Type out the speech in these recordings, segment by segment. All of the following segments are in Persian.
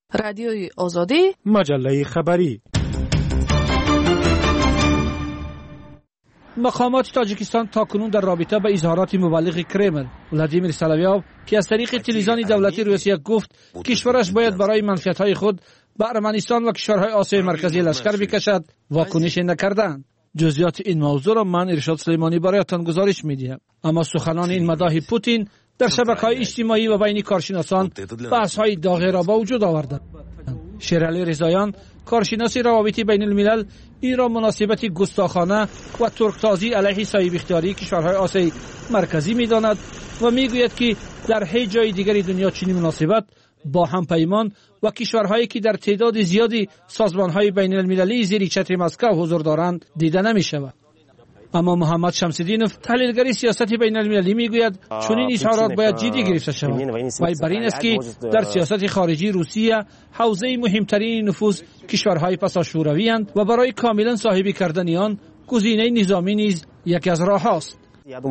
رادیوی آزادی، مجله خبری. مقامات تاجیکستان تاکنون در رابطه با اظهارات مبلغ کرمل ولادیمیر سالویوف که از طریق تلویزیون دولتی روسیه گفت کشورش باید برای منفعت‌های خود به ارمنستان و کشورهای آسیای مرکزی لشکر بکشد، واکنش نکردند. جزئیات این موضوع را من ارشاد سلیمانی برایتان گزارش می‌دهم. اما سخنان این مداح پوتین در شبکه‌های اجتماعی و بین کارشناسان بحث‌های داغ را به وجود آورد. شیرعلی رضاییان، کارشناس روابط بین الملل، این را مناسبت گستاخانه و ترکتازی علیه صاحب اختیاری کشورهای آسیای مرکزی می‌داند و می‌گوید که در هیچ جای دیگری دنیا چنین مناسبت با همپیمان و کشورهایی که در تعداد زیادی سازمان‌های بین المللی زیر چتر مسکو حضور دارند دیده نمی‌شود. اما محمد شمس‌الدینوف، تحلیلگر سیاست بین المللی، میگوید چنین اظهارات باید جدی گرفته شود. وی بر این است که در سیاست خارجی روسیه حوزه مهمترین نفوذ کشورهای پساشوروی اند و برای کاملا صاحبی کردن آن گزینه نظامی نیز یکی از راه است.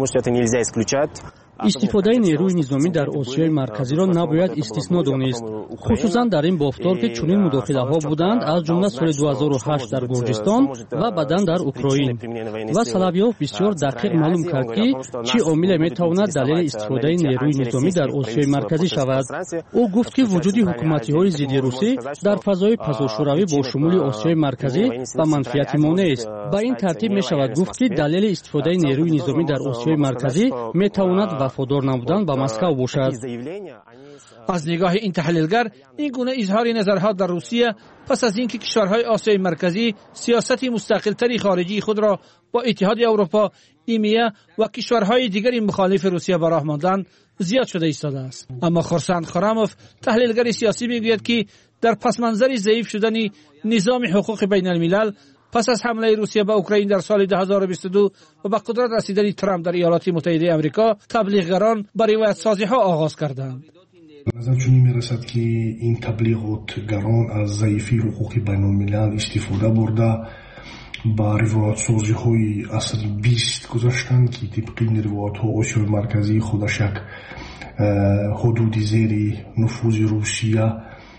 استفاده نیروی نظامی در آسیای مرکزی را نباید استثنا دانست، خصوصا در این بافتار که چنین مداخله‌ها بودند از جمله سال 2008 در گرجستان و بعداً در اوکراین. و سالویوف بسیار دقیق معلوم کرد که چه عامل میتواند دلیل استفاده نیروی نظامی در آسیای مرکزی شود. او گفت که وجود حکومت‌های ضد روسی در فضای پساشوروی با شمول آسیای مرکزی و منفعت مانع است. با این ترتیب می‌شود گفت که دلیل استفاده نیروی نظامی در آسیای مرکزی میتواند وفادار نبودن به مسکو باشد. از نگاه این تحلیلگر، این گونه اظهار نظرها در روسیه پس از اینکه کشورهای آسیای مرکزی سیاست مستقل‌تری خارجی خود را با اتحاد اروپا، ایمیه و کشورهای دیگری مخالف روسیه به راه ماندند زیاد شده ایستاده است. اما خورسند خراموف، تحلیلگر سیاسی، میگوید که در پس منظر ضعیف شدن نظام حقوق بین الملل پس از حمله روسیه به اوکراین در سال 2022 و به قدرت رسیدن ترامپ در ایالات متحده آمریکا، تبلیغگران با روایت سازی ها آغاز کردند. نظر چنین میرسد که این تبلیغاتگران از ضعیفی حقوق بین الملل استفاده برده با روایت سازی های اصل 20 گذاشتند که طبق این روایت ها آسیای مرکزی خودش یک حدود زیر نفوذ روسیه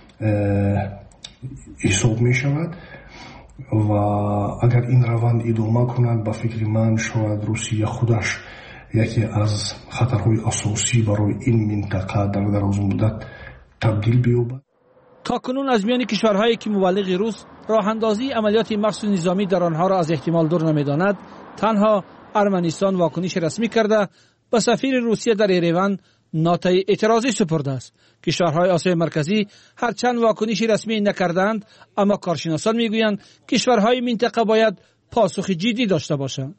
حساب می شود و اگر این روند ادامه کند به فکر من شاید روسیه خودش یکی از خطرهای اساسی برای این منطقه در دراز مدت تبدیل بیابد. تاکنون از میان کشورهایی که مبلغ روس راه اندازی عملیات مخصوص نظامی در آنها را از احتمال دور نمی‌داند، تنها ارمنستان واکنش رسمی کرده به سفیر روسیه در ایروان نوتای اعتراضی سپرده است. کشورهای آسیای مرکزی هرچند واکنشی رسمی نکردند، اما کارشناسان میگویند کشورهای منطقه باید پاسخ جدی داشته باشند.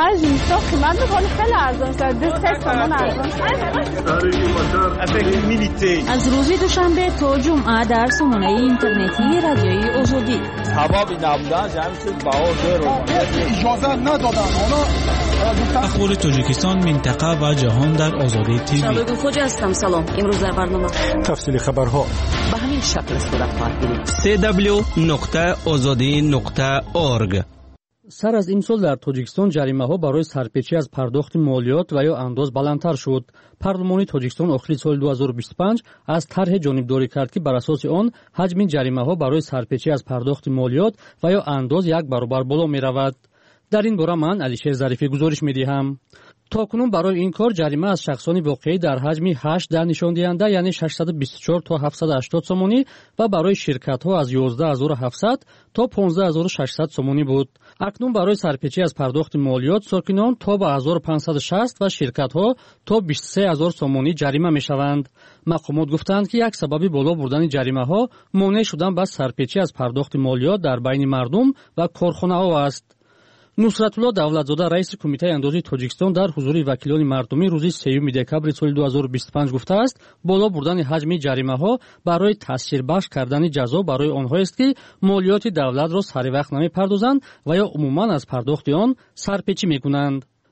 از روز دوشنبه تا جمعه در سامانه اینترنتی رادیوی آزادی اخبار تاجیکستان، منطقه و جهان در آزادی تیوی. شبکه خوج هستم. سلام. امروز در برنامه تفصیل خبرها به همین شکل صورت خواهد گرفت. www.azadi.org. سر از امسال در تاجیکستان جریمه‌ها برای سرپیچی از پرداخت مالیات و یا انداز بلندتر شد. پارلمان تاجیکستان آخر سال 2025 از طرح جانبداری کرد که بر اساس آن حجم جریمه‌ها برای سرپیچی از پرداخت مالیات و یا انداز یک برابر بالا می‌رود. در این باره من علیشیر ظریفی گزارش می‌دهم. تاکنون برای این کار جریمه از شخصانی واقعی در حجم 8 در نشان دهنده یعنی 624 تا 780 سومانی و برای شرکت‌ها از 11700 تا 15600 سومانی بود. اکنون برای سرپیچی از پرداخت مالیات ساکنان تا به 1560 و شرکت‌ها تا 23000 سومانی جریمه می‌شوند. مقامات گفتند که یک سبب بالا بردن جریمه‌ها مانع شدن به سرپیچی از پرداخت مالیات در بین مردم و کارخانه‌ها است. نصرت الله دولتزاده رئیس کمیته اندازی تاجیکستان در حضور وکیلان مردمی روز 3 دکبر سال 2025 گفته است بالا بردن حجم جریمه ها برای تاثیر بخش کردن جزا برای آنها است که مالیات دولت را سر وقت نمی‌پردازند و یا عموما از پرداخت آن سرپیچی می‌کنند.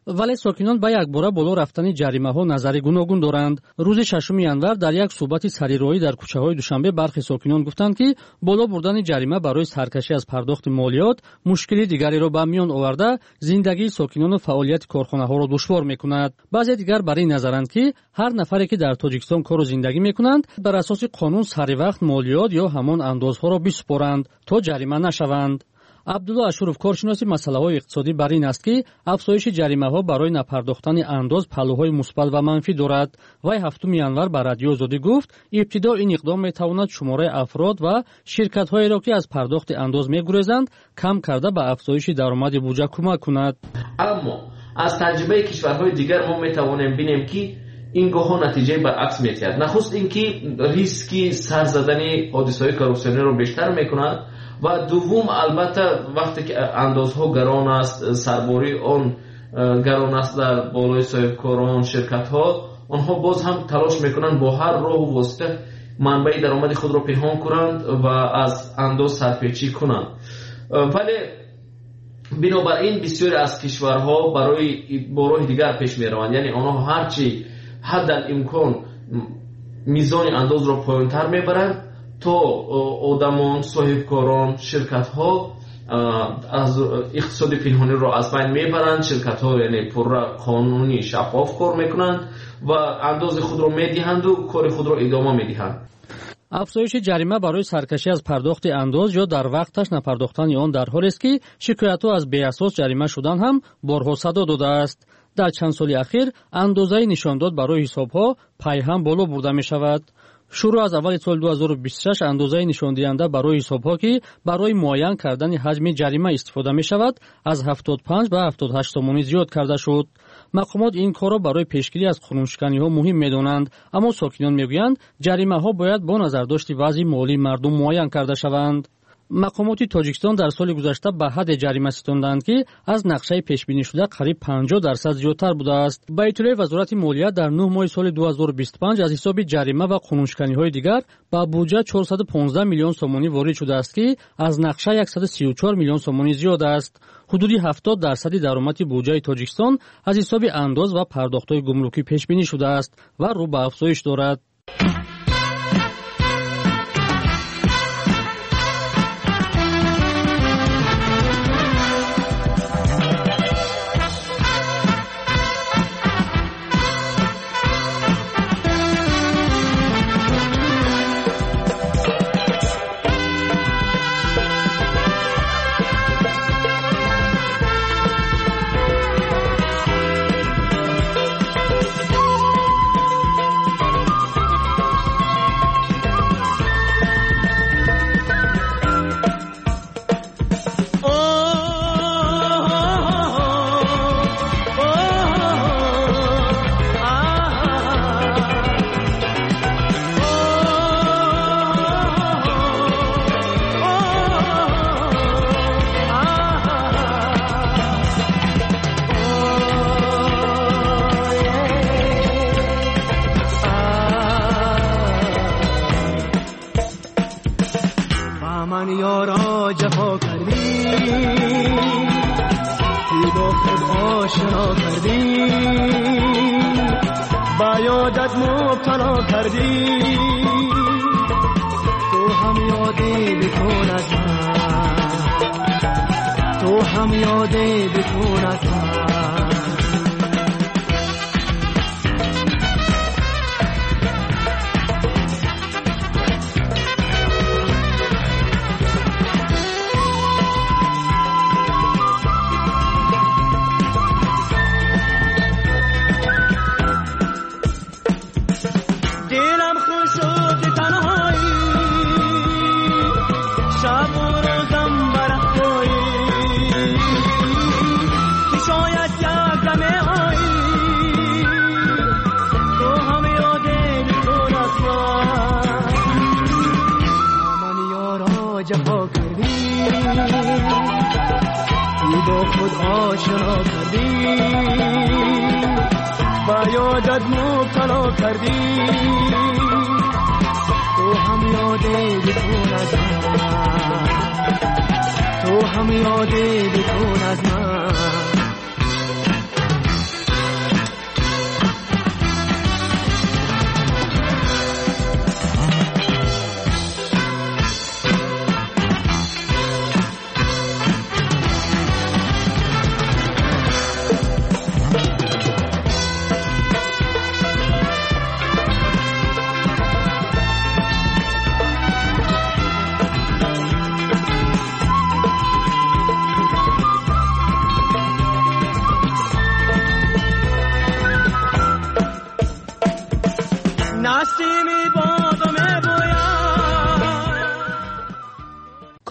вале сокинон ба якбора боло рафтани ҷаримаҳо назари гуногун доранд. рӯзи 6 январ дар як суҳбати сарироӣ дар кӯчаҳои душанбе бархи сокинон гуфтанд ки боло бурдани ҷарима барои саркашӣ аз пардохти молиёт мушкили дигареро ба миён оварда зиндагии сокинону фаъолияти корхонаҳоро душвор мекунад. баъзе дигар бар ин назаранд ки ҳар нафаре ки дар тоҷикистон кору зиндагӣ мекунанд бар асоси қонун саривақт молиёт ё ҳамон андозҳоро бисупоранд то ҷарима нашаванд. абдулло ашуров коршиноси масъалаҳои иқтисодӣ бар ин аст ки афзоиши ҷаримаҳо барои напардохтани андоз паҳлӯҳои мусбат ва манфӣ дорад. вай 7 январ ба радиои Озодӣ гуфт ибтидо ин иқдом метавонад шумораи афрод ва ширкатҳоеро ки аз пардохти андоз мегурезанд кам карда ба афзоиши даромади буҷа кӯмак кунад. аммо аз таҷрибаи кишварҳои дигар мо метавонем бинем ки ин гоҳо натиҷаи баръакс метиҳад. нахуст ин ки риски сар задани ҳодисаҳои коррупсиониро бештар мекунад ва дуввум албатта вақте ки андозҳо гарон аст, сарбори он гарон аст дар болои соҳибкорон, ширкатҳо, онҳо боз ҳам талош мекунанд бо ҳар роҳу восита манбаи даромади худро пинҳон кунанд ва аз андоз сарпечӣ кунанд. вале бинобар ин бисёре аз кишварҳо бо роҳи дигар пеш мераванд, яъне онҳо ҳарчи ҳаддалимкон мизони андозро поёнтар мебаранд то одамон, соҳибкорон, ширкатҳо аз иқтисоди пинҳониро аз байн мебаранд. ширкатҳо яъне пурра қонунӣ шаффоф кор мекунанд ва андози худро медиҳанду кори худро идома медиҳанд. афзоиши ҷарима барои саркашӣ аз пардохти андоз ё дар вақташ напардохтани он дар ҳолест ки шикоятҳо аз беасос ҷарима шудан ҳам борҳо садо додааст. дар чанд соли ахир андозаи нишондод барои ҳисобҳо пайҳам боло бурда мешавад. шуруъ аз аввали соли 2026 андозаи нишондиҳанда барои ҳисобҳо ки барои муайян кардани ҳаҷми ҷарима истифода мешавад аз 75 ба 78 сомонӣ зиёд карда шуд. мақомот ин корро барои пешгирӣ аз қонуншиканиҳо муҳим медонанд, аммо сокинон мегӯянд ҷаримаҳо бояд бо назардошти вазъи молии мардум муайян карда шаванд. мақомоти тоҷикистон дар соли гузашта ба ҳадде ҷарима ситонданд ки аз нақшаи пешбинишуда қариб 50% зиёдтар будааст. ба иттилои вазорати молия дар 9 моҳи соли 2025 аз ҳисоби ҷарима ва қонуншиканиҳои дигар ба буҷа 415 миллион сомонӣ ворид шудааст ки аз нақша 134 миллион сомонӣ зиёд аст. ҳудуди 70% даромади буҷаи тоҷикистон аз ҳисоби андоз ва пардохтҳои гумрукӣ пешбинӣ шудааст ва рӯ ба афзоиш дорад.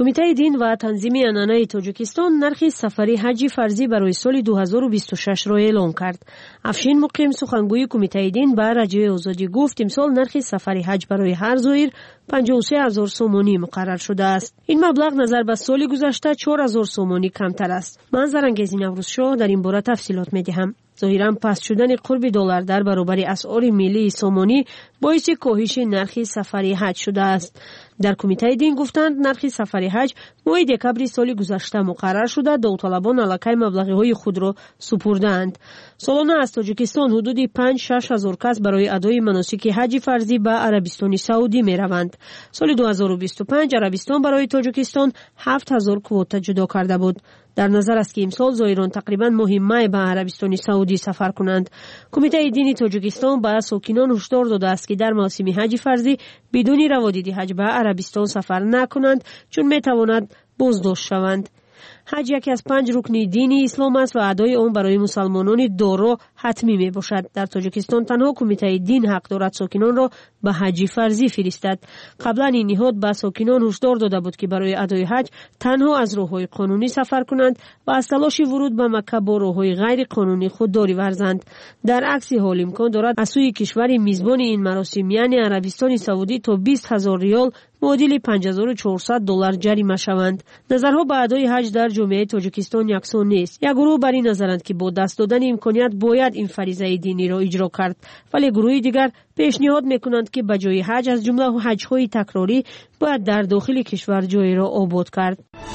کمیته دین و تنظیم عنعنه تاجیکستان نرخ سفری حج فرضی برای سال 2026 را اعلام کرد. افشین مقیم سخنگوی کمیته دین به رادیو آزادی گفت امسال نرخ سفری حج برای هر زائر 53,000 سومانی مقرر شده است. این مبلغ نظر به سال گذشته 4,000 سومانی کمتر است. من زرنگیزی نوروزشاه در این باره تفصیلات می‌دهم. ظاهراً پست شدن قرب دلار در برابر اسعار ملی سومانی باعث کاهش نرخ سفری حج شده است. در کمیته دین گفتند نرخ سفری حج ماه دکبر سال گذشته مقرر شده، داوطلبان علاقه مبلغ‌های خود را سپردند. سالانه از تاجیکستان حدود 5-6 هزار کس برای ادای مناسک حج فرضی به عربستان سعودی می‌روند. سال 2025 عربستان برای تاجیکستان 7,000 کوتا جدا کرده بود. در نظر است که امسال زائران تقریبا ماه می به عربستان سعودی سفر کنند. کمیته دینی تاجیکستان به ساکنان هشدار داده است که در موسم حج فرضی بدون روادید حج به عربستان سفر نکنند چون میتواند بازداشت شوند. حج یکی از 5 رکن دینی اسلام است و ادای آن برای مسلمانان دارا حتمی می باشد. در تاجیکستان تنها کمیته دین حق دارد ساکنان را به حج فرضی فرستد. قبلا این نهاد به ساکنان هشدار داده بود که برای ادای حج تنها از راههای قانونی سفر کنند و از تلاش ورود به مکه با راههای غیر قانونی خودداری ورزند. در عکس حال امکان دارد از سوی کشور میزبان این مراسم یعنی عربستان سعودی تا 20,000 ریال معادل $5,400 جریمه شوند. نظرها به ادای حج در جامعه تاجیکستان یکسان نیست. یک گروه بر این نظرند که با دست دادن امکانیت باید این فریضه دینی را اجرا کرد، ولی گروه دیگر پیشنهاد میکنند که به جای حج از جمله حج‌های تکراری باید در داخل کشور جای را آباد کرد.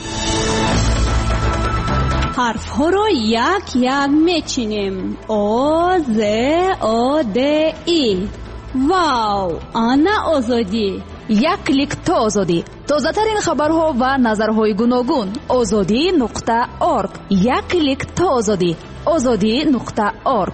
حرف ها را یک یک میچینیم. آ ز آ د ای. واو، آنا آزادی. یک کلیک تا آزادی. تازه ترین خبرها و نظرهای گوناگون. azadi.org. یک کلیک تا آزادی. azadi.org.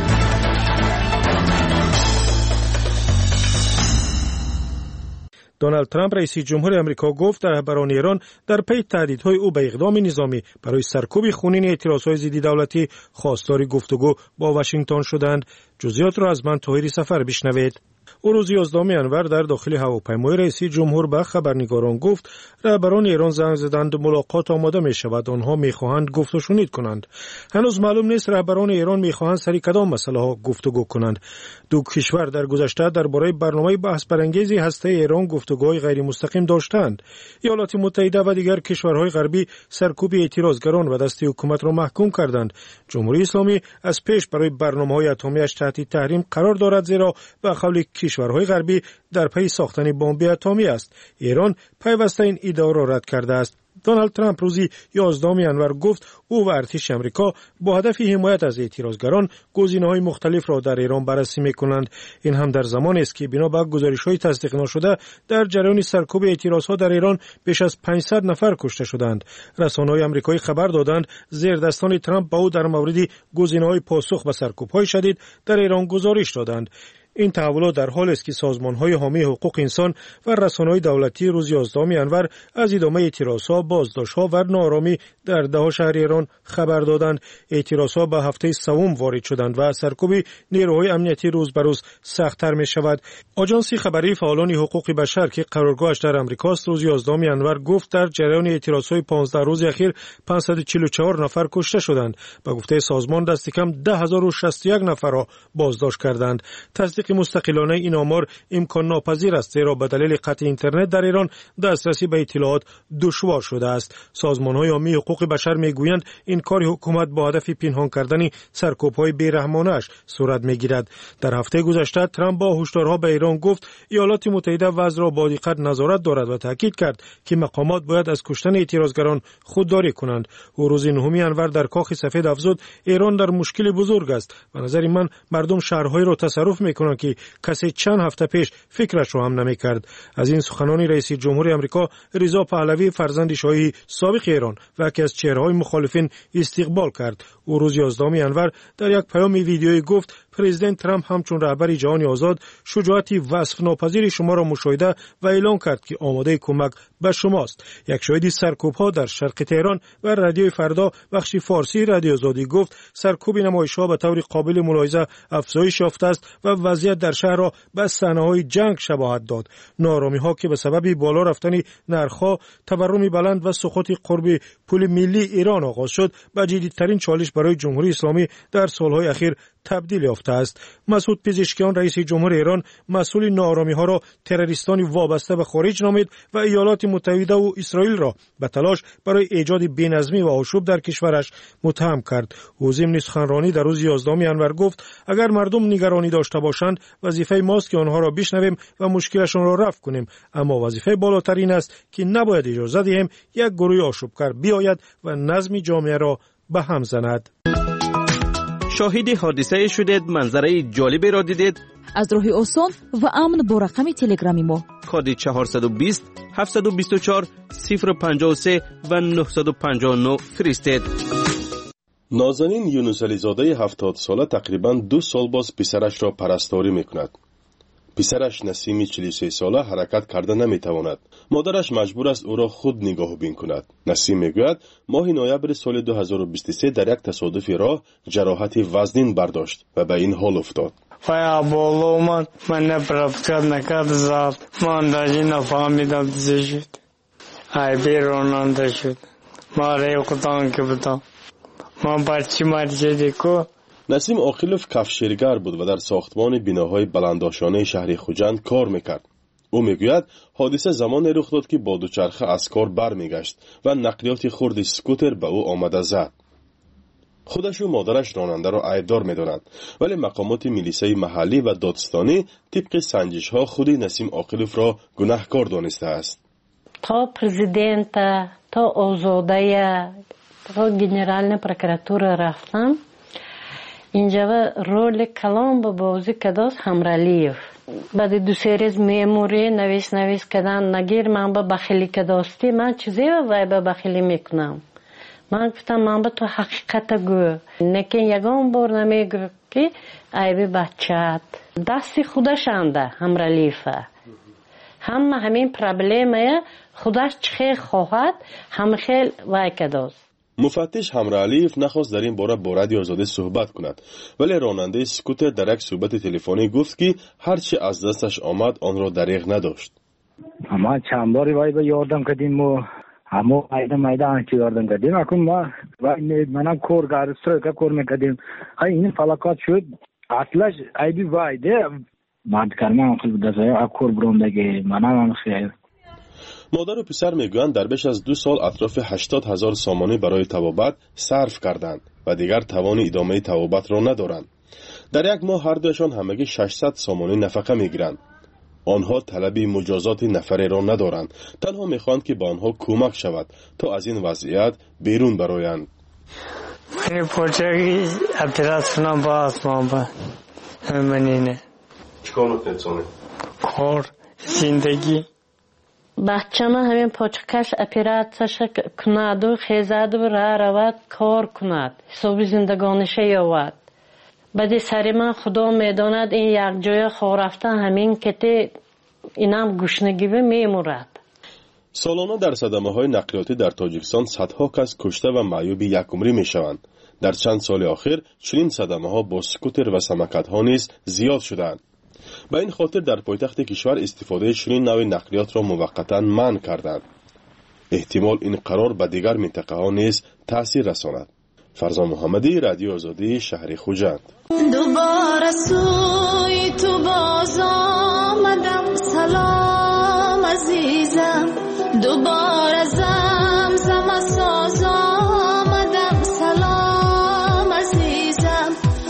دونالد ترامپ رئیس جمهور آمریکا گفت رهبران ایران در پی تهدیدهای او به اقدام نظامی برای سرکوب خونین اعتراضهای ضد دولتی خواستار گفتگو با واشنگتن شدند. جزئیات را از من طاهری سفر بشنوید. او روز 11 انور در داخل هواپیمای رئیس جمهور به خبرنگاران گفت رهبران ایران زنگ زدند ملاقات آماده می شود، آنها می خواهند گفت و شنید کنند. هنوز معلوم نیست رهبران ایران می خواهند سر کدام مسئله ها گفتگو کنند. دو کشور در گذشته درباره برنامه بحث برانگیز هسته ایران گفتگوهای غیر مستقیم داشتند. ایالات متحده و دیگر کشورهای غربی سرکوب اعتراضگران و دست حکومت را محکوم کردند. جمهوری اسلامی از پیش برای برنامه‌های اتمی‌اش تحت تحریم قرار دارد، زیرا به قول کشورهای غربی در پی ساختن بمب اتمی است. ایران پیوسته این ادعا را رد کرده است. دونالد ترامپ روزی 11 انور گفت او و ارتش آمریکا با هدف حمایت از اعتراضگران گزینه‌های مختلف را در ایران بررسی می‌کنند. این هم در زمانی است که بنا به گزارش‌های تصدیق نشده در جریان سرکوب اعتراضها در ایران بیش از 500 نفر کشته شدند. رسانه‌های آمریکایی خبر دادند زیردستان ترامپ با او در مورد گزینه‌های پاسخ به سرکوب‌های شدید در ایران گزارش دادند. این تحولات در حالی است که سازمان‌های حامی حقوق انسان و رسانه‌های دولتی روز 11 انور از ادامه اعتراضها، بازداشت‌ها و ناآرامی در ده شهر ایران خبر دادند. اعتراضها به هفته سوم وارد شدند و سرکوب نیروهای امنیتی روز به روز سخت‌تر می‌شود. آژانس خبری فعالان حقوق بشر که قرارگاهش در آمریکا است روز 11 انور گفت در جریان اعتراضهای 15 روز اخیر 544 نفر کشته شدند. به گفته سازمان دست کم 10,061 نفر را بازداشت کردند. تصدیق مستقلانه این آمار امکان ناپذیر است، زیرا به دلیل قطع اینترنت در ایران دسترسی به اطلاعات دشوار شده است. سازمان‌های حامی حقوق بشر میگویند این کار حکومت با هدف پنهان کردن سرکوب‌های بی‌رحمانه‌اش صورت میگیرد. در هفته گذشته ترامپ با هشدارها به ایران گفت ایالات متحده وضع را با دقت نظارت دارد و تاکید کرد که مقامات باید از کشتن اعتراضگران خودداری کنند. او روز 9 انور در کاخ سفید افزود ایران در مشکل بزرگ است. به نظر من مردم شهرهای را تصرف میکنند که کسی چند هفته پیش فکرش رو هم نمیکرد. از این سخنان رئیس جمهور آمریکا رضا پهلوی فرزند شاهی سابق ایران و یکی از چهره‌های مخالفین استقبال کرد. او روز 11 انور در یک پیام ویدیویی گفت پرزیدنت ترامپ همچون رهبر جهان آزاد شجاعتی وصف ناپذیر شما را مشاهده و اعلان کرد که آماده کمک به شماست. یک شاهد سرکوب‌ها در شرق تهران و رادیوی فردا بخش فارسی رادیو آزادی گفت سرکوب نمایش‌ها به طور قابل ملاحظه افزایش یافته است و وضعیت در شهر را به صحنه‌های جنگ شباهت داد. ناآرامی‌ها که به سبب بالا رفتن نرخ‌ها، تورم بلند و سقوط قرب پول ملی ایران آغاز شد، به جدیدترین چالش برای جمهوری اسلامی در سالهای اخیر تبدیل یافته است. مسعود پزشکیان رئیس جمهور ایران مسئول ناآرامی‌ها را تروریستانی وابسته به خارج نامید و ایالات متحده و اسرائیل را به تلاش برای ایجاد بی‌نظمی و آشوب در کشورش متهم کرد. او ضمن سخنرانی در روز 11 انور گفت اگر مردم نگرانی داشته باشند وظیفه ماست که آنها را بشنویم و مشکلشان را رفع کنیم، اما وظیفه بالاتر این است که نباید اجازه دهیم یک گروه آشوبگر بیاید و نظم جامعه را به هم زند. شاهد حادثه شدید، منظره جالبی را دیدید؟ از راه آسان و امن با رقم تلگرامی ما کد 420 724 053 و 959 فرستید. نازنین یونس علیزاده 70 ساله تقریباً 2 سال باز پسرش را پرستاری میکند. پسرش نسیم 43 ساله حرکت کرده نمیتواند. مادرش مجبور است او را خود نگاه بین کند. نسیم میگوید ماه نوامبر سال 2023 در یک تصادف راه جراحت وزنین برداشت و به این حال افتاد. من نپرفتکت نکرد زاد. من داجی نفهمیدم چه شد. ای بیروننده شد. ما ریختان که بودم. من بچی مرچه دیکو. نسیم عاقلوف کفشیرگر بود و در ساختمان بناهای بلندآشانه شهر خوجند کار میکرد. او میگوید حادثه زمان رخ داد که با دوچرخه از کار برمیگشت و نقلیات خرد اسکوتر به او آمده زد. خودش و مادرش راننده را عیبدار میدانند، ولی مقامات میلیسه محلی و دادستانی طبق سنجش ها خود نسیم عاقلوف را گناهکار دانسته است. تا پرزیدنت، تا آزاده، تا گنرالنا прокуратура رفتم. اینجا رول کلام با بازی کداست همرالیف. بعد 2 روز میموری نویس کردن نگیر من با بخیلی کداستی من چیزی با بخیلی میکنم. من گفتم من با تو حقیقت گو نکن یگان بار نمیگو که عیبی بچت دستی خودش انده همرالیفه. همین پرابلمه خودش چه خواهد هم خیل وای کداست. مفتش همرالیف نخواست در این باره با رادیو آزادی صحبت کند، ولی راننده اسکوتر در یک صحبت تلفنی گفت که هرچی از دستش آمد آن را دریغ نداشت. ما چند باری وای به یاردم کردیم و همه میدان چی یاردم کردیم اکنون ما منم کارگر استرایکا کار میکردیم. این فلاکات شد اصلش عیبی وایده ماد کرمان خیلی دزایا اکور برندگی منم خیلی. مادر و پسر میگویند در بیش از 2 سال اطراف 80,000 سامانه برای طبابت صرف کردند و دیگر توان ادامه طبابت را ندارند. در یک ماه هر دوشان همگی 600 سامانه نفقه میگیرند. آنها طلب مجازات نفری را ندارند، تنها میخواهند که به آنها کمک شود تا از این وضعیت بیرون برآیند. من پوچگی اعتراض کنم با آسمان با منینه. چیکار میکنید؟ کار زندگی. بچه ما همین پاچکش اپراتش کند و خیزد و راه رود کار کند حساب زندگانش یاود. بعد سر من خدا میداند این یک جای خواه رفته همین کتی اینم گوشنگی میمورد. سالانه در صدمه های نقلیاتی در تاجیکستان صدها کس کشته و معیوب یک عمری می شوند. در چند سال اخیر چنین صدمه ها با سکوتر و سمکت ها نیز زیاد شدند. به این خاطر در پایتخت کشور استفاده چنین نوع نقلیات را موقتا منع کردند. احتمال این قرار به دیگر منطقه ها نیز تأثیر رساند. فرزان محمدی، رادیو آزادی، شهر خوجند. دوباره سوی تو باز آمدم سلام عزیزم. دوباره زمزم ساز آمدم سلام عزیزم.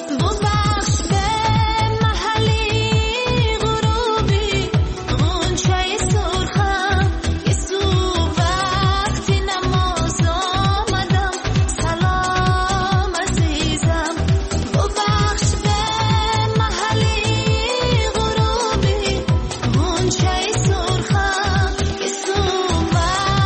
ببخش به محلی غروبی غنچه سرخم که سو وقتی نماز آمدم سلام عزیزم. ببخش به محلی غروبی غنچه سرخم که سو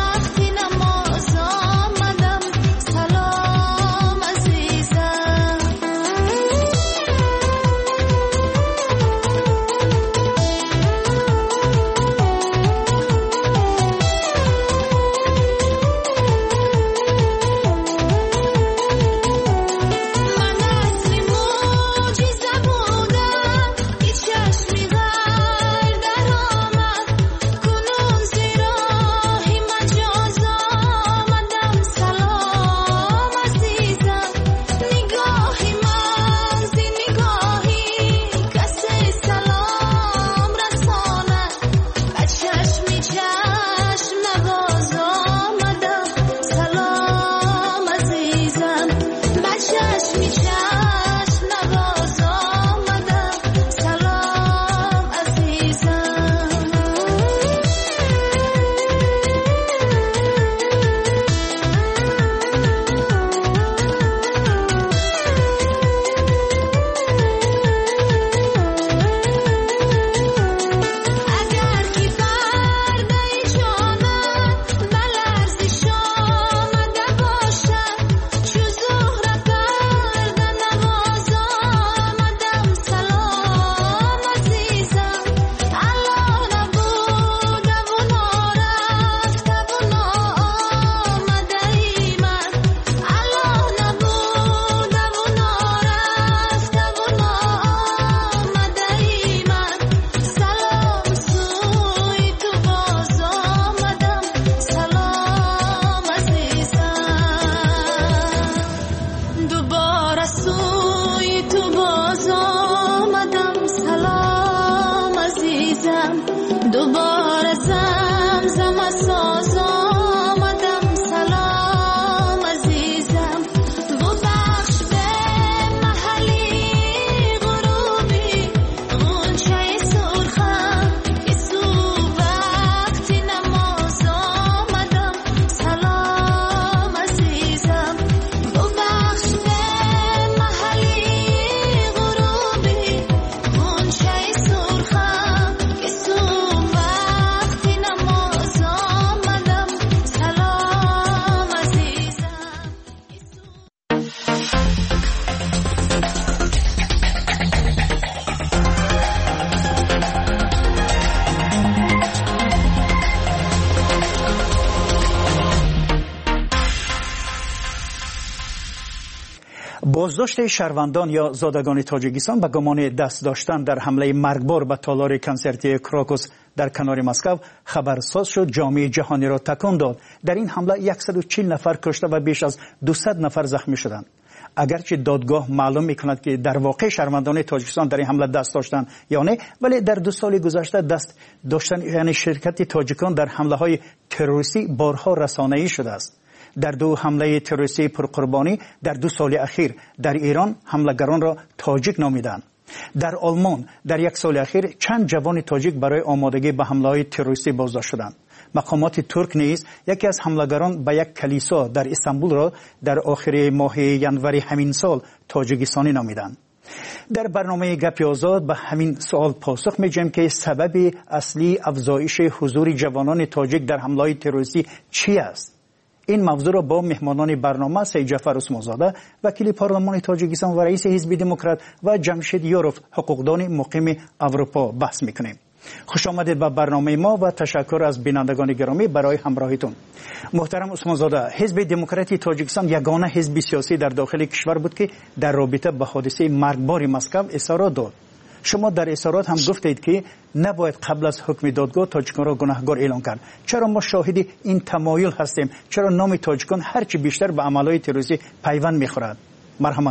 بازداشت شهروندان یا زادگان تاجیکستان به گمان دست داشتن در حمله مرگبار به تالار کنسرتی کراکوس در کنار مسکو خبرساز شد، جامعه جهانی را تکان داد. در این حمله 140 نفر کشته و بیش از 200 نفر زخمی شدند. اگرچه دادگاه معلوم میکند که در واقع شهروندان تاجیکستان در این حمله دست داشتند یا نه، ولی در 2 سال گذشته دست داشتن یعنی شرکت تاجیکان در حمله های تروریستی بارها رسانه‌ای شده است. در 2 حمله تروریستی پرقربانی در 2 سال اخیر در ایران حملگران را تاجیک نامیدند. در آلمان در 1 سال اخیر چند جوان تاجیک برای آمادگی به حمله‌های تروریستی بازداشت شدند. مقامات ترک نیز یکی از حملگران به یک کلیسا در استانبول را در آخر ماه ینور همین سال تاجیکستانی نامیدند. در برنامه گپ آزاد به همین سوال پاسخ می‌دهیم که سبب اصلی افزایش حضور جوانان تاجیک در حمله‌های تروریستی چی است؟ این موضوع را با مهمانان برنامه سید جعفر عثمانزاده وکیل پارلمان تاجیکستان و رئیس حزب دموکرات و جمشید یوروف حقوقدان مقیم اروپا بحث می‌کنیم. خوش آمدید به برنامه ما و تشکر از بینندگان گرامی برای همراهیتون. محترم عثمانزاده، حزب دموکراتی تاجیکستان یگانه حزب سیاسی در داخل کشور بود که در رابطه با حادثه مرگبار مسکو اظهارات داد. شما در اظهارات هم گفتید که نباید قبل از حکم دادگاه تاجیکان را گناهکار اعلام کرد. چرا ما شاهد این تمایل هستیم؟ چرا نام تاجیکان هرچی بیشتر به عملهای تروریستی پیوند می‌خورد؟ مرحمت.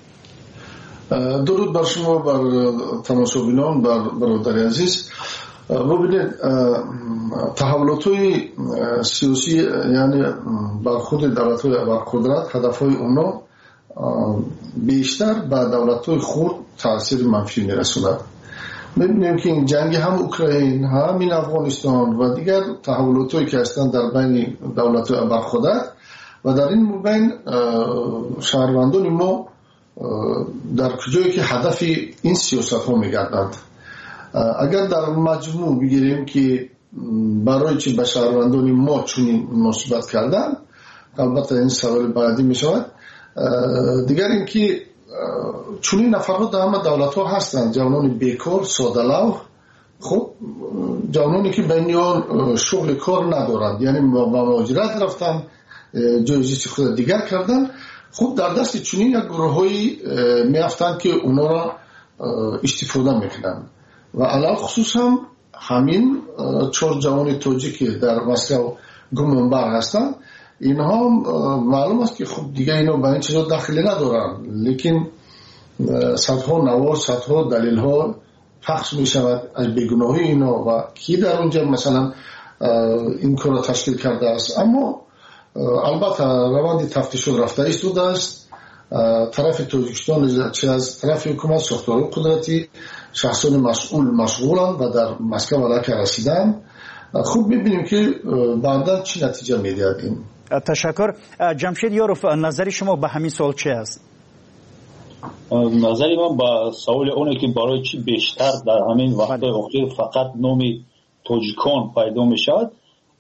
درود بر شما، بر تماشاگران، بر برادر عزیز. ببینید، تحولات‌های سیاسی یعنی بر خود دولت‌های ابرقدرت هدف‌های اونا بیشتر به دولت‌های خود تاثیر منفی می‌رساند. می‌بینیم که این جنگ هم اوکراین، همین افغانستان و دیگر تحولات‌هایی که هستند در بین دولت‌های ابرقدرت و در این مبین شهروندان ما در کجایی که هدف این سیاست ها میگردند. اگر در مجموع بگیریم که برای چی به شهروندان ما چنین مناسبت کردن، البته این سوال بعدی می شود. دیگر اینکه چنین نفرها در همه دولت ها هستند، جوانان بیکار، ساده‌لو، خب جوانانی که بینیان شغل کار ندارند، یعنی با مهاجرت رفتن، جای زیست خود دیگر کردن. خب در دست چنین یک گروه‌هایی میافتند که اونا را استفاده میکنن و علاوه خصوص هم همین 4 جوان تاجیک در مسکو گمانبر هستند. اینها معلوم است که خب دیگه اینا به این چیزا دخلی ندارن، لیکن صدها نوار، صدها دلیل ها پخش می شود از بیگناهی اینا و کی در اونجا مثلا این کار را تشکیل کرده است. اما البته روند تفتیش رفته ایستاده است. طرف تاجیکستان چه از طرف حکومت، ساختار قدرتی، شخصان مسئول مشغولند و در مسکو علاقه رسیدن. خوب ببینیم که بعدا چی نتیجه میدهد این. تشکر. جمشید یوروف، نظر شما به همین سوال چه است؟ نظری من با سوال اونه که برای چی بیشتر در همین وقت اخیر فقط نامی تاجیکان پیدا می شود،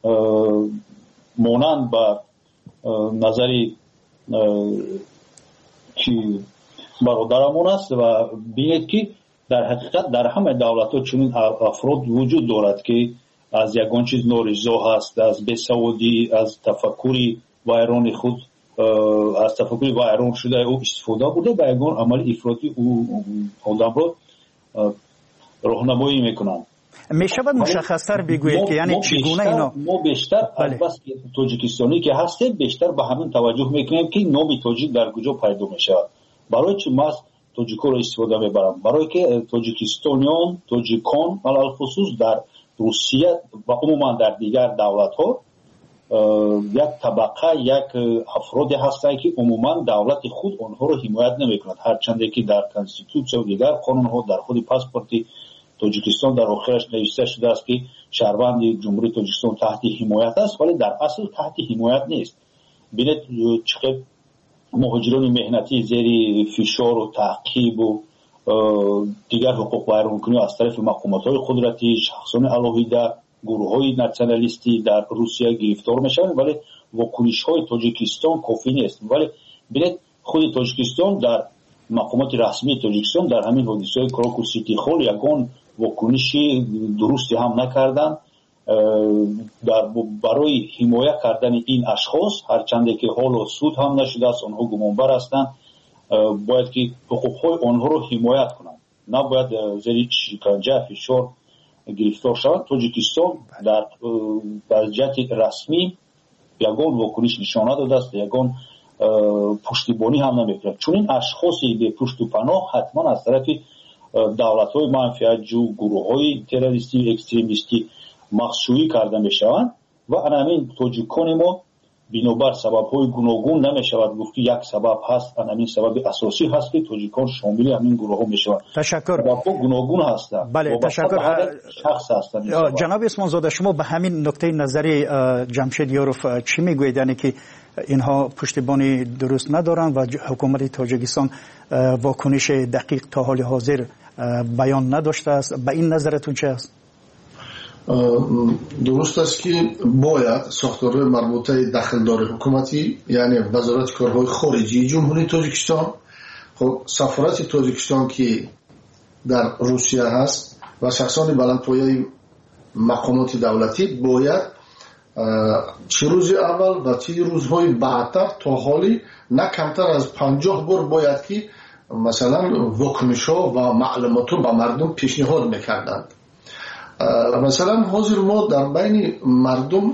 مانند با نظری که برادرمون است و بینید که در حقیقت در همه دولت ها چنین افراد وجود دارد که از یگان چیز نارضا هست، از بیسوادی، از تفکری ویران خود، از تفکری ویران شده او استفاده بوده به یگان عمل افراطی او آدم را راهنمایی میکنند. میشود مشخص‌تر بگویید که یعنی چگونه اینا؟ ما بیشتر از بس که تاجیکستانی که هستیم بیشتر به همین توجه میکنیم که نامی تاجیک در کجا پیدا میشه. برای چی ما تاجیک‌ها را استفاده میبرم؟ برای که تاجیکستانیان، تاجیکان علل خصوص در روسیه و عموما در دیگر دولت‌ها یک طبقه، یک افرادی هستند که عموما دولت خود آنها را حمایت نمیکند، هرچند که در کانستیتوسیون و دیگر قانون‌ها در خود پاسپورت تاجیکستان در آخرش نوشته شده است که شهروند جمهوری تاجیکستان تحت حمایت است، ولی در اصل تحت حمایت نیست. ببینید چقدر مهاجران مهنتی زیر فشار و تعقیب و دیگر حقوق ویرانکنی از طرف مقامات‌های قدرتی، شخصان علاهیده، گروه‌های ناسیونالیستی در روسیه گرفتار میشوند، ولی واکنش‌های تاجیکستان کافی نیست. ولی ببینید خود تاجیکستان در مقامات رسمی تاجیکستان در همین حادثه کراکوس سیتی هال یگان واکنشی درستی هم نکردند برای حمایت کردن این اشخاص، هرچند که حال و سود هم نشده است، آنها گمانبر هستند. باید که حقوقهای آنها رو حمایت کنند، نباید زیر شکنجه فشار گرفتار شوند. تاجیکستان در وضعیت رسمی یگان واکنش نشان نداده است، یگان پشتیبانی هم نمی‌کند، چون این اشخاصی به پشت و پناه حتما از طرف دولت‌های منفعت‌جو، گروه‌های تروریستی اکستریمیستی مخشویی کرده می‌شوند و همین تاجیکان ما بنابر سبب‌های گوناگون نمی‌شود گفت که یک سبب هست، همین سبب اساسی هست که تاجیکان شامل همین گروه‌ها می‌شوند. تشکر. سبب‌ها گوناگون هستند. بله تشکر شخص هستند. جناب اسمان زاده، شما به همین نکته نظری جمشید یاروف چی میگویید؟ یعنی که اینها پشتیبانی درست ندارند و حکومت تاجیکستان واکنش دقیق تا حال حاضر بیان نداشته است، به این نظرتون چه است؟ درست است که باید ساختارهای مربوطه دخلدار حکومتی، یعنی وزارت کارهای خارجی جمهوری تاجیکستان، خب سفارت تاجیکستان که در روسیه هست و شخصان بلندپایه مقامات دولتی باید چه روز اول و چه روزهای بعدتر تا حالی نه کمتر از 50 بار باید که مثلا واکنش‌ها و معلومات رو به مردم پیشنهاد میکردند. مثلا حاضر ما در بین مردم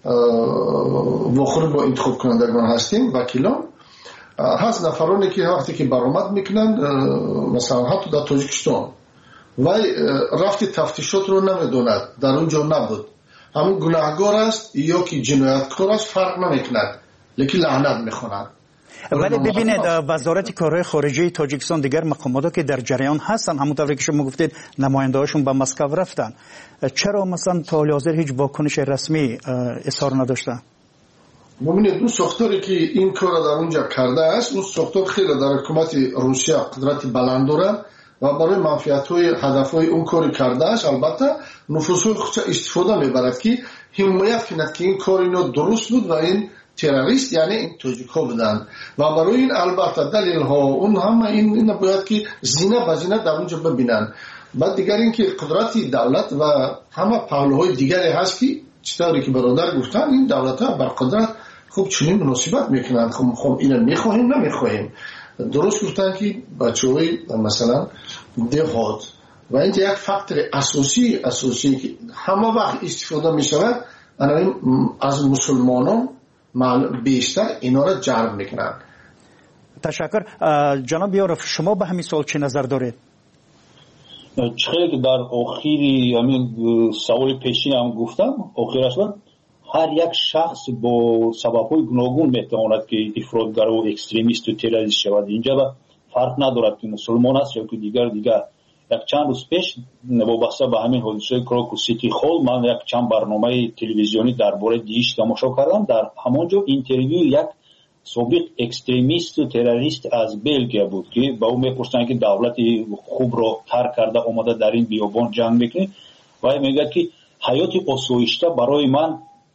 واخور با انتخاب کنندگان هستیم، وکیلان هست نفرانی که وقتی که برآمد میکنند مثلا حتی در تاجیکستان و رفت تفتیشات رو نمیدوند، در اونجا نبود، همون گناهگار است یا که جنایتکار است فرق نمیکند، لیکن لعنت میخواند. ولی ببینید وزارت کارهای خارجه تاجیکستان دیگر مقامات که در جریان هستن، همونطوری که شما گفتید نماینده هاشون به مسکو رفتن، چرا مثلا تا حال حاضر هیچ واکنش رسمی اظهار نداشتن؟ ببینید اون ساختاری که این کار در اونجا کرده است، اون ساختار خیلی در حکومت روسیه قدرت بلند داره و برای منفعت‌های هدف‌های اون کاری کرده است. البته نفوذهای خودش استفاده میبرد که حمایت کند که این کار اینا درست بود و این تروریست یعنی این تاجیک‌ها بودن و برای این البته دلیل‌ها اون همه این باید که زینه به زینه در اونجا ببینن. بعد دیگر این که قدرت دولت و همه پهلوهای دیگری هست که چطوری که برادر گفتن این دولت‌ها بر قدرت خوب چنین مناسبت میکنند، خب اینو میخواهیم نمیخواهیم. درست گفتن که بچه‌های مثلا دهات و این یک فاکتور اساسی که همه وقت استفاده میشود از مسلمانان بیشتر اینا را جلب میکنن. تشکر. جناب یاروف شما به همین سوال چه نظر دارید؟ چخیلی که در آخری همین سوال پیشین هم گفتم، آخرش هر یک شخص با سبب‌های گوناگون میتواند که افراطگر و اکستریمیست و تروریست شود. اینجا فرق ندارد که مسلمان است یا که دیگر. یک چند روز پیش وابسته به همین حادثه کراکوس سیتی هال من یک چند برنامه تلویزیونی درباره دیش تماشا کردم. در همونجا اینترویو یک سابق اکستریمیست و تروریست از بلژیک بود که با او میپرسن که دولت خوب را ترک کرده اومده در این بیابان جنگ میکنه و میگه که حیات آسایشته برای من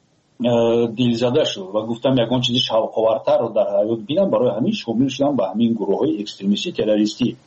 دلزده شد و گفتم یگان چیزی شوق‌آورتر رو در حیات بینم، برای همین شامل شدم به همین گروه‌های اکستریمیستی تروریستی.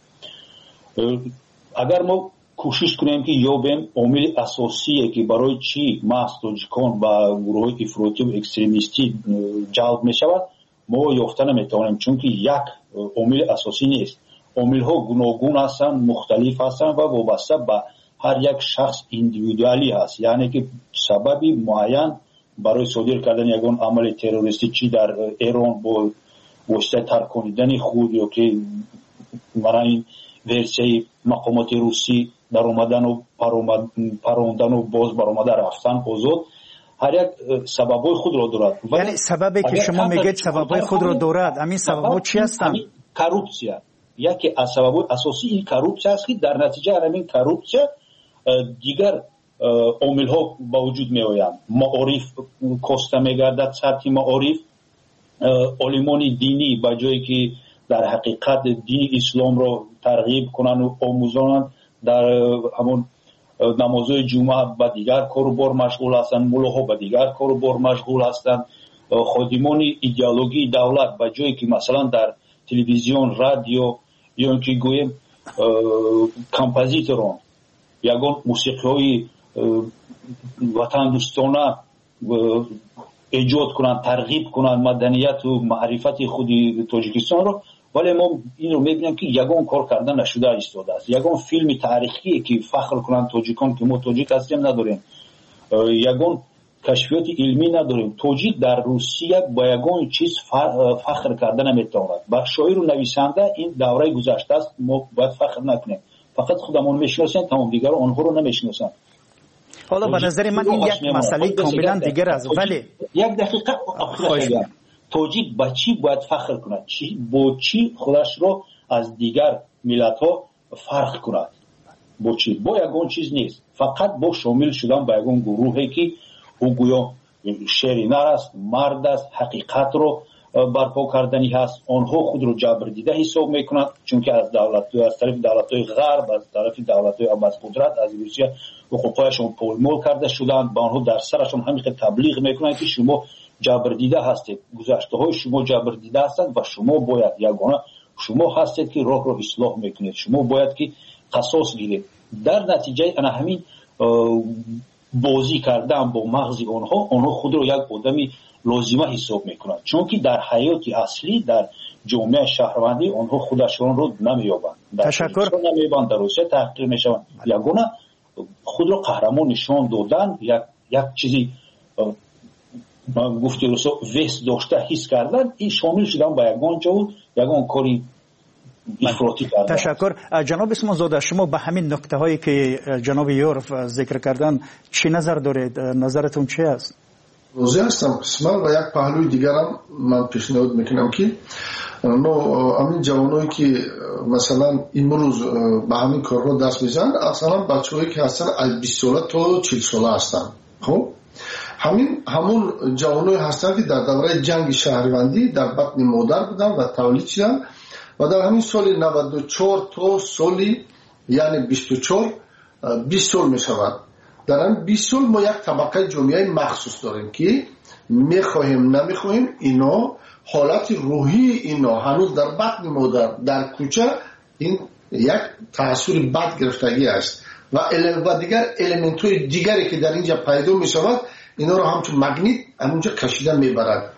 اگر ما کوشش کنیم که یابیم عامل اساسیه که برای چی محض تاجیکان و گروه‌های افراطی و اکستریمیستی جلب میشود ما یافته نمیتوانیم، چون که یک عامل اساسی نیست. عامل‌ها گوناگون هستند، مختلف هستند و وابسته به هر یک شخص ایندیویدوالی هست، یعنی که سببی معین برای صادر کردن یگان عمل تروریستی چی در ایران با واسطه ترکاندن خود یا که برای این ورسیه مقامات روسی در اومدن و پروندن و باز برآمده رفتن آزاد، هر یک سببای خود را دارد. یعنی سببی که شما میگید سببای خود را دارد، همین سبب‌ها چی هستند؟ کروپسیا یکی از سببای اساسی این کروپسیا است که در نتیجه همین کروپسیا دیگر عامل‌ها با وجود میآیند. معارف کاسته میگردد، سطح معارف علمان دینی با جایی که در حقیقت دین اسلام را ترغیب کنند و آموزانند در همون نمازهای جمعه با دیگر کار و بار مشغول هستند، ملاها با دیگر کار و بار مشغول هستند، خادمان ایدئولوژی دولت با جایی که مثلا در تلویزیون رادیو یا اینکه گویم کمپوزیتوران یگان موسیقی‌های وطن دوستانه ایجاد کنند، ترغیب کنند مدنیت و معرفت خود تاجیکستان رو، ولی ما این رو میبینیم که یگان کار کردن نشده ایستاده است. یگان فیلم تاریخی که فخر کنند تاجیکان که ما تاجیک هستیم نداریم، یگان کشفیات علمی نداریم. تاجیک در روسیه با یگان چیز فخر کردن نمیتواند. با شاعر و نویسنده این دوره گذشته است، ما باید فخر نکنیم. فقط خودمون میشناسیم، تمام دیگر آنها رو نمیشناسند. حالا به نظر من این یک مسئله کاملا دیگر است. ولی یک دقیقه آخر تاجیک با چی باید فخر کند؟ با چی خودش رو از دیگر ملت ها فرق کند؟ با چی؟ با یگان چیز نیست، فقط با شامل شدن به یگان گروهی که او گویا شرینر است، مرد است، حقیقت رو برپا کردنی هست. آنها خود رو جبر دیده حساب میکنند، چون که از طرف دولت‌های غرب، از طرف دولت‌های قدرت، از روسیه حقوقایشون پایمال کرده شدند. با آنها در سرشون همین تبلیغ میکنند که شما جبر دیده هستید، گذشته های شما جبر دیده هستند و شما باید یگانه شما هستید که راه رو اصلاح میکنید، شما باید که قصاص گیرید. در نتیجه انا همین بازی کردن با مغز آنها خود رو یک آدمی لازمه حساب میکنند، چون که در حیات اصلی در جامعه شهروندی آنها خودشون رو نمییابند. تشکر. نمییابند، در روسیه تحقیر میشوند. یگانه خود رو قهرمان نشان دادن، یک چیزی گفته روسا وست داشته حس کردن، این شامل شدن با یگان جا و یگان کاری افراطی کردن. تشکر. جناب اسمانزاده، شما به همین نکته هایی که جناب یورف ذکر کردن چی نظر دارید؟ نظرتون چی است؟ روزی هستم قسمت و یک پهلوی دیگرم من پیشنهاد میکنم که همین جوانایی که مثلا امروز به همین کارها دست میزنن، اصلا بچه‌هایی که هستن از 20 ساله تا 40 ساله هستن. خب همون جوانایی هستن که در دوره جنگ شهروندی در بطن مادر بودن و تولید شدن و در همین سال 94 تا سالی یعنی 24 20 سال میشود. در این 20 سال ما یک طبقه جامعه مخصوص داریم که میخواهیم نمیخواهیم اینا حالت روحی اینا هنوز در بطن مادر در کوچه این یک تأثیر بد گرفتگی است و دیگر الیمنت های دیگری که در اینجا پیدا میشود اینا رو همچون مگنیت همونجا کشیدن میبرد.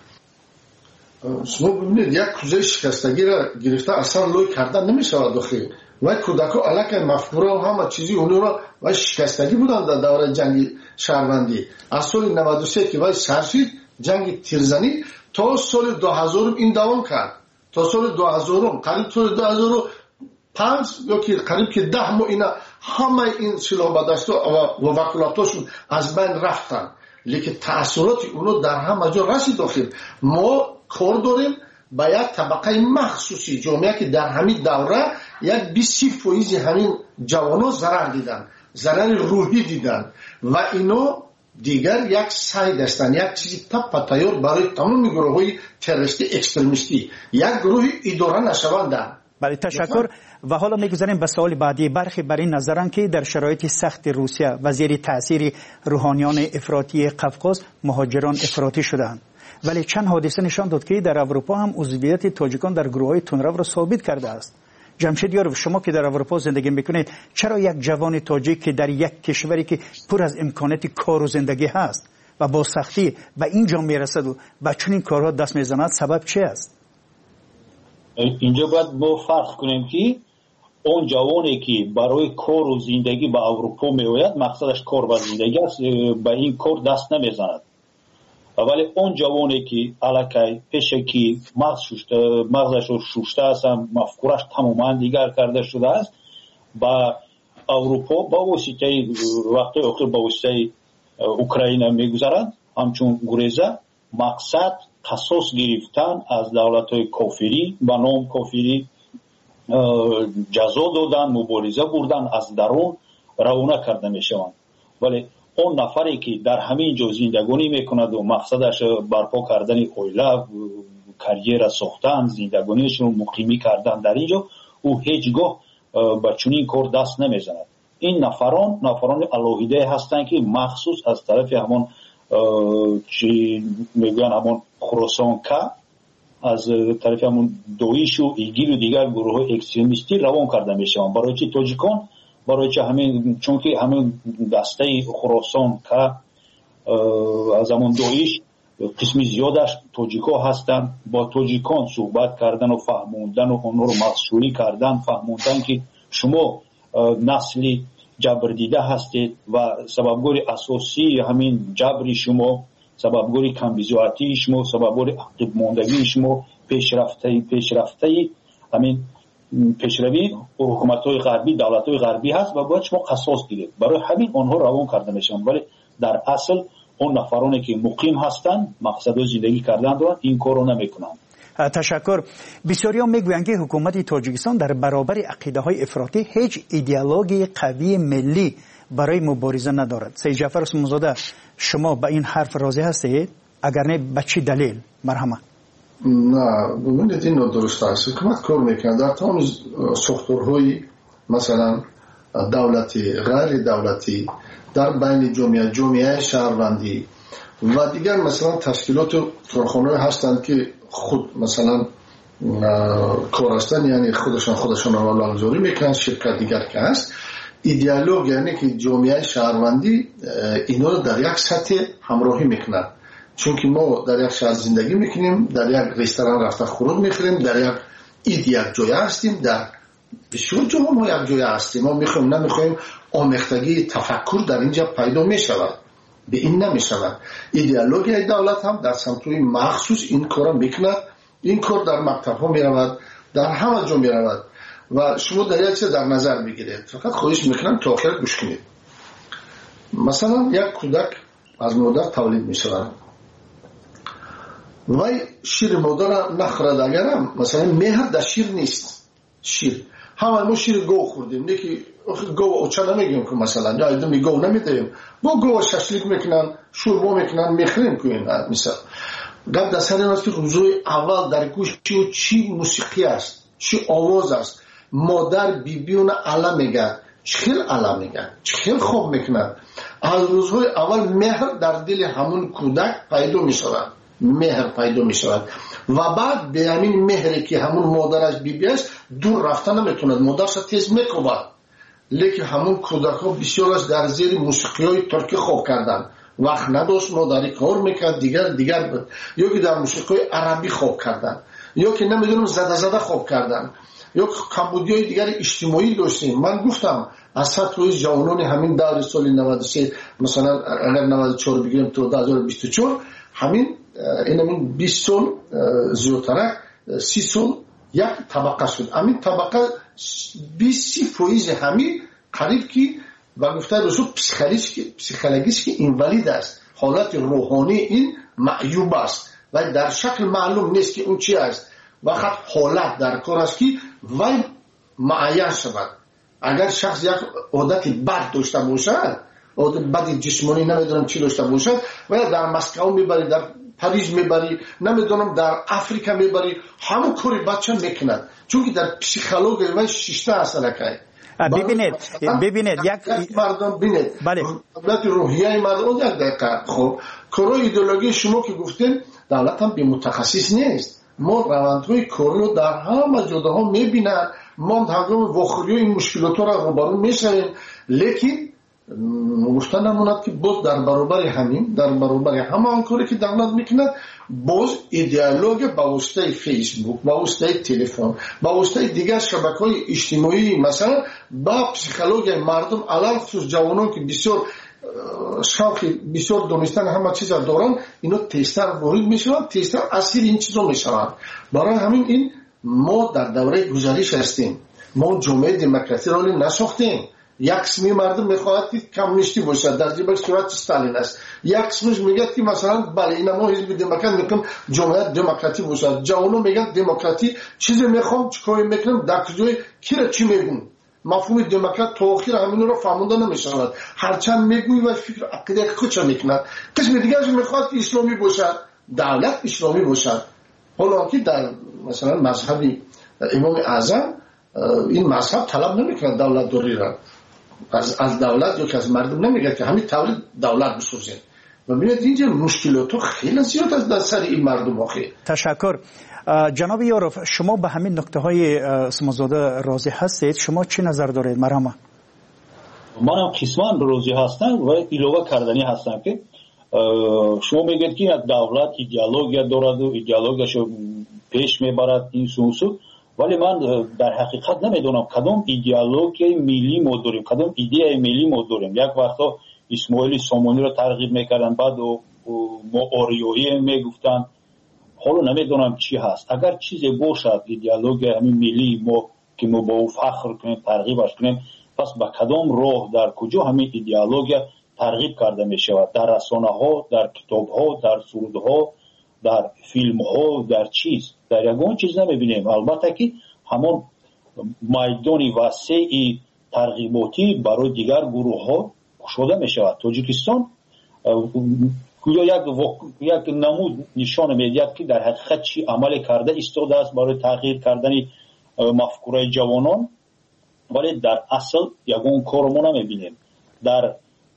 شما ببینید یک کوزه شکستگی را گرفته اصلا لوی کردن نمیشود داخل و کودکا علاقه مفکوره و همه چیزی اونو را و شکستگی بودن در دوره جنگ شهروندی. از سال 93 که وای سرشید جنگ تیرزنی تا سال 2000 این دوام کرد، تا سال 2000 قریب سال 2005 یا که قریب که 10 ماه اینا همه این سلاح بدستا و وکالتاشون از بین رفتن، لیکن تأثیرات اونو در همه جا رسید داخل. ما کار داریم با یک طبقه مخصوصی جامعه که در همین دوره یک 20% همین جوانا ضرر دیدن، ضرر روحی دیدن و اینو دیگر یک سعی داشتن یک چیزی تیار برای تمام گروه های تروریستی اکستریمیستی یک گروه اداره نشوندن. بله تشکر. و حالا میگذاریم به سوال بعدی. برخی بر این نظرن که در شرایط سخت روسیه و زیر تاثیر روحانیان افراطی قفقاز مهاجران افراطی شدند، ولی چند حادثه نشان داد که در اروپا هم عضویت تاجیکان در گروه‌های تندرو را ثابت کرده است. جمشید یارو، شما که در اروپا زندگی میکنید، چرا یک جوان تاجیک که در یک کشوری که پر از امکانات کار و زندگی هست و با سختی به اینجا میرسد و به چنین کارها دست میزند، سبب چی است؟ اینجا باید ما فرق کنیم که اون جوانی که برای کار و زندگی به اروپا میآید مقصدش کار و زندگی است، به این کار دست نمیزند. ولی اون جوانی که علاقه پیشه که مغزش رو شوشته است، مفکورش تماما دیگر کرده شده است، با اروپا با واسطه وقتی آخر با واسطه اوکراین میگذارند، همچون گریزه مقصد قصاص گرفتن از دولت‌های کافری با نام کافری، جزا دادن، مبارزه بردن، از درون روانه کرده میشوند. ولی اون نفری که در همین جا زندگانی میکند و مقصدش برپا کردن اویله، کریر ساختن، زندگانیش رو مقیمی کردن در اینجا، او هیچگاه به چنین کار دست نمیزند. این نفران الهیده هستند که مخصوص از طرف همون چی میگن همون خراسان که از طرف همون دویش و ایگیل و دیگر گروه های اکستریمیستی روان کرده میشوند. برای چی تاجیکان؟ برای چه همین، چون که همین دسته خراسان که از همون دویش قسمی زیادش توجیکا هستند. با توجیکان صحبت کردن و فهموندن و اونها رو مخصوصی کردن، فهموندن که شما نسلی جبر دیده هستید و سببگار اساسی همین جبری شما، سببگار کمبیزاتی شما، سببگار عقب ماندگی شما، پیشرفته همین پیشروی حکومت‌های غربی، دولت‌های غربی هست و باید شما قصاص گیرید. برای همین آنها روان کرده میشن، ولی در اصل اون نفرانی که مقیم هستند، مقصد زندگی کردن دارند، این کارو نمیکنند. تشکر. بسیاری‌ها میگویند که حکومت تاجیکستان در برابر عقیده‌های افراطی هیچ ایدئولوژی قوی ملی برای مبارزه ندارد. سید جعفر اسمانزاده، شما به این حرف راضی هستید؟ اگر نه به چه دلیل؟ مرحمت. نه، ببینید این درست است. حکومت کار میکنه در تمام ساختارهای مثلا دولتی، غیر دولتی، در بین جامعه شهروندی و دیگر مثلا تشکیلات کارخانه هستند که خود مثلا کار هستند، یعنی خودشان رولگذاری میکنن. شرکت دیگر که هست ایدئولوژی، یعنی که جامعه شهروندی اینا رو در یک سطح همراهی میکنن. چون که ما در یک شهر زندگی میکنیم، در یک رستوران رفته خوراک میخوریم، در یک جای هستیم، در بسیار جا ما یک جای هستیم. ما میخوایم نمیخوایم آمیختگی تفکر در اینجا پیدا میشود، به این نمیشود. ایدئولوژی دولت هم در سمت‌های مخصوص این کار میکند. این کار در مکتب ها میرود، در همه جا میرود و شما در یک چیز در نظر بگیرید. فقط خواهش میکنم تا آخر گوش کنید. مثلا یک کودک از مادر تولید میشود، وای شیر مادر نخورد، اگرم مثلا مهر در شیر نیست. شیر همه ما شیر گو خوردیم، یکی گو اوچا نمیگیم که مثلا یا ایدمی گو نمیدهیم، با گو ششلیک میکنن، شوربا میکنن، میخریم که این مثلا گفت در سر این است که روزای اول در گوش چی موسیقی است، چی آواز است. مادر بیبیون علم میگه، چخیل علم میگه، چخیل خوب میکنن. از روزهای اول مهر در دل همون کودک پیدا میشود، مهر پیدا میشود و بعد به همین مهری که همون مادرش بیبی است دور رفتن نمیتوند، مادرش تیز میکوبد. لیکن همون کودک ها بسیارش در زیر موسیقی های ترکی خوب کردن، وقت نداشت مادری کار میکرد، دیگر بود. یا که در موسیقی عربی خوب کردن، یا که نمیدونم زده خوب کردن، یا کمبودی های دیگر اجتماعی داشتیم. من گفتم از سطح جوانان همین دور سال 93 مثلا اگر 94 بگیریم تا 2024 همین 20 سال زیادتر 30 سال یک طبقه شد. همین طبقه 20% همین قریب که و گفته رسول پسیکولوژیش که اینوالید است، حالت روحانی این معیوب است و در شکل معلوم نیست که اون چی است. وقت حالت در کار است که وای معین شود. اگر شخص یک عادت بد داشته باشد، عادت بد جسمانی نمیدونم چی داشته باشد و در مسکو میبری، در پاریس میبری، نمیدونم در افریقا میبری، همون کاری بچه میکند، چون که در پسیکولوژی و شیشته اصلا که ببینید یک مردم ببینید بله دولت روحیه مردم یک دقیقه. خب کارای ایدئولوژی شما که گفتین دولت هم بی متخصص نیست. ما روندهای کاری رو در همه جاها میبینن، ما هنگام واخوری این مشکلات را روبرو میشویم، لیکن گفتن نموند که باز در برابر همین، در برابر همه کاری که دولت میکند، باز ایدئولوژی با واسطه فیسبوک، با واسطه تلفن، با واسطه دیگر شبکه‌های اجتماعی مثلا با پسیکولوژی مردم علل خصوص جوانان که بسیار شوقی بسیار دونستن همه چیز دارن، اینا تیستر وارد میشوند، تیستر اسیر این چیزا میشوند. برای همین این ما در دوره گذشته هستیم، ما جامعه دموکراسی را نساختیم. یک قسمی مردم میخواهد که کمونیستی باشد، در جبر صورت استالین است. یک قسمش میگه که مثلا بله این ما حزب دموکرات میگم جامعه دموکراتی باشد. جوانان میگن دموکراتی چیزی میخوام چیکار میکنم، در کجای کی را چی میگم. مفهوم دموکرات تا آخر همین رو فهمونده نمیشود. هرچند میگوی و فکر عقیده کچ میکند. قسم دیگرش میخواد که اسلامی باشد، دولت اسلامی باشد. حالا که در مثلا مذهبی امام اعظم این مذهب طلب نمیکنه دولت دوری را از دولت یا که از مردم نمیگه که همین تولید دولت بسازید. و ببینید اینجا مشکلات خیلی زیاد از در سر این مردم آخه. تشکر. جناب یاروف، شما به همین نکته های اسمانزاده راضی هستید؟ شما چی نظر دارید؟ مرحبا. من هم قسمان راضی هستم و ایلوه کردنی هستم که شما میگید که دولت ایدئولوژی دارد و ایدئولوژیشو پیش میبرد این سو، ولی من در حقیقت نمیدونم کدام ایدئولوژی ملی ما داریم، کدام ایده ملی ما داریم. یک وقتا اسماعیل سامانی رو ترغیب میکردن، بعد ما آریایی میگفتن، حالا نمیدونم چی هست. اگر چیزی باشد ایدئولوژی همین ملی ما که ما با او فخر کنیم، ترغیبش کنیم، پس به کدام راه، در کجا همین ایدئولوژی ترغیب کرده می شود؟ در رسانه ها، در کتاب ها، در سرود ها، در فیلم ها، در چیز، در یگان چیز نمیبینیم. البته که همون میدان وسیع ترغیباتی برای دیگر گروه ها شده می شود. تاجیکستان یک نمود نشان میدهد که در حقیقت چی عمل کرده ایستاده است برای تغییر کردن مفکوره جوانان، ولی در اصل یگان کار ما نمیبینیم. در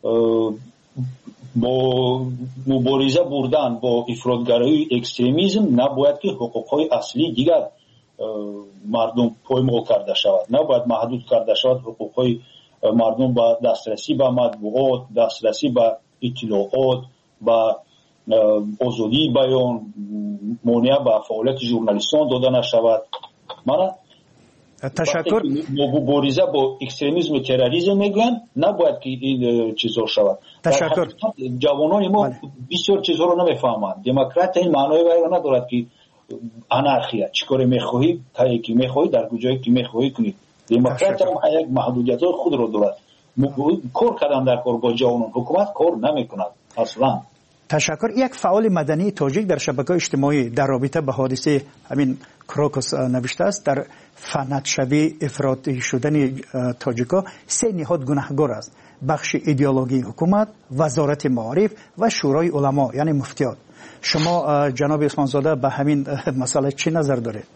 با مبارزه بردن با افراطگرایی اکستریمیسم نباید که حقوقهای اصلی دیگر مردم پایمال کرده شود، نباید محدود کرده شود حقوقهای مردم به دسترسی به مطبوعات، دسترسی به اطلاعات، به آزادی بیان، مانع به فعالیت ژورنالیستان داده نشود. من تشکر. مبارزه با اکستریمیسم و تروریسم میگن نباید که این چیزا شود. تشکر. جوانان ما بسیار چیزها رو نمیفهمند. دموکرات این معنای رو ندارد که انارخیا چیکار میخواهی تا یکی میخواهی در کجایی که میخواهی کنی. دموکرات هم یک محدودیت‌های خود رو دارد. کار کردن در کار با جوانان، حکومت کار نمیکند اصلا. تشکر. یک فعال مدنی تاجیک در شبکه‌های اجتماعی در رابطه به حادثه همین کراکوس نوشته است در فنتشوی افراطی شدن تاجیکا 3 نهاد گناهکار است: بخش ایدئولوژی حکومت، وزارت معارف و شورای علما یعنی مفتیات. شما جناب عثمانزاده به همین مسئله چی نظر دارید؟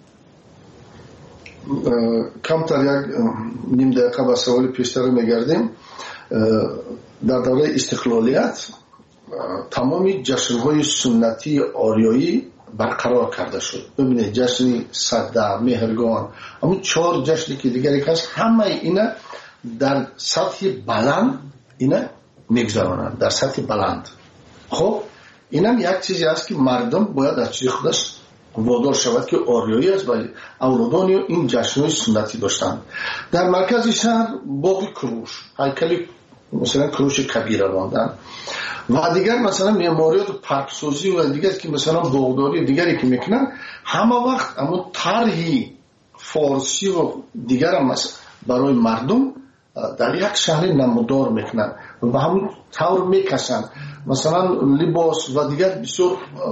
کمتر یک نیم دقیقه به سوال پیشتر میگردیم. در دوره استقلالیت تمامی جشن‌های سنتی آریایی برقرار کرده شد. ببینید جشن صده، مهرگان، اما 4 جشنی که دیگری که هست، همه اینا در سطح بلند اینا میگذرانند، در سطح بلند. خب اینم یک چیزی است که مردم باید از چیز خودش وادار شود که آریایی است و اولادان این جشن‌های سنتی داشتند. در مرکز شهر باغ کروش، هیکل مثلا کروش کبیره ماندن و دیگر مثلا معماریات و پارکسازی و دیگر که مثلا باغداری دیگری که میکنن، همه وقت اما طرحی فارسی و دیگر هم برای مردم در یک شهر نمودار میکنن و به همون طور میکشن. مثلا لباس و دیگر بسیار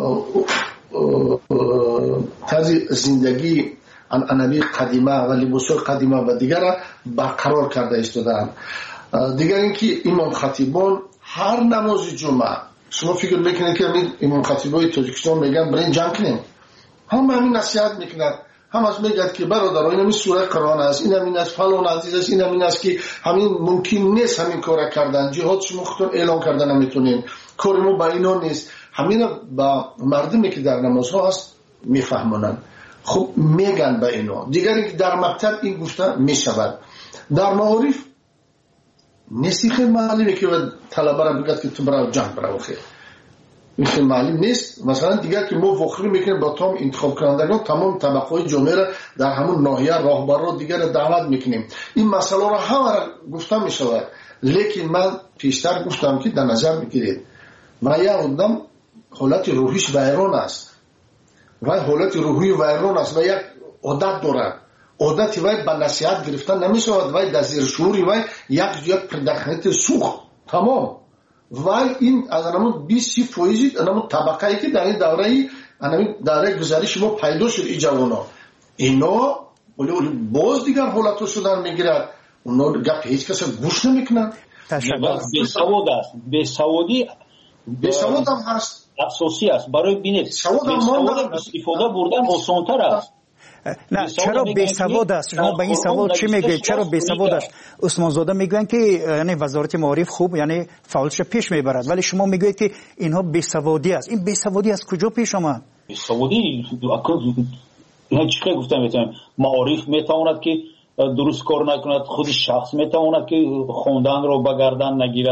طرز زندگی عنعنوی قدیمه و لباس‌های قدیمه و دیگر را برقرار کرده ایستادند. دیگر اینکه امام خطیبان هر نماز جمعه، شما فکر میکنید که امام خطیبای تاجیکستان میگن برای جمع کنیم، هم همین نصیحت میکنند، هم از میگد که برادران این همین سوره قرآن است، این همین است، فلان عزیز است، این همین است که همین ممکن نیست همین کار کردن، جهاد شما خودتون اعلان کردن نمیتونین، کار ما با اینا نیست. همین با مردمی که در نمازها هست میفهمونن، خب میگن به اینا. دیگری که در مکتب این گفته میشود. در معارف نیستی خیلی معلومه که طلبه را بگد که تو برای جنگ برای خیلی این خیلی معلوم نیست. مثلا دیگر که ما وخری میکنیم با تمام انتخاب کنندگان، تمام طبقه جامعه را در همون ناحیه راهبر دیگر را دعوت میکنیم. این مسئله را همه را گفته میشود، لیکن من پیشتر گفتم که در نظر بگیرید و یک آدم حالت روحیش ویران است و حالت روحی ویران است و یک عادت دارد. عادتی وای به نصیحت گرفتن نمیشود، وای در زیر شعوری وای یک پردخنیت سوخت تمام. وای این از همون 20% همون طبقه‌ای که در این دوره گذشته ما پیدا شد، این جوانا اینا ولی باز دیگر حالتو شدن میگیرد، اونا گپ هیچ کس گوش نمیکنن. بیسواد است، بیسواد هم هست، افسوسی است. برای بینید بیسواد استفاده بردن آسان‌تر است. نه چرا بیسواد است؟ شما به این سوال چی میگید؟ چرا بیسواد است؟ عثمانزاده میگن که یعنی وزارت معارف خوب یعنی فعالش پیش میبرد، ولی شما میگید که اینها بیسوادی است. این بیسوادی از کجا پیش آمد؟ بیسوادی یعنی چی گفتم میتونم معارف میتواند که درست کار نکند، خود شخص میتواند که خوندن رو بگردن نگیرد،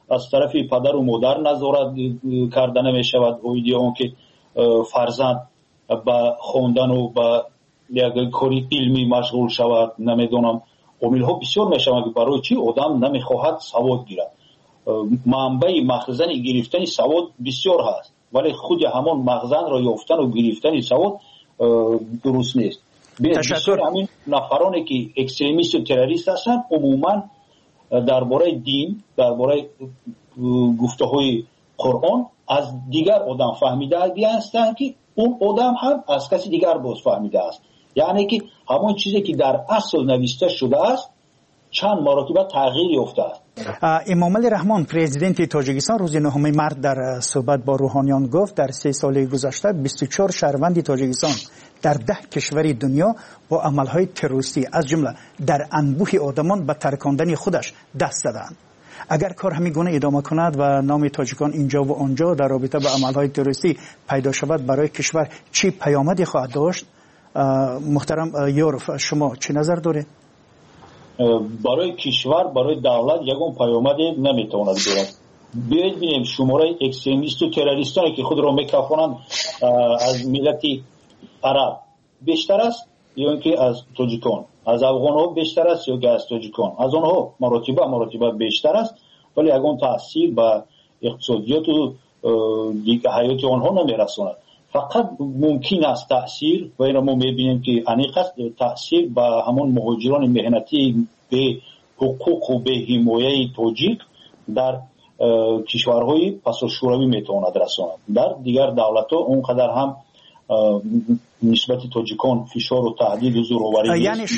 از طرف پدر و مادر نظارت کردن می شود. اویدی اون که فرزند با خوندن و با یک کاری علمی مشغول شود، نمیدونم عامل ها بسیار می شود که برای چی آدم نمیخواهد سواد گیرد. منبع مخزن گرفتن سواد بسیار هست، ولی خود همان مخزن را یافتن و گرفتن سواد درست نیست. بسیار همین نفرانی که اکستریمیست و تروریست هستند عموما درباره دین، درباره گفته های قرآن از دیگر آدم فهمیده هستند که اون آدم هم از کسی دیگر باز فهمیده است. یعنی که همون چیزی که در اصل نوشته شده است چند مرتبه تغییر یافته است. امام علی رحمان پرزیدنت تاجیکستان روز 9 مارس در صحبت با روحانیان گفت در 3 سال گذشته 24 شهروند تاجیکستان در 10 کشور دنیا با عملهای تروریستی از جمله در انبوه آدمان به ترکاندن خودش دست زدند. اگر کار همین گونه ادامه کند و نام تاجیکان اینجا و آنجا در رابطه با عملهای تروریستی پیدا شود، برای کشور چی پیامدی خواهد داشت؟ محترم یوروف، شما چه نظر دارید؟ برای کشور، برای دولت یگان پیامدی نمیتواند دارد. بیایید ببینیم شماره اکستریمیست و تروریستانی که خود را میکافانند از ملت عرب بیشتر است یا اینکه از تاجیکان، از افغان ها بیشتر است یا که از تاجیکان، از آنها مراتبه بیشتر است، ولی یگان تاثیر به اقتصادیات و دیگه حیات آنها نمیرساند. فقط ممکن است تاثیر و این ما میبینیم که انیق است تاثیر به همون مهاجران مهنتی به حقوق و به حمایه تاجیک در کشورهای پس شوروی میتواند رساند. در دیگر دولت ها اونقدر هم نسبت تاجیکان فشار و تهدید و زورآوری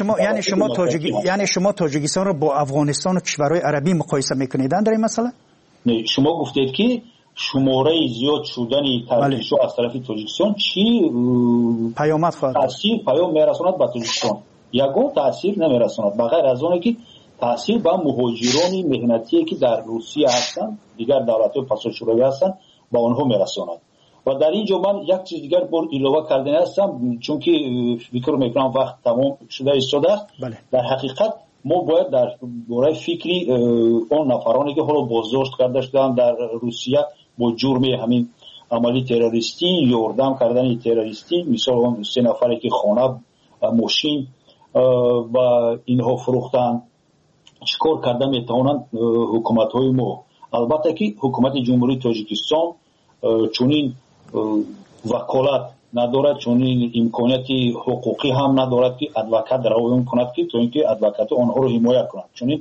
یعنی شما تاجیکستان رو با افغانستان و کشورهای عربی مقایسه میکنید در این مسئله؟ نه، شما گفتید که شماره زیاد شدن ترکیش‌ها از طرف تاجیکستان چی پیامد خواهد تاثیر پیام میرساند به تاجیکستان؟ یگان تاثیر نمیرساند بغیر از اون که تاثیر به مهاجران مهنتی که در روسیه هستند، دیگر دولت‌های پس شوروی هستند، با آنها میرساند. و در اینجا من یک چیز دیگر بار علاوه کردن هستم، چون که فکر میکنم وقت تمام شده است. در حقیقت ما باید در باره فکری اون نفرانی که حالا بازداشت کرده شدن در روسیه با جرم همین عملی تروریستی، یاردم کردن تروریستی، مثال اون 3 نفری که خانه ماشین و اینها فروختن، چیکار کردن میتوانند حکومت های ما؟ البته که حکومت جمهوری تاجیکستان چونین وکالت ندارد، چونین امکانیتی حقوقی هم ندارد که ادوکات روایت کند که تو اینکه ادوکات آنها رو حمایت کند. چونین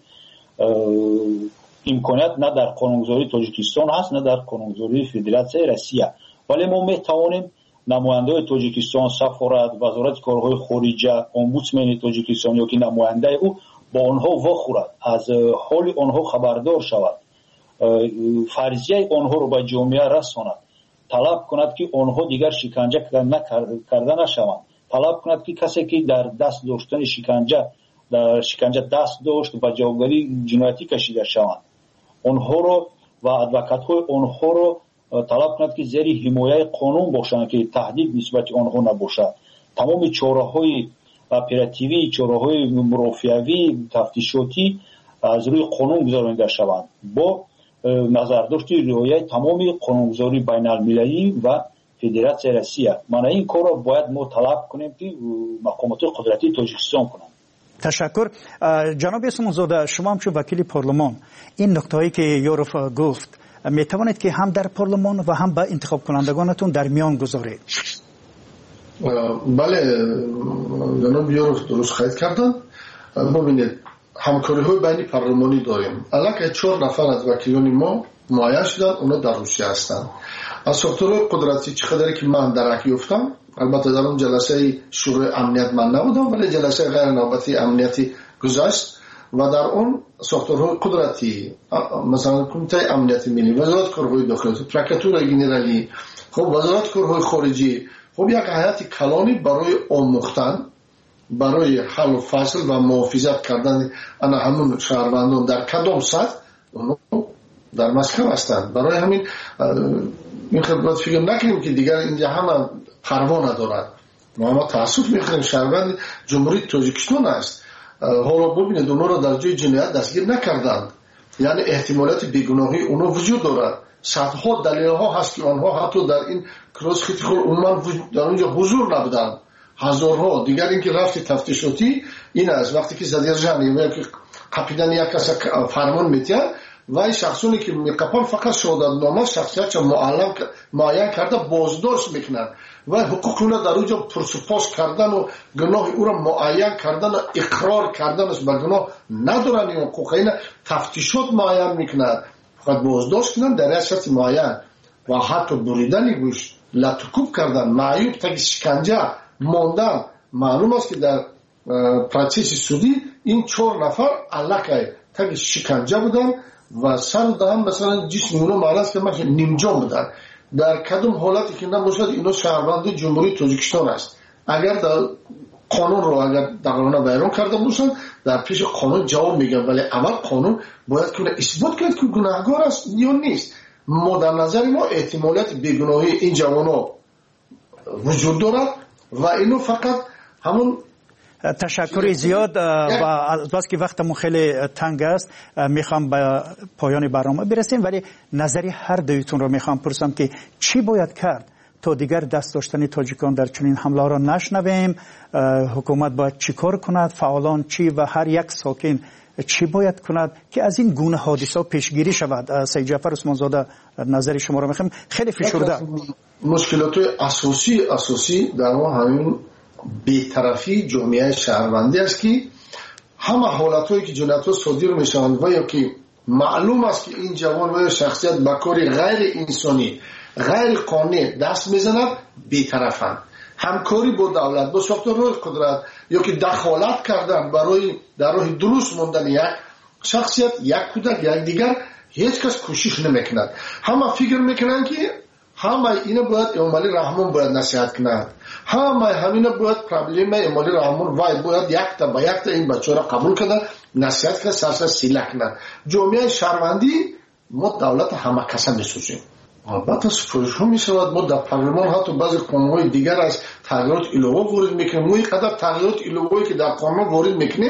امکانیت نه در قانونگذاری تاجیکستان هست نه در قانونگذاری فدراسیون روسیه. ولی ما میتوانیم نماینده تاجیکستان، سفارت، وزارت کارهای خارجه، امبودسمن تاجیکستان یا که نماینده او با آنها واخورد، از حال آنها خبردار شود، فرضیه آنها رو به جامعه رساند، طلب کند که آنها دیگر شکنجه کرده نشوند، طلب کند که کسی که در دست داشتن شکنجه دست داشت و جوابگری جنایتی کشیده شوند، آنها رو و ادوکات های آنها رو طلب کند که زیر حمایه قانون باشند که تهدید نسبت آنها نباشد. تمام چاره‌های اپراتیوی، چاره‌های مرافعوی، تفتیشاتی از روی قانون گذارانده شوند با نظرداشت رعایت تمام قانونگذاری بین المللی و فدراسیون روسیه. من این کار را باید ما طلب کنیم که مقامات قدرتی تاجیکستان کنند. تشکر. جناب اسمانزاده، شما هم چون وکیل پارلمان این نکته‌ای که یوروف گفت میتوانید که هم در پارلمان و هم با انتخاب کنندگانتون در میان گذارید؟ بله جناب یوروف درست خواهید کردن. ببینید همکاری های بین پارلمانی داریم. الان 4 نفر از وکیلان ما معین شدن، اونا در روسیه هستند. از ساختارهای قدرتی چقدری که من درک یافتم، البته در اون جلسه شورای امنیت من نبودم ولی جلسه غیر نوبتی امنیتی گذشت و در اون ساختارهای قدرتی مثلا کمیته امنیت ملی، وزارت کارهای داخلی، پرکاتور گنرالی، خب وزارت کارهای خارجی، خب یک هیئت کلانی برای آموختن، برای حل و فصل و محافظت کردن انا همون شهروندان در کدام سطح در مسکو هستند. برای همین این خدمت فکر نکنیم که دیگر اینجا همه پروا ندارد. ما تاسف میکنیم شهروند جمهوری تاجیکستان است. حالا ببینید اونا را در جای جنایت دستگیر نکردند، یعنی احتمالات بیگناهی اونا وجود دارد. صدها دلیل ها هست که آنها حتی در این کراس خیلی عموما در اونجا حضور نبودن، هزارها. دیگر اینکه رفت تفتیشاتی این است وقتی که задержан یا که قپیدن یک کس فرمان میتین و این شخصونی که میقپن فقط شهادتنامه شخصیت معین کرده بازداشت میکنن و حقوق اونا در اونجا پرسپاس کردن و گناه او را معین کردن و اقرار کردن است. به گناه ندارن این حقوق، این تفتیشات معین میکنن، فقط بازداشت کنن در شرط معین و حتی بریدن گوشت، لطکوب کردن، معیوب تا شکنجه ماندن. معلوم است که در پروسس سودی این 4 نفر علاقه تا شکنجه بودن و سر دهم مثلا جسم اونا معرض که مثلا نیمجان بودن. در کدوم حالتی که نباشد اینا شهروند جمهوری تاجیکستان است. اگر در قانون رو اگر دقیقاً بیان کرده باشن در پیش قانون جواب میگن، ولی اول قانون باید که اثبات کرد که گناهکار است یا نیست. ما در نظر ما احتمالات بیگناهی این جوانا وجود دارد و اینو فقط همون. تشکر زیاد و بس که وقتمون خیلی تنگ است میخوام به پایان برنامه برسیم، ولی نظری هر دویتون رو میخوام پرسم که چی باید کرد تا دیگر دست داشتن تاجیکان در چنین حمله را نشنویم؟ حکومت باید چی کار کند؟ فعالان چی و هر یک ساکن چی باید کند که از این گونه حادثه پیشگیری شود؟ سید جعفر عثمان زاده نظر شما رو میخوام. خیلی فشرده مشکلات اساسی در ما همین بی‌طرفی جامعه شهروندی است که همه حالتایی که جنایت‌ها صادر میشوند و یا که معلوم است که این جوان و شخصیت به کاری غیر انسانی غیر قانونی دست میزند بی‌طرفند. همکاری با دولت با ساختارهای قدرت یا که دخالت کردن برای در راه درست ماندن یک شخصیت، یک کودک، یک دیگر، هیچ کس کوشش نمیکند. همه فکر میکنن که همه اینا باید امالی رحمان باید نصیحت کنند، همه همینا باید پرابلم امالی رحمان باید یک تا این بچه را قبول کنند، نصیحت کنند، سرسر سیله کنند. جامعه شهروندی ما دولت همه کسا میسوزیم. البته سفارش ها می شود ما در پارلمان حتی بعضی قانون‌های دیگر از تغییرات الهه وارد میکنیم. ما اینقدر تغییرات الهه‌ای که در قانون وارد میکنیم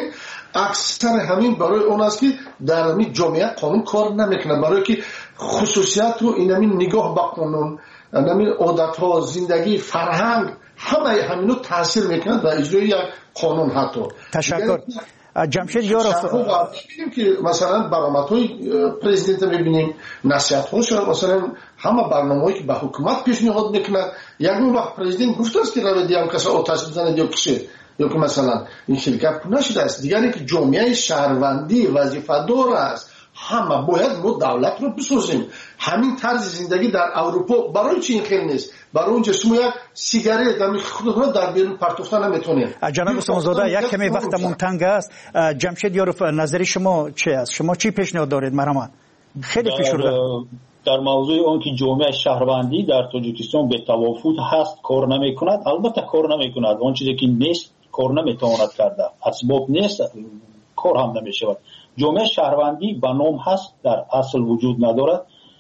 اکثر همین برای اون است که در همین جامعه قانون کار نمیکنه، برای که خصوصیت و این همین نگاه به قانون، همین عادت ها، زندگی، فرهنگ همه همینو تاثیر میکنه در اجرای یک قانون. حتی تشکر. جمشید یاروف میبینیم که مثلا برآمدهای پرزیدنت میبینیم، نصیحت‌هاش مثلا همه برنامه‌هایی که به حکومت پیشنهاد میکنند. یک وقت پرزیدنت گفته است که روی دیام کسا آتش بزنه یا کشه یا که مثلا این خیلی گپ نشده است. دیگری که جامعه شهروندی وظیفه دار است، همه باید ما دولت رو بسازیم. همین طرز زندگی در اروپا برای چی این خیلی نیست؟ برای اونجا شما یک سیگارت در خودتون در بیرون پرتافتن نمیتونید. جناب عثمان زاده یک کمی وقتمون تنگ است. جمشید یاروف نظر شما چی است؟ شما چی پیشنهاد دارید؟ مرحبا. خیلی فشرده در موضوع اون که جامعه شهروندی در تاجیکستان به توافق هست کار نمیکند. البته کار نمیکند، اون چیزی که نیست کار نمیتواند کرده، اسباب نیست کار هم نمیشود. جامعه شهروندی به نام هست، در اصل وجود ندارد،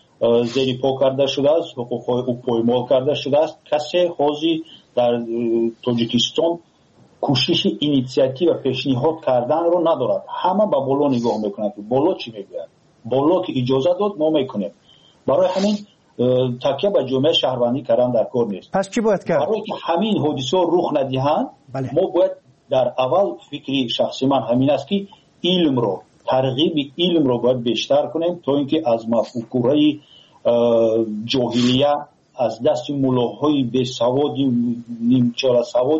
زیر پا کرده شده است، حقوق‌های او پایمال کرده شده است. کسی حاضر در تاجیکستان کوشش اینیشیاتیو و پیشنهاد کردن رو ندارد. همه به بالا نگاه میکنند که بالا چی میگوید، بالا که اجازه داد ما میکنیم. برای همین تکیه به جامعه شهروندی کردن در کار نیست. پس چی باید کرد؟ برای که همین حادثه رخ ندهند ما باید در اول فکری شخصی من همین است که علم رو، ترغیب علم رو باید بیشتر کنیم تا اینکه از مفکورهای جاهلیه، از دست ملاهای بی سواد، نیمچاره سواد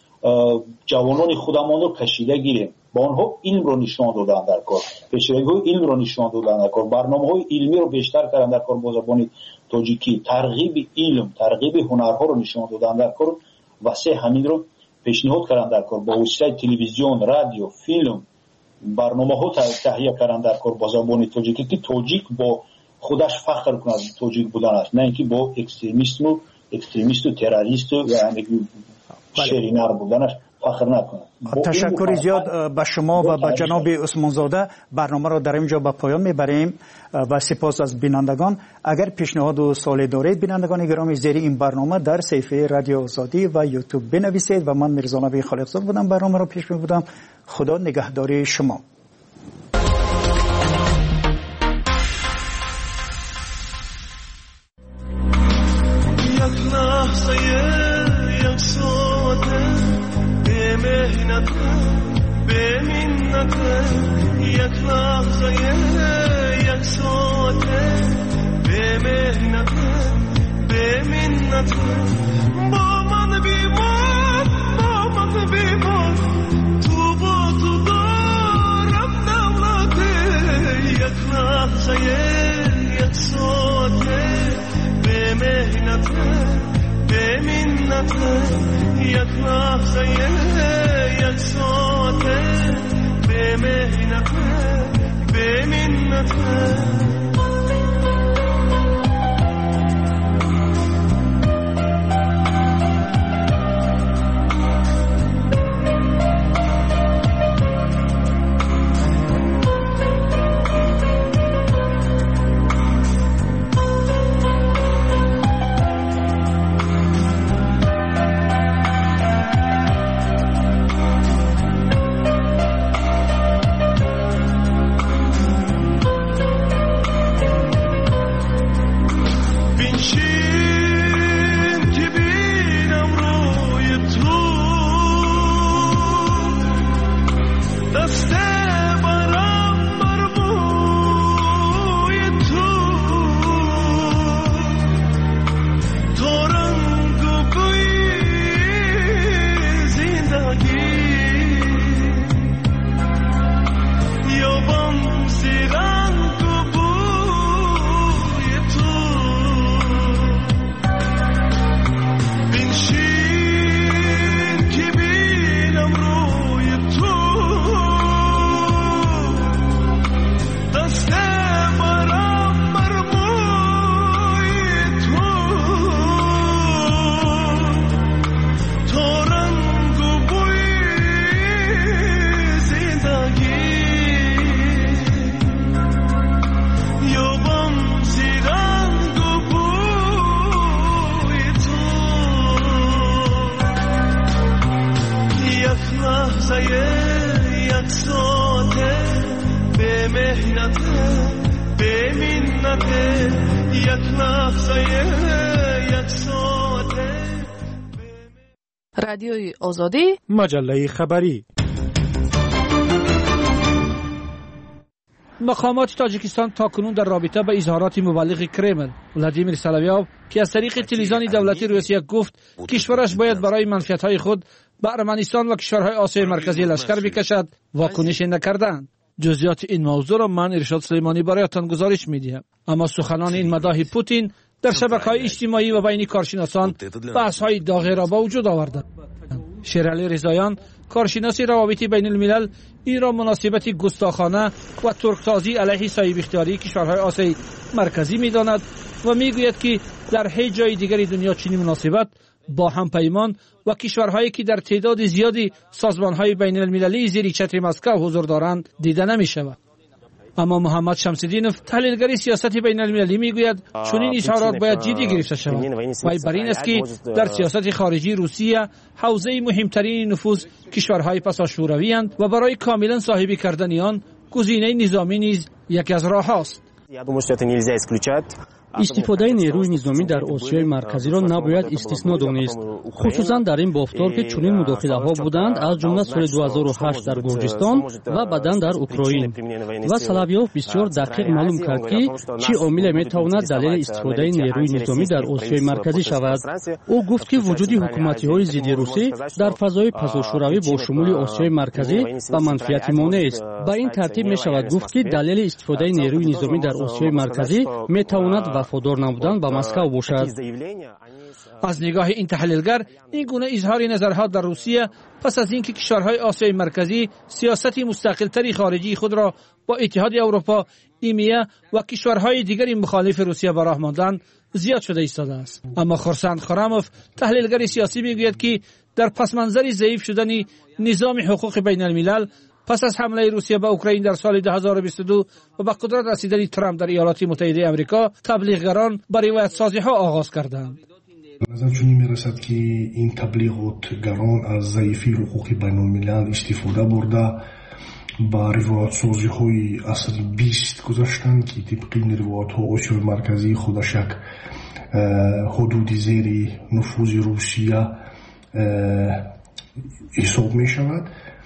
جوانان خودمان رو کشیده گیریم. با آنها علم رو نشان دادن در کار، پیشروی علم رو نشان دادن در کار، برنامه‌های علمی رو بیشتر کردن در کار با زبان تاجیکی، ترغیب علم، ترغیب هنرها رو نشان دادن در کار، واسه همین رو پیشنهاد کردن در کار با وسیله تلویزیون، رادیو، فیلم، برنامه‌ها تهیه کردن در کار با زبان تاجیکی که تاجیک با خودش فخر کند تاجیک بودن است، نه اینکه با اکستریمیست و تروریست و یعنی شرینر بودنش فخر نکنه. تشکر زیاد به شما و به جناب عثمان زاده. برنامه را در اینجا به پایان میبریم و سپاس از بینندگان. اگر پیشنهاد و سوالی دارید بینندگان گرامی زیر این برنامه در صفحه رادیو آزادی و یوتیوب بنویسید و من میرزا نبی خالقزاد بودم برنامه را پیش میبردم. خدا نگهداری شما. مهنت یک لحظه یک ساعته به مهنت به منت با من بیمان با من بیمان تو با تو دارم دولت یک لحظه یک ساعته به مهنت به منت یک لحظه یک ساعته به مهنت به منت رادیوی آزادی مجله خبری. مقامات تاجیکستان تاکنون در رابطه با اظهارات مبلغ کرمل ولادیمیر سلاویوف که از طریق تلویزیون دولتی روسیه گفت کشورش باید برای منفعت‌های خود به ارمنستان و کشورهای آسیای مرکزی لشکر بکشد واکنش نکردند. جزئیات این موضوع را من ارشاد سلیمانی برایتان گزارش می‌دهم. اما سخنان این مداح پوتین در شبکه‌های اجتماعی و بین کارشناسان بحث‌های داغی را به وجود آوردند. شیرعلی رضاییان کارشناس روابط بین الملل این را مناسبت گستاخانه و ترکتازی علیه صاحب اختیاری کشورهای آسیای مرکزی می‌داند و می‌گوید که در هیچ جای دیگری دنیا چنین مناسبت با هم پیمان و کشورهایی که در تعداد زیادی سازمان‌های بین المللی زیر چتر مسکو حضور دارند دیده نمی‌شود. اما محمد شمس‌الدینوف تحلیلگر سیاست بین المللی میگوید چنین اظهارات باید جدی گرفته شود و بر این است که در سیاست خارجی روسیه حوزه مهمترین نفوذ کشورهای پساشوروی اند و برای کاملا صاحبی کردن آن گزینه نظامی نیز یکی از راه‌هاست. استفاده نیروی نظامی در آسیای مرکزی را نباید استثنا دانست، خصوصا در این بافتار که چنین مداخله‌ها بودند از جمله سال 2008 در گرجستان و بعداً در اوکراین. و سلاویوف بسیار دقیق معلوم کرد که چه عامل میتواند دلیل استفاده نیروی نظامی در آسیای مرکزی شود. او گفت که وجود حکومت‌های ضد روسی در فضای پساشوروی با شمول آسیای مرکزی و منفعت مانع است. به این ترتیب می‌شود گفت که دلیل استفاده نیروی نظامی در آسیای مرکزی میتواند وفادار نبودن به مسکو باشد. از نگاه این تحلیلگر این گونه اظهار نظرها در روسیه پس از اینکه کشورهای آسیای مرکزی سیاست مستقل‌تری خارجی خود را با اتحاد اروپا، ایمیه و کشورهای دیگری مخالف روسیه به راه ماندند زیاد شده ایستاده است. اما خورسند خراموف تحلیلگر سیاسی میگوید که در پس منظر ضعیف شدن نظام حقوق بین الملل پس از حمله روسیه به اوکراین در سال 2022 و به قدرت رسیدن ترامپ در ایالات متحده آمریکا، تبلیغگران با روایت سازی ها آغاز کردند. نظر چنین میرسد که این تبلیغاتگران از ضعیفی حقوق بین الملل استفاده برده با روایت سازی های اصل 20 گذاشتند که طبق این روایت ها آسیای مرکزی خودش یک حدود زیر نفوذ روسیه حساب می شود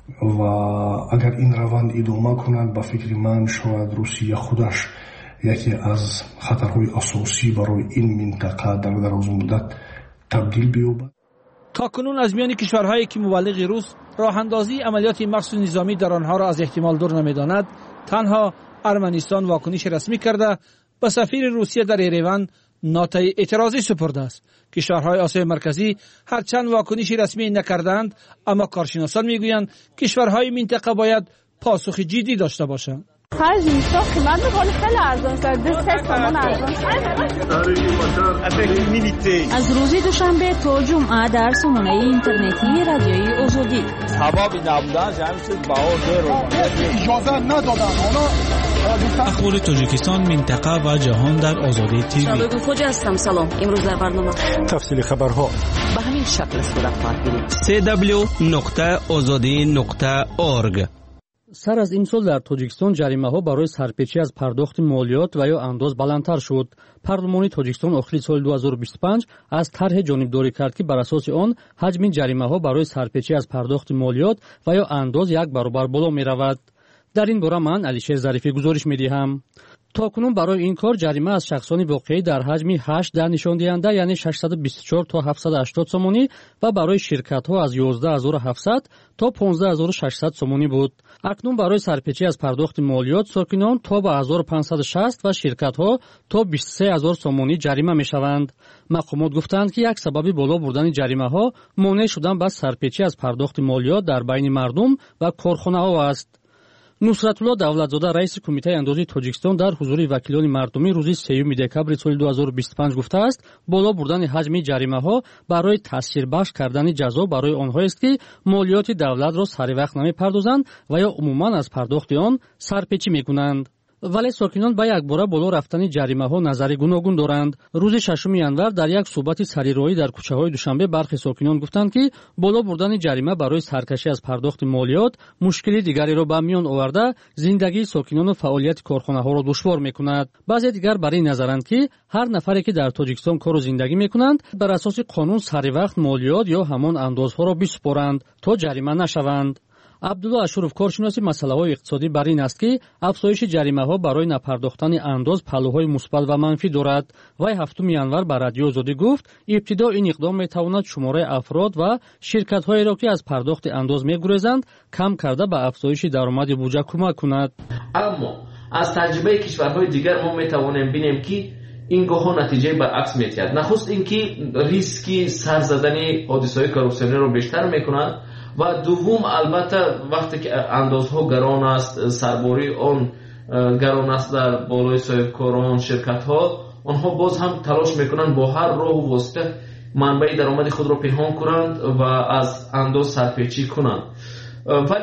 و اگر این روند ادامه کند به فکر من شاید روسیه خودش یکی از خطرهای اساسی برای این منطقه در دراز مدت تبدیل بیابد. تاکنون از میان کشورهایی که مبلغ روس راه اندازی عملیات مخصوص نظامی در آنها را از احتمال دور نمیداند، تنها ارمنستان واکنش رسمی کرده به سفیر روسیه در ایروان نوتای اعتراضی سپرده است. کشورهای آسیای مرکزی هرچند واکنشی رسمی نکردند، اما کارشناسان میگویند کشورهای منطقه باید پاسخ جدی داشته باشند. خرج اینستا قیمت می‌کنه خیلی ارزان شده. 2 تومان ارزان شده. از روز دوشنبه تا جمعه در سامانه اینترنتی رادیوی آزادی. سبب نبودن همین چیز بهار رو اجازه ندادن. اخبار تاجیکستان، منطقه و جهان در آزادی تیوی. شباب خوش هستم. سلام. امروز در برنامه تفصیل خبرها به همین شکل صورت خواهد گرفت. www.azadi.org. سر از امسال در تاجیکستان جریمه‌ها برای سرپیچی از پرداخت مالیات و یا انداز بلندتر شد. پارلمانی تاجیکستان آخر سال 2025 از طرح جانبداری کرد که بر اساس آن حجم جریمه‌ها برای سرپیچی از پرداخت مالیات و یا انداز 1 برابر بالا می‌رود. در این باره من علیشیر ظریفی گزارش می‌دهم. تاکنون برای این کار جریمه از شخصانی واقعی در حجم 8 در نشان دهنده یعنی 624 تا 780 سومانی و برای شرکت‌ها از 11700 تا 15600 سومانی بود. اکنون برای سرپیچی از پرداخت مالیات ساکنان تا به 1560 و شرکت‌ها تا 23000 سومانی جریمه می‌شوند. مقامات گفتند که یک سبب بالا بردن جریمه‌ها مانع شدن با سرپیچی از پرداخت مالیات در بین مردم و کارخانه‌ها است. نصرت الله دولتزاده رئیس کمیته اندازی تاجیکستان در حضور وکیلان مردمی روز 3 دکبر سال 2025 گفته است بالا بردن حجم جریمه ها برای تاثیر بخش کردن جزا برای آنها است که مالیات دولت را سر وقت نمی‌پردازند و یا عموما از پرداخت آن سرپیچی می‌کنند. ولی ساکنان با یک باره بالا رفتن جریمه ها نظر گوناگون دارند. روز 6 ینور در یک صحبت سریرائی در کوچه های دوشنبه برخی ساکنان گفتند که بالا بردن جریمه برای سرکشی از پرداخت مالیات مشکلی دیگری را به میان آورده زندگی ساکنان و فعالیت کارخانه ها را دشوار میکند. بعضی دیگر بر این نظرند که هر نفری که در تاجیکستان کار و زندگی میکنند بر اساس قانون سر وقت مالیات یا همان اندازها را بسپارند تا جریمه نشوند. عبدالله اشرف کارشناس مسائل اقتصادی بر این است که افزایش جریمه ها برای نپرداختن انداز پهلوهای مثبت و منفی دارد. وی 7 ینور بر رادیو آزادی گفت ابتدا این اقدام میتواند شماره افراد و شرکت هایی را که از پرداخت انداز میگریزند کم کرده به افزایش درآمد بودجه کمک کند. اما از تجربه کشورهای دیگر ما میتوانیم ببینیم که این گاه نتیجه برعکس میتید. نخست اینکه ریسک سر زدن حادثه‌های کروپسیونی رو بیشتر میکند و دوم البته وقتی که اندازها گران است، سرباری آن گران است در بالای صاحبکاران شرکت ها، آنها باز هم تلاش میکنند با هر راه و واسطه منبع درآمد خود را پنهان کنند و از انداز سرپیچی کنند. ولی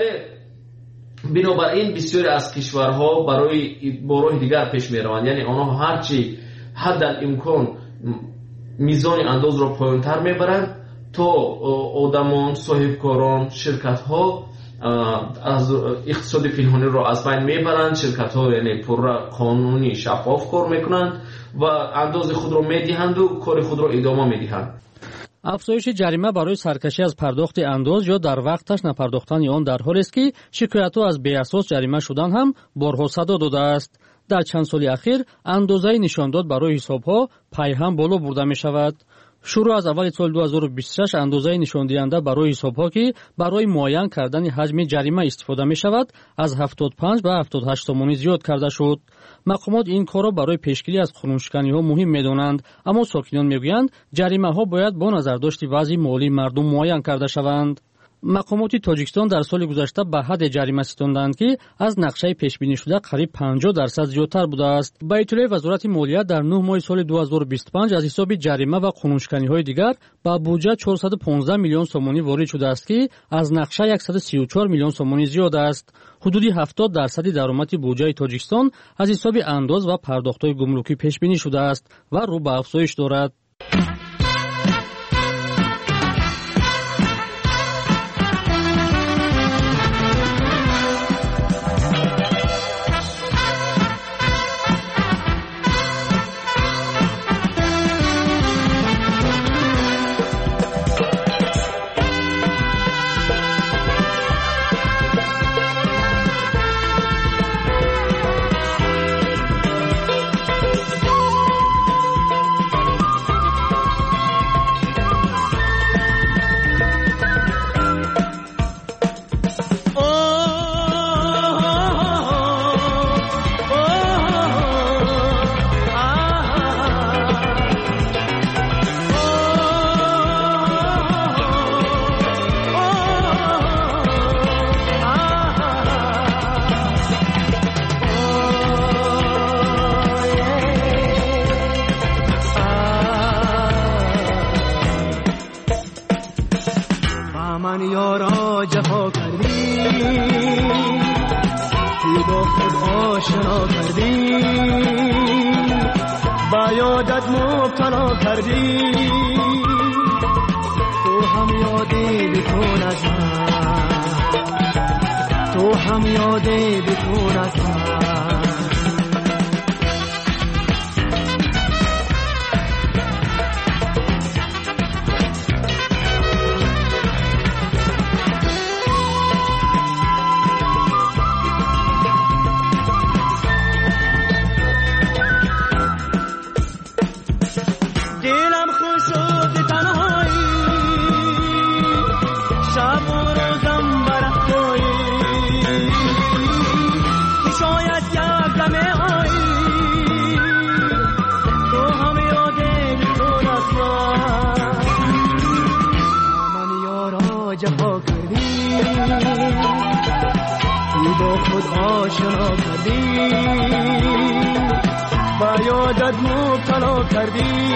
بنابراین بسیاری از کشورها برای راه دیگر پیش میروند، یعنی آنها هرچی حد الامکان میزان انداز را پایین‌تر میبرند تا آدمان، صاحبکاران، شرکت ها از اقتصاد پنهانی را از بین میبرند. شرکت ها یعنی پر قانونی شفاف کار میکنند و انداز خود را میدهند و کار خود را ادامه میدهند. افزایش جریمه برای سرکشی از پرداخت انداز یا در وقتش نپرداختن آن در حالی است که شکایت ها از بی اساس جریمه شدن هم بارها صدا داده است. در چند سال اخیر اندازه نشانداد برای حساب ها پای هم بالا برده می شود. شروع از اول سال 2026 اندازه نشان دهنده برای حساب‌ها که برای معین کردن حجم جریمه استفاده می شود از 75 به 78 تومانی زیاد کرده شد. مقامات این کار را برای پیشگیری از قانونشکنی‌ها مهم می‌دانند، اما ساکنان می‌گویند جریمه‌ها باید با نظرداشت وضع مالی مردم معین کرده شوند. مقامات تاجیکستان در سال گذشته به حد جریمه ستاندند که از نقشه پیش بینی شده قریب 50% زیادتر بوده است. با اطلاع وزارت مالیات در 9 ماه سال 2025 از حساب جریمه و قانونشکنی‌های دیگر به بودجه 415 میلیون سومانی وارد شده است که از نقشه 134 میلیون سومانی زیاد است. حدود 70% درآمد بودجه تاجیکستان از حساب انداز و پرداخت‌های گمرکی پیش بینی شده است و رو به افزایش دارد. من یارا جفا کردی تو با خود آشنا کردی با یادت مبتلا کردی تو هم یادی بکن از من تو هم یادی بکن از من آشنا کردی با یادت مبتلا کردی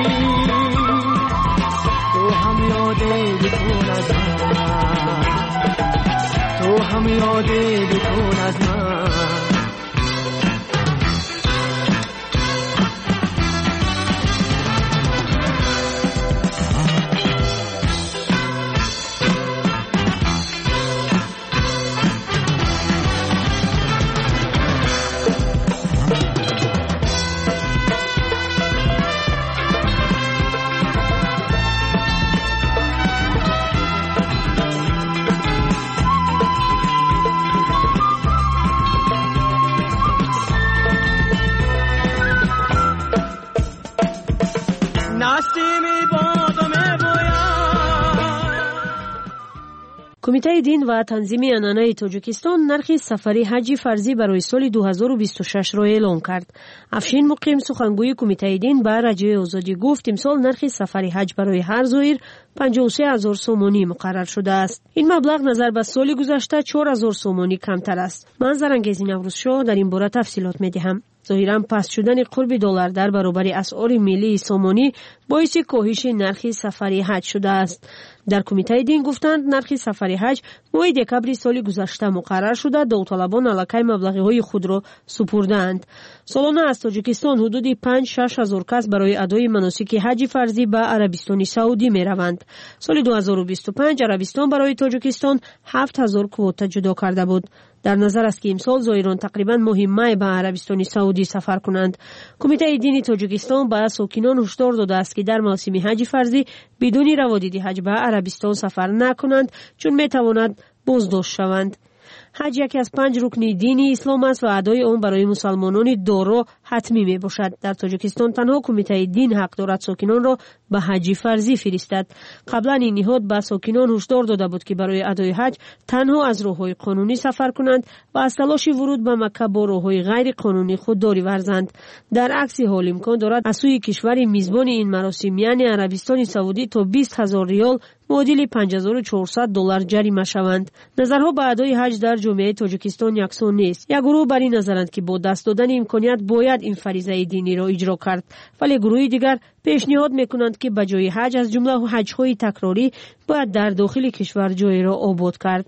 تو هم یادی بکن از من تو هم یادی بکن از من کمیته دین و تنظیم عنعنه تاجیکستان نرخ سفری حج فرضی برای سال 2026 را اعلام کرد. افشین مقیم سخنگوی کمیته دین به رادیوی آزادی گفت امسال نرخ سفری حج برای هر زائر 53,000 سومانی مقرر شده است. این مبلغ نظر به سال گذشته 4,000 سومانی کمتر است. من زرانگیز نوروزشاه در این باره تفصیلات می‌دهم. ظاهراً پست شدن قرب دلار در برابر اسعار ملی سومانی باعث کاهش نرخ سفری حج شده است. در کمیته دین گفتند نرخ سفری حج ماه دکبر سال گذشته مقرر شده، داوطلبان الکی مبلغ‌های خود را سپردند. سالانه از تاجیکستان حدود 5-6 هزار کس برای ادای مناسک حج فرضی به عربستان سعودی می‌روند. سال 2025 عربستان برای تاجیکستان 7,000 کوتا جدا کرده بود. در نظر است که امسال زائران تقریباً ماه می به عربستان سعودی سفر کنند. کمیته دینی تاجیکستان به ساکنان هشدار داده است که در موسم حج فرضی بدون روادید حج به عربستان سفر نکنند چون میتواند بازداشت شوند. حج یکی از 5 رکن دینی اسلام است و ادای آن برای مسلمانان دارا حتمی می باشد. در تاجیکستان تنها کمیته دین حق دارد ساکنان را به حج فرضی فرستد. قبلا این نهاد به ساکنان هشدار داده بود که برای ادای حج تنها از راههای قانونی سفر کنند و از تلاش ورود به مکه با راههای غیر قانونی خودداری ورزند. در عکس حال امکان دارد از سوی کشور میزبان این مراسم یعنی عربستان سعودی تا 20,000 ریال معادل $5,400 جریمه شوند. نظرها به ادای حج در جامعه تاجیکستان یکسان نیست. یک گروه بر این نظرند که با دست دادن امکانیت باید این فریضه دینی را اجرا کرد، ولی گروه دیگر پیشنهاد میکنند که به جای حج از جمله حج‌های تکراری باید در داخل کشور جای را آباد کرد.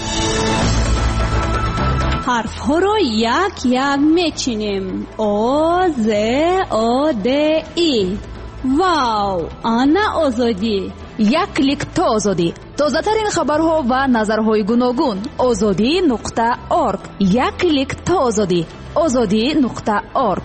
حرف‌ها را یک یک میچینیم. آ ز آ د ای. واو، آنا آزادی. یک کلیک تا آزادی. تازه‌ترین خبرها و نظرهای گوناگون. azadi.org. یک کلیک تا آزادی. azadi.org.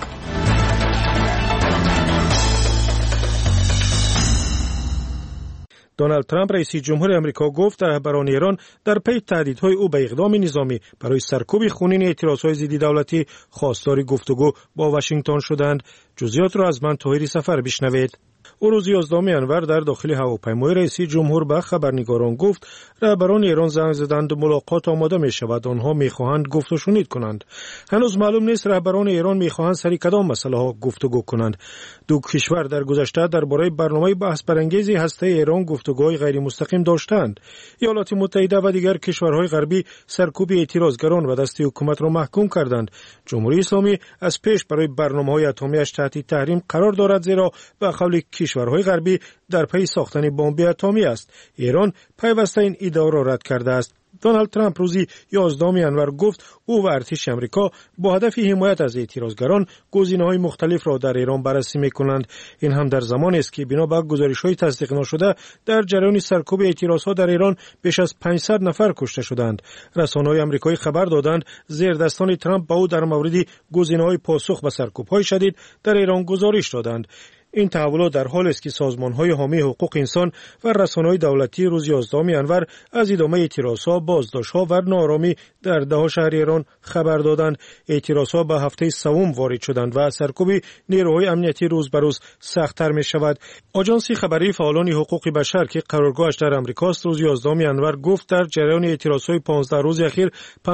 دونالد ترامپ رئیس جمهور آمریکا گفت رهبران ایران در پی تهدیدهای او به اقدام نظامی برای سرکوب خونین اعتراضهای ضد دولتی خواستار گفتگو با واشنگتن شدند. جزئیات را از من طاهری سفر بشنوید. او روز 11 انور در داخل هواپیمای رئیس جمهور به خبرنگاران گفت رهبران ایران زنگ زدند ملاقات آماده می شود، آنها می خواهند گفت و شنید کنند. هنوز معلوم نیست رهبران ایران می خواهند سر کدام مسئله ها گفتگو کنند. دو کشور در گذشته درباره برنامه بحث برانگیز هسته ایران گفتگوهای غیر مستقیم داشتند. ایالات متحده و دیگر کشورهای غربی سرکوب اعتراضگران و دستی حکومت را محکوم کردند. جمهوری اسلامی از پیش برای برنامه‌های اتمی‌اش تحت تحریم قرار دارد، زیرا به قول کشورهای غربی در پی ساختن بمب اتمی است. ایران پیوسته این ادعا را رد کرده است. دونالد ترامپ روزی 11 ژانویه گفت او و ارتش آمریکا با هدف حمایت از اعتراضگران گزینه‌های مختلف را در ایران بررسی می‌کنند. این هم در زمانی است که بنا به گزارش‌های تصدیق نشده در جریان سرکوب اعتراضها در ایران بیش از 500 نفر کشته شدند. رسانه‌های آمریکایی خبر دادند زیردستان ترامپ با او در مورد گزینه‌های پاسخ به سرکوب‌های شدید در ایران گزارش دادند. این تحولات در حالی است که سازمان‌های حامی حقوق انسان و رسانه‌های دولتی روز 11 ژانویه از ادامه اعتراضها، بازداشت‌ها و ناآرامی در ده شهر ایران خبر دادند. اعتراضها به هفته سوم وارد شدند و سرکوب نیروهای امنیتی روز به روز سخت‌تر می‌شود. آژانس خبری فعالان حقوق بشر که قرارگاهش در آمریکاست روز 11 ژانویه گفت در جریان اعتراضهای 15 روز اخیر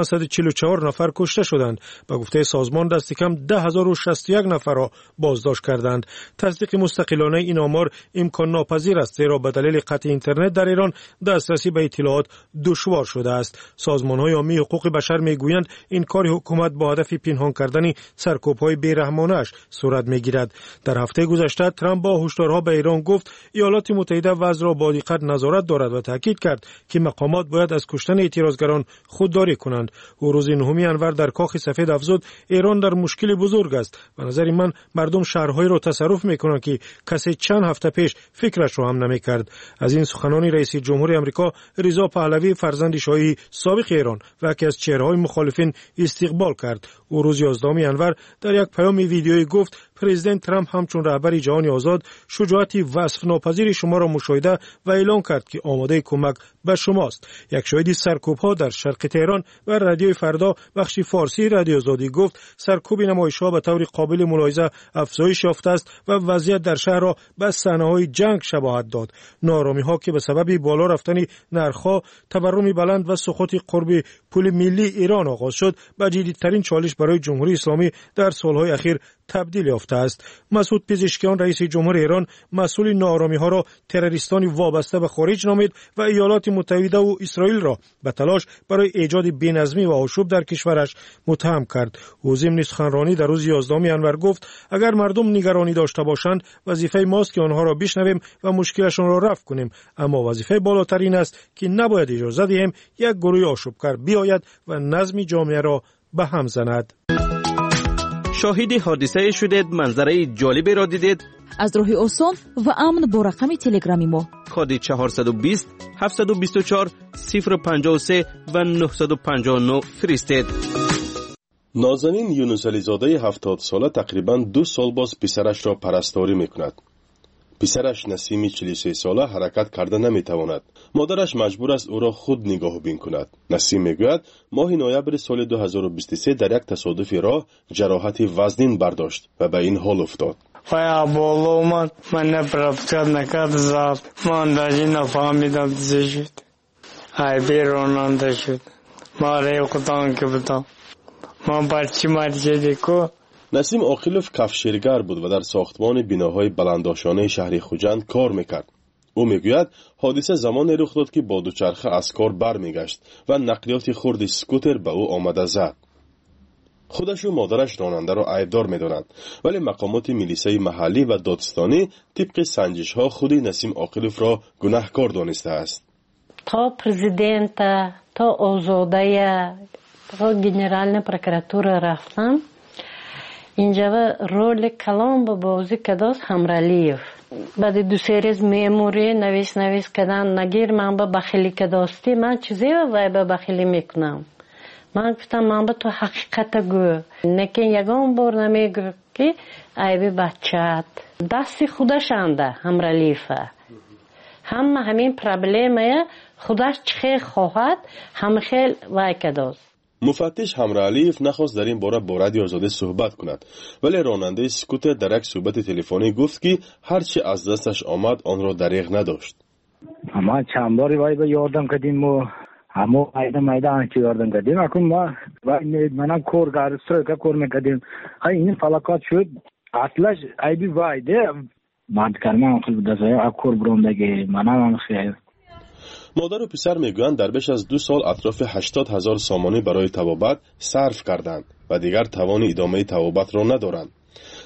544 نفر کشته شدند. به گفته سازمان دست کم 10061 نفر را بازداشت کردند. تصدیق مستقلانه این آمار امکان ناپذیر است، زیرا به دلیل قطع اینترنت در ایران دسترسی به اطلاعات دشوار شده است. سازمان‌های حامی حقوق بشر میگویند این کار حکومت با هدف پنهان کردن سرکوب‌های بی‌رحمانه‌اش صورت میگیرد. در هفته گذشته ترامپ با هشدارها به ایران گفت ایالات متحده وضع را با دقت نظارت دارد و تاکید کرد که مقامات باید از کشتن اعتراضگران خودداری کنند. او روز 9 ژانویه در کاخ سفید افزود ایران در مشکل بزرگ است. به نظر من مردم شهرهای را تصرف میکنند که کسی چند هفته پیش فکرش رو هم نمیکرد. از این سخنان رئیس جمهور آمریکا رضا پهلوی فرزند شاهی سابق ایران و یکی از چهره‌های مخالفین استقبال کرد. او روز 11 ژانویه در یک پیام ویدیویی گفت پرزیدنت ترامپ همچون رهبر جهان آزاد شجاعتی وصف ناپذیر شما را مشاهده و اعلام کرد که آماده کمک به شماست. یک شاهد سرکوب‌ها در شرق تهران و رادیوی فردا بخش فارسی رادیو آزادی گفت سرکوب نمایش‌ها به طور قابل ملاحظه افزایش یافته است و وضعیت در شهر را به صحنه‌های جنگ شباهت داد. ناآرامی‌ها که به سبب بالا رفتن نرخ‌ها، تورم بلند و سقوط قرب پول ملی ایران آغاز شد، به جدیدترین چالش برای جمهوری اسلامی در سال‌های اخیر تبدیل یافته است. مسعود پزشکیان رئیس جمهور ایران مسئول ناآرامی‌ها را تروریستانی وابسته به خارج نامید و ایالات متحده و اسرائیل را به تلاش برای ایجاد بی‌نظمی و آشوب در کشورش متهم کرد. او ضمن سخنرانی در روز 11 ژانویه گفت اگر مردم نگرانی داشته باشند وظیفه ماست که آنها را بشنویم و مشکلشان را رفع کنیم، اما وظیفه بالاتر این است که نباید اجازه دهیم یک گروه آشوبگر بیاید و نظم جامعه را به هم زند. شاهد حادثه شدید، منظره جالبی را دیدید؟ از راه آسان و امن با رقم تلگرامی ما کد 420 724 053 و 959 فرستید. نازنین یونس علی زاده 70 ساله تقریباً 2 سال باز پسرش را پرستاری میکند. پسرش نسیم 43 ساله حرکت کرده نمیتواند. مادرش مجبور است او را خود نگاه بین کند. نسیم میگوید ماه نوامبر سال 2023 در یک تصادف راه جراحت وزنین برداشت و به این حال افتاد. پایا بالا اومد، من نپرفتکت نکرد زد، من داشتی نفهمیدم چه شد. ای بیروننده شد، ما ریختان که بودم، من برچی مرچه دیکو. نسیم آقیلوف کفشیرگر بود و در ساختمان بناهای بلندآشانه شهر خوجند کار میکرد. او میگوید حادثه زمان رخ داد که با دوچرخه از کار برمیگشت و نقلیات خرد اسکوتر به او آمده زد. خودش و مادرش راننده را عیبدار میدانند، ولی مقامات میلیسای محلی و دادستانی طبق سنجش ها خود نسیم آقیلوف را گناهکار دانسته است. تا پرزیدنت تا آزاده تا گنرالنا прокуратура رفتم، اینجا رول کلام با بازی کداست همرالیف. بعد دو سریز میموری نویس کردن نگیر من با بخیلی کداستی من چیزی وای با بخیلی میکنم. من گفتم من با تو حقیقت گو نکن یگان بار نمیگو که عیبی بچت دستی خودشانده همرالیفه. همین پرابلمه خودش چه خواهد هم خیل وای کداست. مفتش همرالیف نخواست در این باره با رادیو آزادی صحبت کند، ولی راننده اسکوتر در یک صحبت تلفنی گفت که هرچی از دستش آمد آن را دریغ نداشت. ما چند باری وای به یاردم کردیم و همه مایده آنچه یاردم کردیم اکنون ما منم کور میکردیم. این فلاکات شد اصلش عیبی وایده بعد کرمان خیلی بدازه اکور بروندگی منم خیلی. مادر و پسر میگویند در بیش از 2 سال اطراف 80,000 سامانه برای طبابت صرف کردند و دیگر توان ادامه طبابت را ندارند.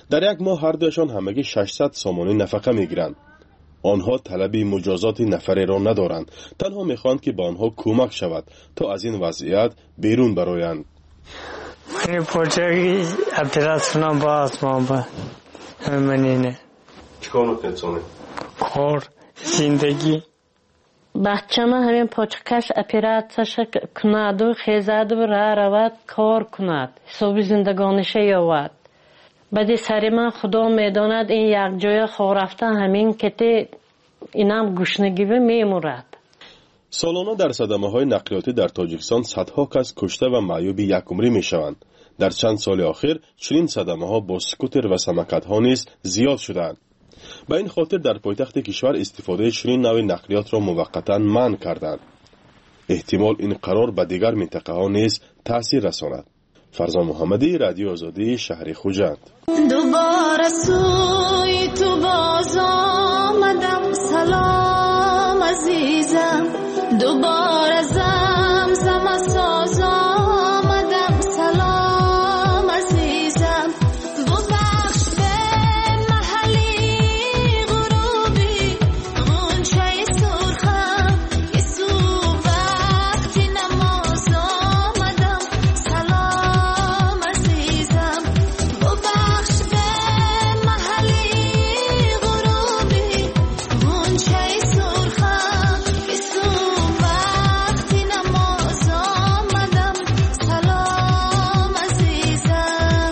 در یک ماه هر دوشان همگی 600 سامانه نفقه میگیرند. آنها طلبی مجازات نفری را ندارند، تنها میخواهند که به آنها کمک شود تا از این وضعیت بیرون برآیند. من پوچگی اپراسیون باز ما منینه چیکار میکنید؟ کار زندگی بچه ما همین پاچکش اپراتش کند و خیزد و را رود کار کند، حساب زندگانش یاود. بعد سر من خدا میداند این یک جای خواه رفتن همین که اینم گشنگی میمورد. سالانه در صدمه های نقلیاتی در تاجیکستان صدها کس کشته و معیوب یک عمری می شوند. در چند سال اخیر چنین صدمه ها با سکوتر و سمکت ها نیز زیاد شدند. به این خاطر در پایتخت کشور استفاده چنین نوع نقلیات را موقتا منع کردند. احتمال این قرار به دیگر منطقه ها نیز تاثیر رساند. فرزان محمدی، رادیو آزادی، شهر خوجند. دوباره سوی تو باز آمدم، سلام عزیزم. دوباره زمزم ساز آمدم، سلام عزیزم. ببخش به محلی غروبی غنچه سرخم که صبح وقتی نماز آمدم، سلام عزیزم. ببخش به محلی غروبی غنچه سرخم که صبح وقتی نماز آمدم، سلام عزیزم.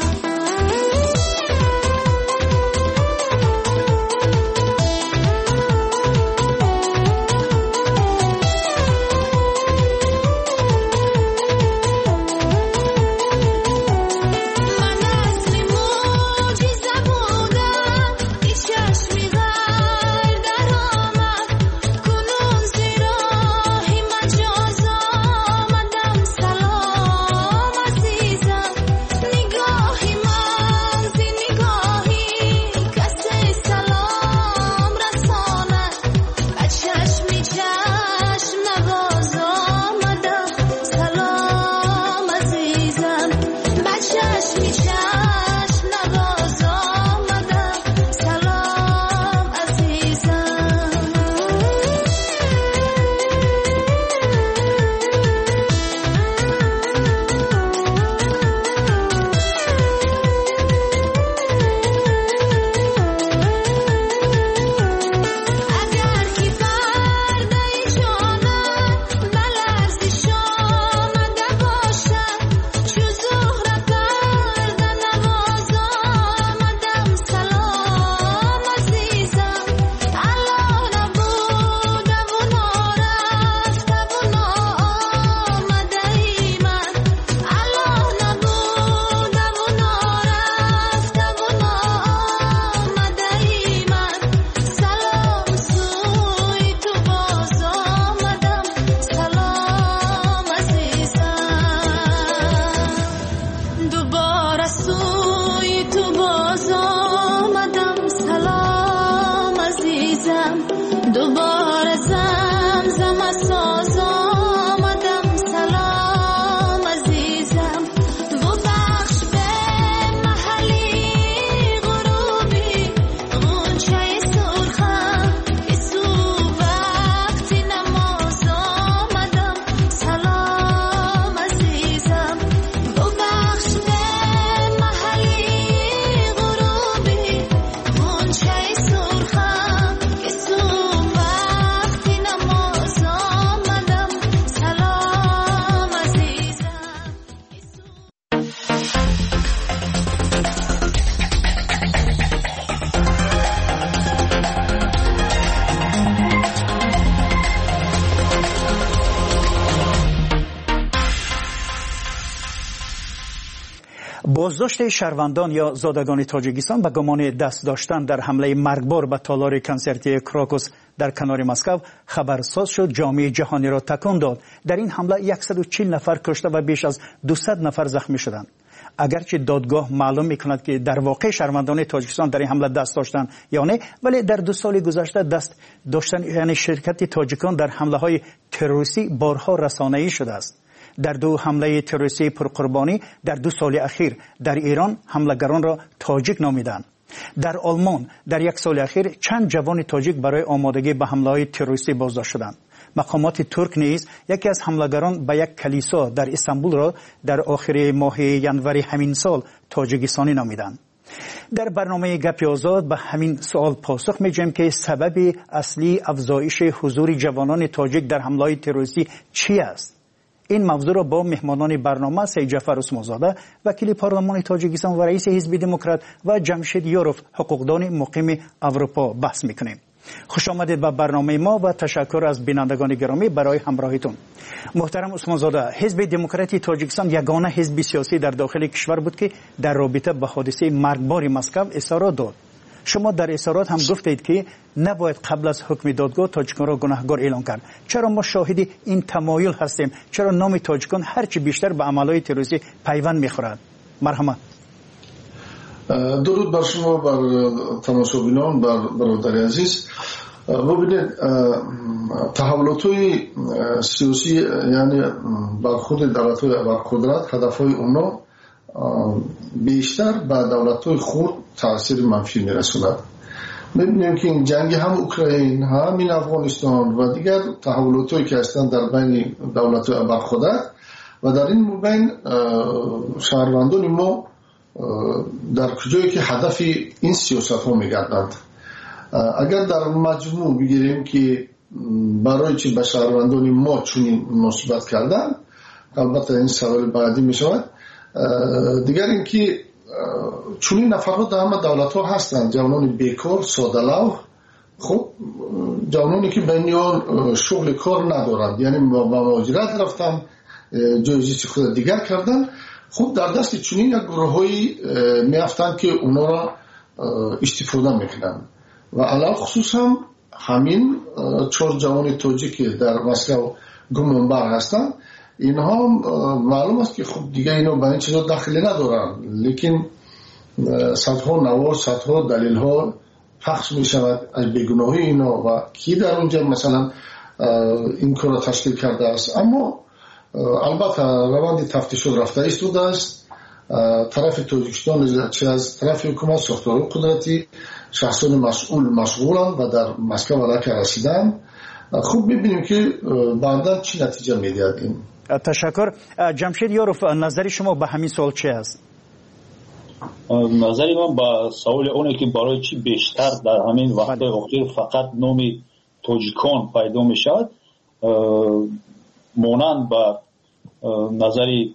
من اصلی معجزه بودم که چشمی غر در آمد، کنون زیراهی مجاز آمدم، سلام عزیزم. نگاهی مغزی نگاهی کسی سلام رساند، به چشمی چشم نواز آمدم، سلام عزیزم. به چشمی چشم نواز آمدم، سلام عزیزم. اگر که پرده جانم به لرزش آمده باشد، چو زهره پرده نواز آمدم، سلام عزیزم. الا نبودم و نارفته و ناآمده ای من، الا نبودم و نارفته و ناآمده ای من. سلام سوی تو باز آمدم، سلام عزیزم. دوباره سوی تو باز آمدم، سلام عزیزم. دوباره زمزم ساز آمدم، سلام عزیزم. ببخش به محلی غروبی غنچه سرخم که صبح وقتی نماز آمدم، سلام عزیزم. ببخش به محلی غروبی غنچه سرخم که صبح وقتی نماز آمدم، سلام عزیزم. بازداشت شهروندان یا زادگان تاجیکستان به گمان دست داشتن در حمله مرگبار به تالار کنسرتی کراکوس در کنار مسکو خبرساز شد، جامعه جهانی را تکان داد. در این حمله 140 نفر کشته و بیش از 200 نفر زخمی شدند. اگرچه دادگاه معلوم میکند که در واقع شهروندان تاجیکستان در این حمله دست داشتن یا نه، ولی در 2 سال گذشته دست داشتن یعنی شرکت تاجیکان در حمله های تروریستی بارها رسانه‌ای شده است. در 2 حمله تروریستی پرقربانی در 2 سال اخیر در ایران حملگران را تاجیک نامیدند. در آلمان در 1 سال اخیر چند جوان تاجیک برای آمادگی به حمله‌های تروریستی بازداشت شدند. مقامات ترک نیز یکی از حملگران به یک کلیسا در استانبول را در آخر ماه ینوری همین سال تاجیکستانی نامیدند. در برنامه گپ آزاد به همین سوال پاسخ می‌دهیم که سبب اصلی افزایش حضور جوانان تاجیک در حمله‌های تروریستی چی است؟ این موضوع را با مهمانان برنامه سید جعفر عثمانزاده وکیل پارلمان تاجیکستان و رئیس حزب دموکرات و جمشید یوروف حقوقدان مقیم اروپا بحث می‌کنیم. خوش آمدید به برنامه ما و تشکر از بینندگان گرامی برای همراهیتون. محترم عثمانزاده، حزب دموکراتی تاجیکستان یگانه حزب سیاسی در داخل کشور بود که در رابطه با حادثه مرگبار مسکو اظهارات داد. شما در اظهارات هم گفتید که نباید قبل از حکم دادگاه تاجیکان را گناهکار اعلام کرد. چرا ما شاهد این تمایل هستیم؟ چرا نام تاجیکان هرچی بیشتر به عملهای تروریستی پیوند می‌خورد؟ مرحمت. درود بر شما، بر تماشابینان، بر برادر عزیز. ببینید، تحولات‌های سیاسی یعنی برخورد دولت‌های برقدرت، هدف‌های اونا بیشتر به دولت‌های خرد تاثیر منفی می‌رساند. می‌بینیم که این جنگ هم اوکراین، هم این افغانستان و دیگر تحولات‌هایی که هستند در بین دولت‌های برقدرت و در این بین شهروندان ما در کجایی که هدف این سیاست ها میگردند. اگر در مجموع بگیریم که برای چی به شهروندان ما چنین مناسبت کردن، البته این سوال بعدی می شود. دیگر این که چنین نفرها در همه دولت ها هستند، جوانان بیکار، ساده‌لو، خب جوانانی که بینیان شغل کار ندارند، یعنی با مهاجرت رفتن، جایزی خود دیگر کردن. خب در دست چنین یک گروه‌هایی میافتند که اونا را استفاده میکنند و علاوه خصوص هم همین 4 جوان تاجیک در مسکو گمانبر هستند. اینها معلوم است که خب دیگه اینا به این چیزا دخلی ندارن، لیکن صدها نوار، صدها دلیل ها پخش می شود از بیگناهی اینا و کی در اونجا مثلا این کار را تشکیل کرده است. اما البته روند تفتیش رفته ایستاده است. طرف تاجیکستان چه از طرف حکومت، ساختار قدرتی، شخصان مشغولند و در مسکو علاقه رسیدن. خوب ببینیم که بعدا چی نتیجه میدهد این. تشکر. جمشید یوروف، نظر شما به همین سوال چی است؟ نظری من با سوال اونه که برای چی بیشتر در همین وقت اخیر فقط نام تاجیکان پیدا میشد، مانند با نظری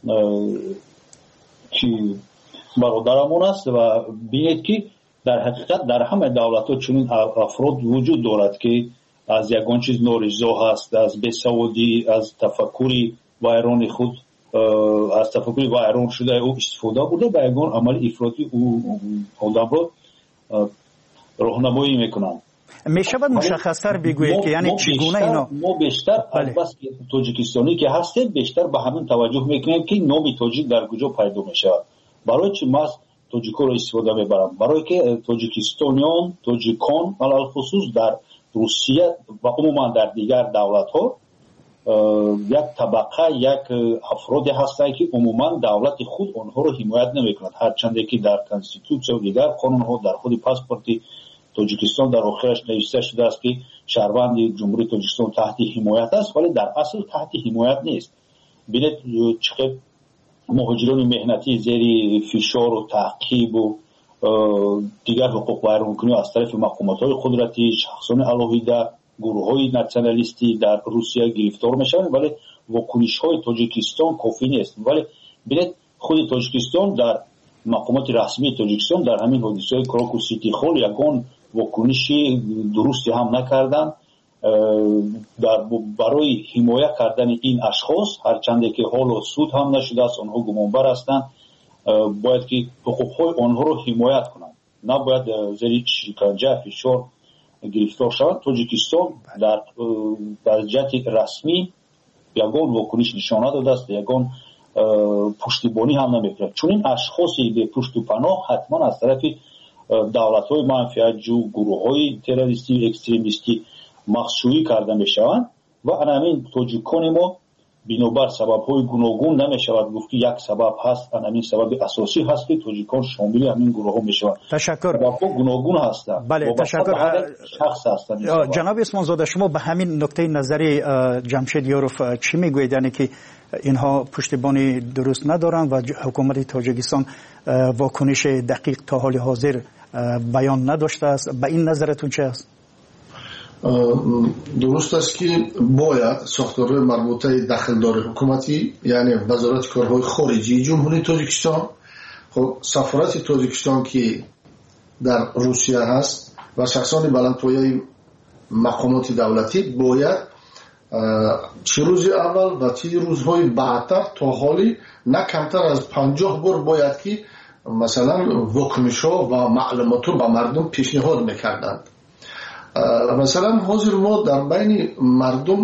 که برادرمون است و بینید که در حقیقت در همه دولت‌ها چنین افراد وجود دارد که از یگان چیز نارضا هست، از بیسوادی، از تفکری ویران خود، از تفکری ویران شده او استفاده بوده به یگان عمل افراطی او آدم را راهنمایی میکنند. میشود مشخص‌تر بگویید که یعنی چگونه اینا؟ ما بیشتر بس تاجیکستانی که هستیم بیشتر به همین توجه میکنیم که نام تاجیک در کجا پیدا میشه. برای چی ما تاجیک‌ها را استفاده میبرم؟ برای که تاجیکستانیان، تاجیکان علل خصوص در روسیه و عموما در دیگر دولت‌ها یک طبقه، یک افرادی هستند که عموما دولت خود آنها را حمایت نمیکند، هرچند که در کانستیتوسیون و دیگر قانون‌ها در خود پاسپورت تاجیکستان در آخرش نوشته شده است که شهروند جمهوری تاجیکستان تحت حمایت است، ولی در اصل تحت حمایت نیست. ببینید چقدر مهاجران مهنتی زیر فشار و تعقیب و دیگر حقوق ویرانکنی از طرف مقامات‌های قدرتی، شخصان علاهیده، گروه‌های ناسیونالیستی در روسیه گرفتار میشوند، ولی واکنش‌های تاجیکستان کافی نیست. ولی ببینید خود تاجیکستان در مقامات رسمی تاجیکستان در همین حادثه کراکو سیتی خال یگان واکنشی درستی هم نکردند برای حمایت کردن این اشخاص، هرچند که حال سود هم نشده است، آنها گمانبر هستند، باید که حقوق‌های آنها را حمایت کنند، نباید زیر شکنجه فشار گرفتار شوند. تاجیکستان در جهت رسمی یگان واکنش نشانه داده است، یگان پشتیبانی هم نمی‌کند. چون این اشخاصی به پشت و پناه حتما از طرف دولت‌های منفعت‌جو، گروه‌های تروریستی و اکستریمیستی مخشویی کرده می‌شوند و همین تاجیکان ما бинобар сабабҳои гуногун намешавад гуфт ки як сабаб ҳаст, ҳамин сабаби асосӣ ҳаст ки тоҷикон шомили ҳамин гурӯҳҳо мешаванд. Ташаккур. Сабабҳо гуногун ҳастанд. Бале, ташаккур. шахс ҳастанд. ҷаноби усмонзода, шумо ба ҳамин нуктаи назари ҷамшед ёров чӣ мегӯед, яъне ки инҳо пуштибони дуруст надоранд ва ҳукумати тоҷикистон вокуниши дақиқ то ҳоли ҳозир баён надоштааст? ба ин назаратун чӣ аст? дуруст аст ки бояд сохторҳои марбутаи дахлдори ҳукуматӣ, яъне вазорати корҳои хориҷии ҷумҳурии тоҷикистон, сафорати тоҷикистон ки дар русия ҳаст ва шахсони баландпояи мақомоти давлатӣ бояд чӣ рӯзи аввал ва чӣ рӯзҳои баъдтар то ҳолӣ на камтар аз 50 бор бояд ки масалан вокунишҳо ва маълумотро ба мардум пешниҳод мекарданд. масалан ҳозир мо дар байни мардум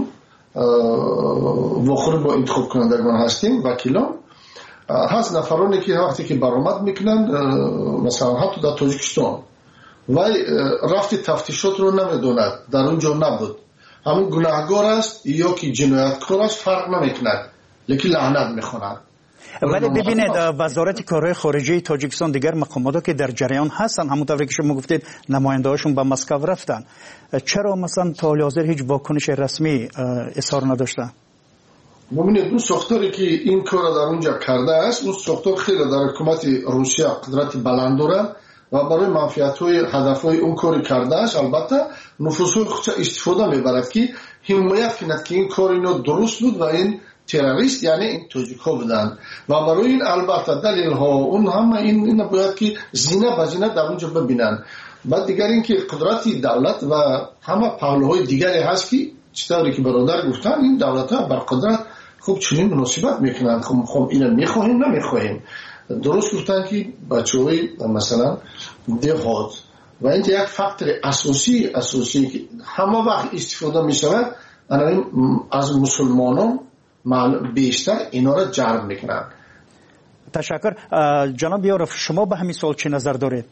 вохӯр бо интихобкунандагон ҳастем, вакилон ҳаст нафароне ки вақте ки баромад мекунанд, масалан ҳатто дар тоҷикистон вай рафти тафтишотро намедонад, дар он ҷо набуд, ҳамин гунаҳгор аст ё ки ҷинояткор аст, фарқ намекунад, лекин лаънат мехонад. ولی ببینید وزارت کارهای خارجه تاجیکستان دیگر مقاماتی که در جریان هستن، همونطوری که شما گفتید نماینده‌هاشون به مسکو رفتن، چرا مثلا تا حال حاضر هیچ واکنش رسمی اظهار نداشتن؟ ببینید اون ساختاری که این کار در اونجا کرده است، اون ساختار خیلی در حکومت روسیه قدرت بلند داره و برای منفعت‌های هدف‌های اون کاری کرده است. البته نفوذهای خودش استفاده می‌برد که حمایت کند که این کار اینو درست بود و این تروریست یعنی این توجیک‌ها بودند و برای این البته دلیل‌ها اون همه این باید که زینه به زینه در اونجا ببینن. بعد دیگر این که قدرت دولت و همه پهلوهای دیگری هست که چطوری که برادر گفتن این دولت‌ها بر قدرت خوب چنین مناسبت میکنند. خب اینو میخواهیم نمیخواهیم. درست گفتن که بچه‌های مثلا دهات و این یک فاکتور اساسی که همه وقت استفاده میشود از مسلمانان بیشتر اینا را جلب میکنند. تشکر. جناب یارف، شما به همین سوال چه نظر دارید؟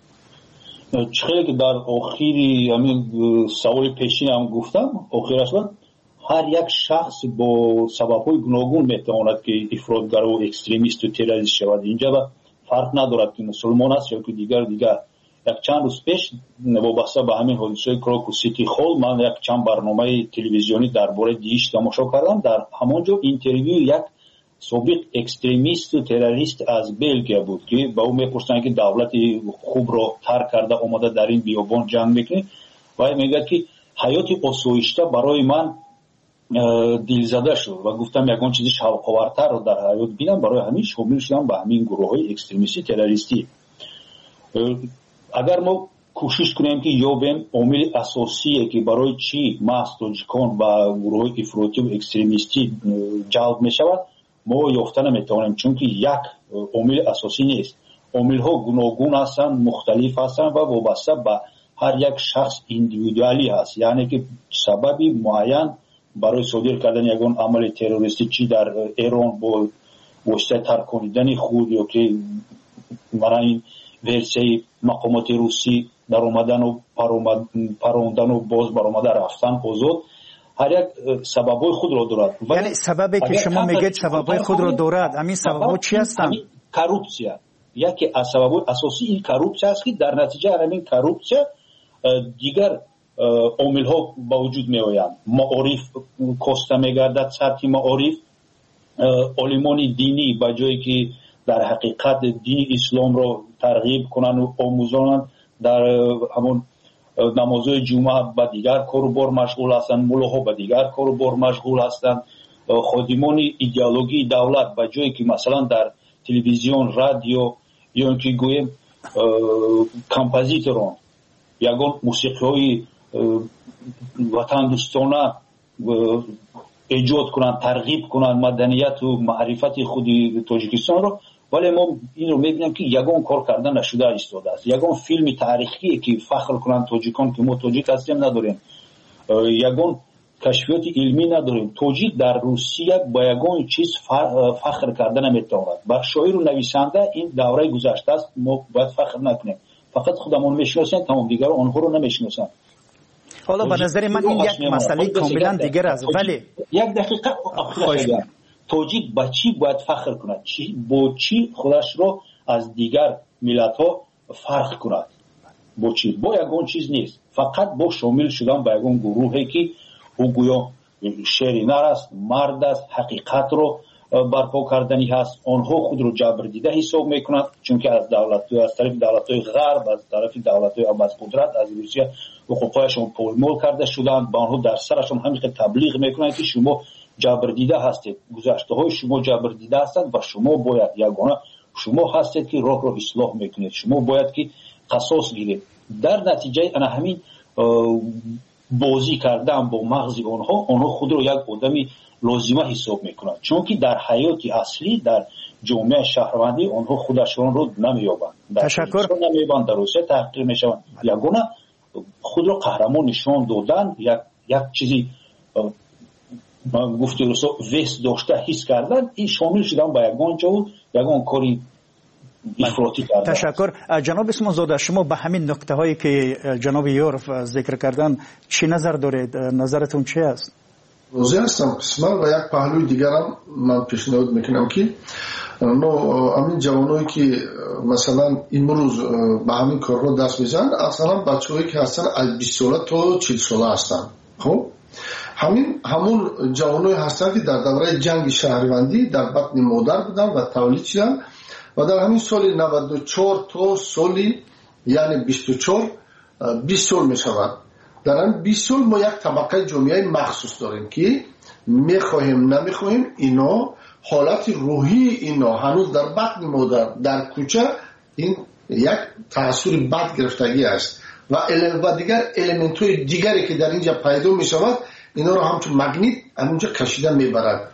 چخیلی که در آخری همین سوال پیشین هم گفتم، آخر اصلا هر یک شخص با سبب‌های گوناگون میتواند که افراطگر و اکستریمیست و تروریست شود. اینجا با فرق ندارد که مسلمان است یا که دیگر. یک چند روز پیش وابسته به همین حادثه کراکوس سیتی هال من یک چند برنامه تلویزیونی درباره دیش تماشا کردم. در همانجا اینترویو یک سابق اکستریمیست و تروریست از بلژیم بود که با او میپرسند که دولت خوب را ترک کرده اومده در این بیابان جنگ میکنه و میگه که حیات آسایشته برای من دلزده شد و گفتم یگان چیزی شوق‌آورتر رو در حیات بینم، برای همین شامل شدم به همین گروه‌های اکستریمیستی تروریستی. اگر ما کوشش کنیم که یابیم عامل اساسیه که برای چی محض تاجیکان و گروه‌های افراطی و اکستریمیستی جلب میشود ما یافته نمیتوانیم، چون که یک عامل اساسی نیست. عامل‌ها گوناگون هستند، مختلف هستند و وابسته به هر یک شخص ایندیویدوالی هست. یعنی که سببی معین برای صادر کردن یگان عمل تروریستی چی در ایران با واسطه ترکاندن خود یا که برای این ورسیه مقامات روسی در اومدن و پروندن و باز برآمده رفتن آزاد هر یک سببای خود را دارد. یعنی سببی که شما میگید سببای خود را دارد، همین سبب‌ها چی هستند؟ کروپسیا. یکی از سببای اساسی این کروپسیا است که در نتیجه همین کروپسیا دیگر عامل‌ها با وجود میآیند. معارف کاسته میگردد، سطح معارف عالمان دینی به جایی که در حقیقت دین اسلام را ترغیب کنند و آموزانند در همون نمازهای جمعه به دیگر کار و بار مشغول هستند، ملاها به دیگر کار و بار مشغول هستند. خادمان ایدئولوژی دولت به جایی که مثلا در تلویزیون، رادیو یا اینکه گویم کمپوزیتوران یگان موسیقی‌های وطن دوستانه ایجاد کنند، ترغیب کنند مدنیت و معرفت خود تاجیکستان رو، ولی ما این رو میبینیم که یگان کار کردن نشده ایستاده است. یگان فیلم تاریخی که فخر کنند تاجیکان که ما تاجیک هستیم نداریم، یگان کشفیات علمی نداریم. تاجیک در روسیه با یگان چیز فخر کردن نمیتواند. با شاعر و نویسنده این دوره گذشته است، ما باید فخر نکنیم. فقط خودمون میشناسیم، تمام دیگر آنها رو نمیشناسند. حالا به نظر من این یک مسئله کاملا دیگر است. ولی یک دقیقه تاجیک با چی باید فخر کند؟ با چی خودش رو از دیگر ملت ها فرق کند؟ با چی؟ با یگان چیز نیست، فقط با شامل شدن به یگان گروهی که او گویا شیرینه است، مرد است، حقیقت رو برپا کردنی هست. آنها خود رو جبر دیده حساب میکنند، چون که از طرف دولت‌های غرب، از طرف دولت‌های از قدرت، از روسیه حقوقشون پولمول کرده شدند. با آنها در سرشون همین تبلیغ میکنند که شما جبر دیده هستید، گذشته های شما جبر دیده هستند و شما باید یگانه شما هستید که راه رو اصلاح میکنید، شما باید که قصاص گیرید. در نتیجه انا همین بازی کردن با مغز آنها خود رو یک آدمی لازمه حساب میکنند، چون که در حیات اصلی در جامعه شهروندی آنها خودشون رو نمیابند، تشکر نمیابند، در روسیه تحقیر میشوند. یگانه خود رو قهرمان نشان دادن، یک چیزی من گفته روسا وست داشته حس کردن، این شامل شدن با یگان جو یگان کاری افراطی کردن. تشکر. جناب اسمان زاده، شما به همین نکته هایی که جناب یورف ذکر کردن چی نظر دارید؟ نظرتون چی است؟ روزی هستم قسمت و یک پهلوی دیگرم من پیشنهاد میکنم که همین جوانایی که مثلا امروز به همین کار رو دست میزنن، اصلا بچه‌هایی که هستن از 20 ساله تا 40 ساله هستن. خب همون جوانایی هستن که در دوره جنگ شهروندی در بطن مادر بودن و تولید شدن و در همین سال 94 تا سالی یعنی 24 20 سال میشود. در این 20 سال ما یک طبقه جامعه مخصوص داریم که میخواهیم نمیخواهیم اینا حالت روحی اینا هنوز در بطن مادر در کوچه این یک تأثیر بد گرفتگی است و دیگر المنت های دیگری که در اینجا پیدا میشود اینا رو همچون مگنیت همونجا کشیده میبرد.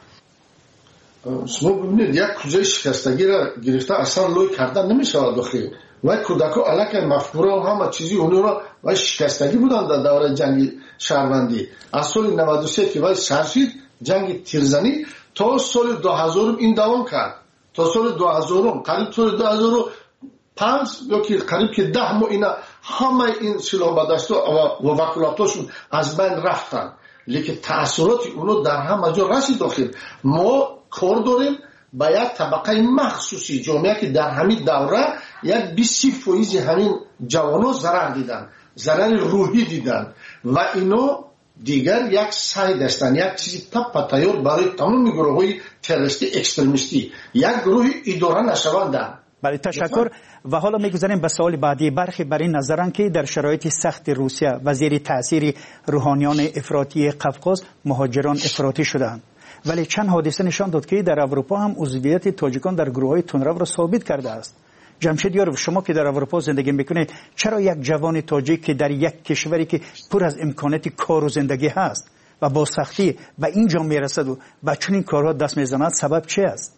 شما ببینید یک کوزه شکستگی را گرفته اصلا لوی کردن نمیشود داخل و کودکا الک مفکوره و همه چیزی اونو را و شکستگی بودن در دوره جنگ شهروندی. از سال 93 که وای سرشید جنگ تیرزنی تا سال 2000 این دوام کرد، تا سال 2000 قریب سال 2005 یا که قریب که 10 ماه اینا همه این سلاح بدستا و وکالتاشون از بین رفتن، لیکن تأثیرات اونو در همه جا رسید داخل. ما کار داریم با یک طبقه مخصوصی جامعه که در همین دوره یک 20% همین جوانو ضرر دیدن، ضرر روحی دیدن و اینو دیگر یک سعی داشتن یک چیزی تپ تیار برای تمام گروه های تروریستی اکستریمیستی یک گروه اداره نشوندن. بله تشکر. و حالا میگذاریم به سوال بعدی. برخی بر این نظرن که در شرایط سخت روسیه و زیر تاثیر روحانیان افراطی قفقاز مهاجران افراطی شدند، ولی چند حادثه نشان داد که در اروپا هم عضویت تاجیکان در گروه‌های تندرو را ثابت کرده است. جمشید یاروف، شما که در اروپا زندگی میکنید، چرا یک جوان تاجیک که در یک کشوری که پر از امکانات کار و زندگی هست و با سختی به اینجا میرسد و به چنین کارها دست میزند، سبب چی است؟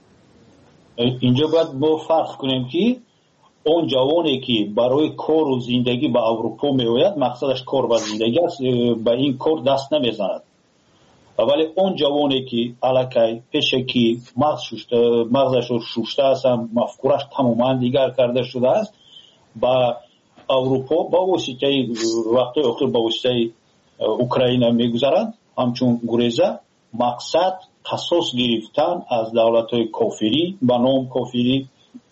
اینجا باید ما فرق کنیم که اون جوانی که برای کار و زندگی به اروپا میآید مقصدش کار و زندگی است، به این کار دست نمیزند. ولی اون جوانی که الکی پیشکی مغزش رو شوشته است، مفکورش تماما دیگر کرده شده است، با اروپا با واسطه وقتی آخر با واسطه اوکراین میگذارند، همچون گریزه مقصد قصاص گرفتن از دولت‌های کافری به نام کافری،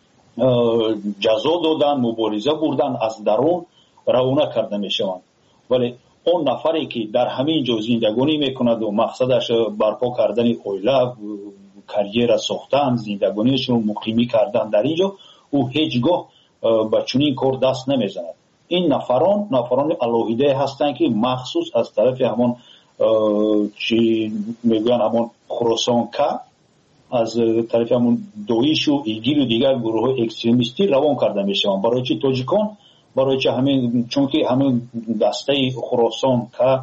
جزا دادن، مبارزه بردن، از درون روانه کرده میشوند. ولی اون نفری که در همین جا زندگانی میکند و مقصدش برپا کردن اویله، کریر ساختن، زندگانیشون مقیمی کردن در اینجا، او هیچگاه به چنین کار دست نمیزند. این نفران الهیده هستند که مخصوص از طرف همون چی میگن همون خراسان که از طرف همون دویش و ایگیل و دیگر گروه های اکستریمیستی روان کرده میشوند. برای چی تاجیکان؟ برای چه همین، چون که همین دسته خراسان که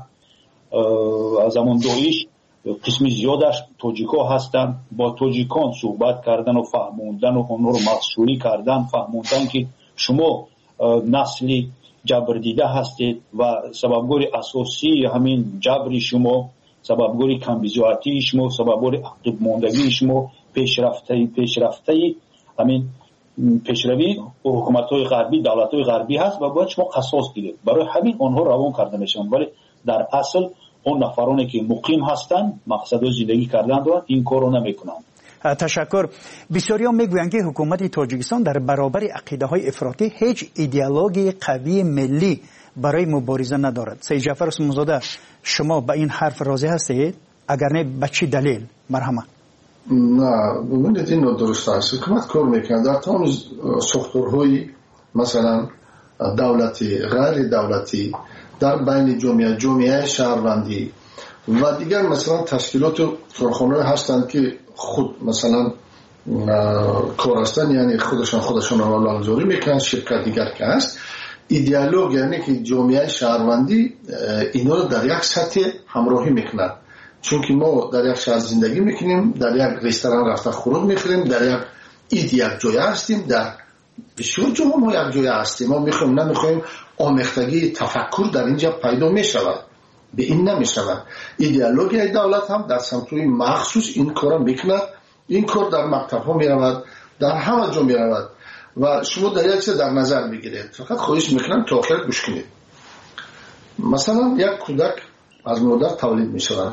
از همون دویش قسمی زیادش تاجیکا هستند، با تاجیکان صحبت کردن و فهموندن و اونها رو مخصوصی کردن، فهموندن که شما نسلی جبر دیده هستید و سببگوری اساسی همین جبری شما، سببگوری کمبیزاتی شما، سببگوری عقب ماندگی شما، پیشرفته همین пешравӣ ҳукуматҳои ғарбӣ, давлатҳои ғарбӣ ҳаст ва бояд шумо қасос гиред. барои ҳамин онҳо равон карда мешаванд, вале дар асл он нафароне ки муқим ҳастанд, мақсаду зиндагӣ кардан доранд, ин корро намекунанд. تشکر. بسیاریان میگویند که حکومت تاجیکستان در برابر عقیده‌های افراطی هیچ ایدئولوژی قوی ملی برای مبارزه ندارد. سید جعفر عثمانزاده، شما به این حرف راضی هستید؟ اگر نه به چه دلیل؟ مرحمت. نه، ببینید این درست است. حکومت کار میکنه در تمام ساختارهای مثلا دولتی، غیر دولتی، در بین جامعه شهروندی و دیگر مثلا تشکیلات و کارخانه‌ای هستند که خود مثلا کار هستند، یعنی خودشان را نامگذاری میکنند. شرکت دیگر که هست ایدئولوژی، یعنی که جامعه شهروندی اینا رو در یک سطح همراهی میکنند. چون که ما در یک شهر زندگی میکنیم، در یک رستوران رفته خورد میخوریم، در یک یک جای هستیم، در بسیار جاها ما یک جای هستیم. ما میخوایم نمیخوایم آمیختگی تفکر در اینجا پیدا میشود، به این نمیشود. ایدئولوژی دولت هم در سمت‌های مخصوص این کارا میکند. این کار در مکتب ها میرود، در همه جا میرود و شما در یک چیز در نظر بگیرید. فقط خواهش میکنم تا آخر گوش کنید. مثلا یک کودک از مادر تولید میشود،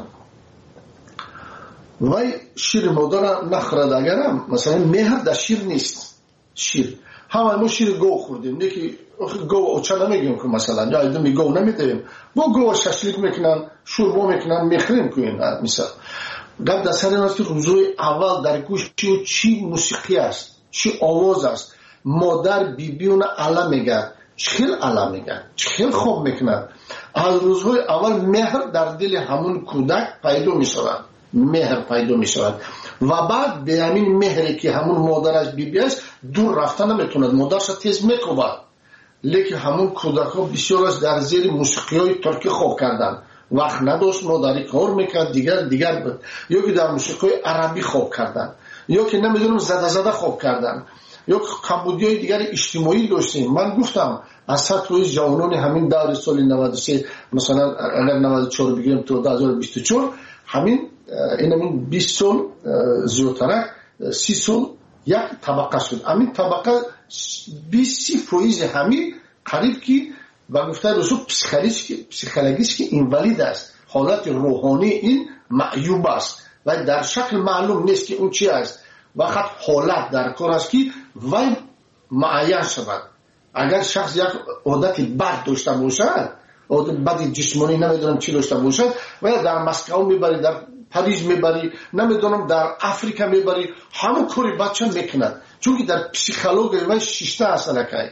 وای شیر مادر نخورد، اگرم مثلا مهر در شیر نیست. شیر همه ما شیر گو خوردیم، یکی گو اوچه نمیگیم که مثلا یا ایدمی گو نمیدیم، با گو ششلیک میکنن، شوربا میکنن، میخریم که این مثلا گفت در سر این روزوی اول در گوش چی موسیقی است، چی آواز است. مادر بیبیون علا میگه، چخیل علا میگه، چخیل خوب میکنن. از روزهای اول مهر در دل همون کودک پیدا میشود، مهر پیدا میشود و بعد به همین مهری که همون مادرش بیبی است دور رفتن نمیتوند، مادرش تیز میکوبد. لیکن همون کودک ها بسیار از در زیر موسیقی های ترکی خوب کردن، وقت نداشت مادری کار میکرد، دیگر بود، یا که در موسیقی عربی خوب کردن، یا که نمیدونم زده خوب کردن، یا کمبودی های دیگر اجتماعی داشتیم. من گفتم از سطح جوانان همین دور سال 93 مثلا اگر 94 بگیریم تا 2024 همین این 20 سال زیادتر 30 سال یک طبقه شد. همین طبقه 20% همین قریب که و گفته رسول پسیکولوژیش که اینوالید است، حالت روحانی این معیوب است و در شکل معلوم نیست که اون چی است. وقت حالت در کار است که وای معین شود. اگر شخص یک عادت بد داشته باشد، عادت بد جسمانی نمیدونم چی داشته باشد، و در مسکو میبری، در پاریس میبری، نمیدونم در افریقا میبری، همون کاری بچه میکند، چون که در پسیکولوژی و شیشته اصلا که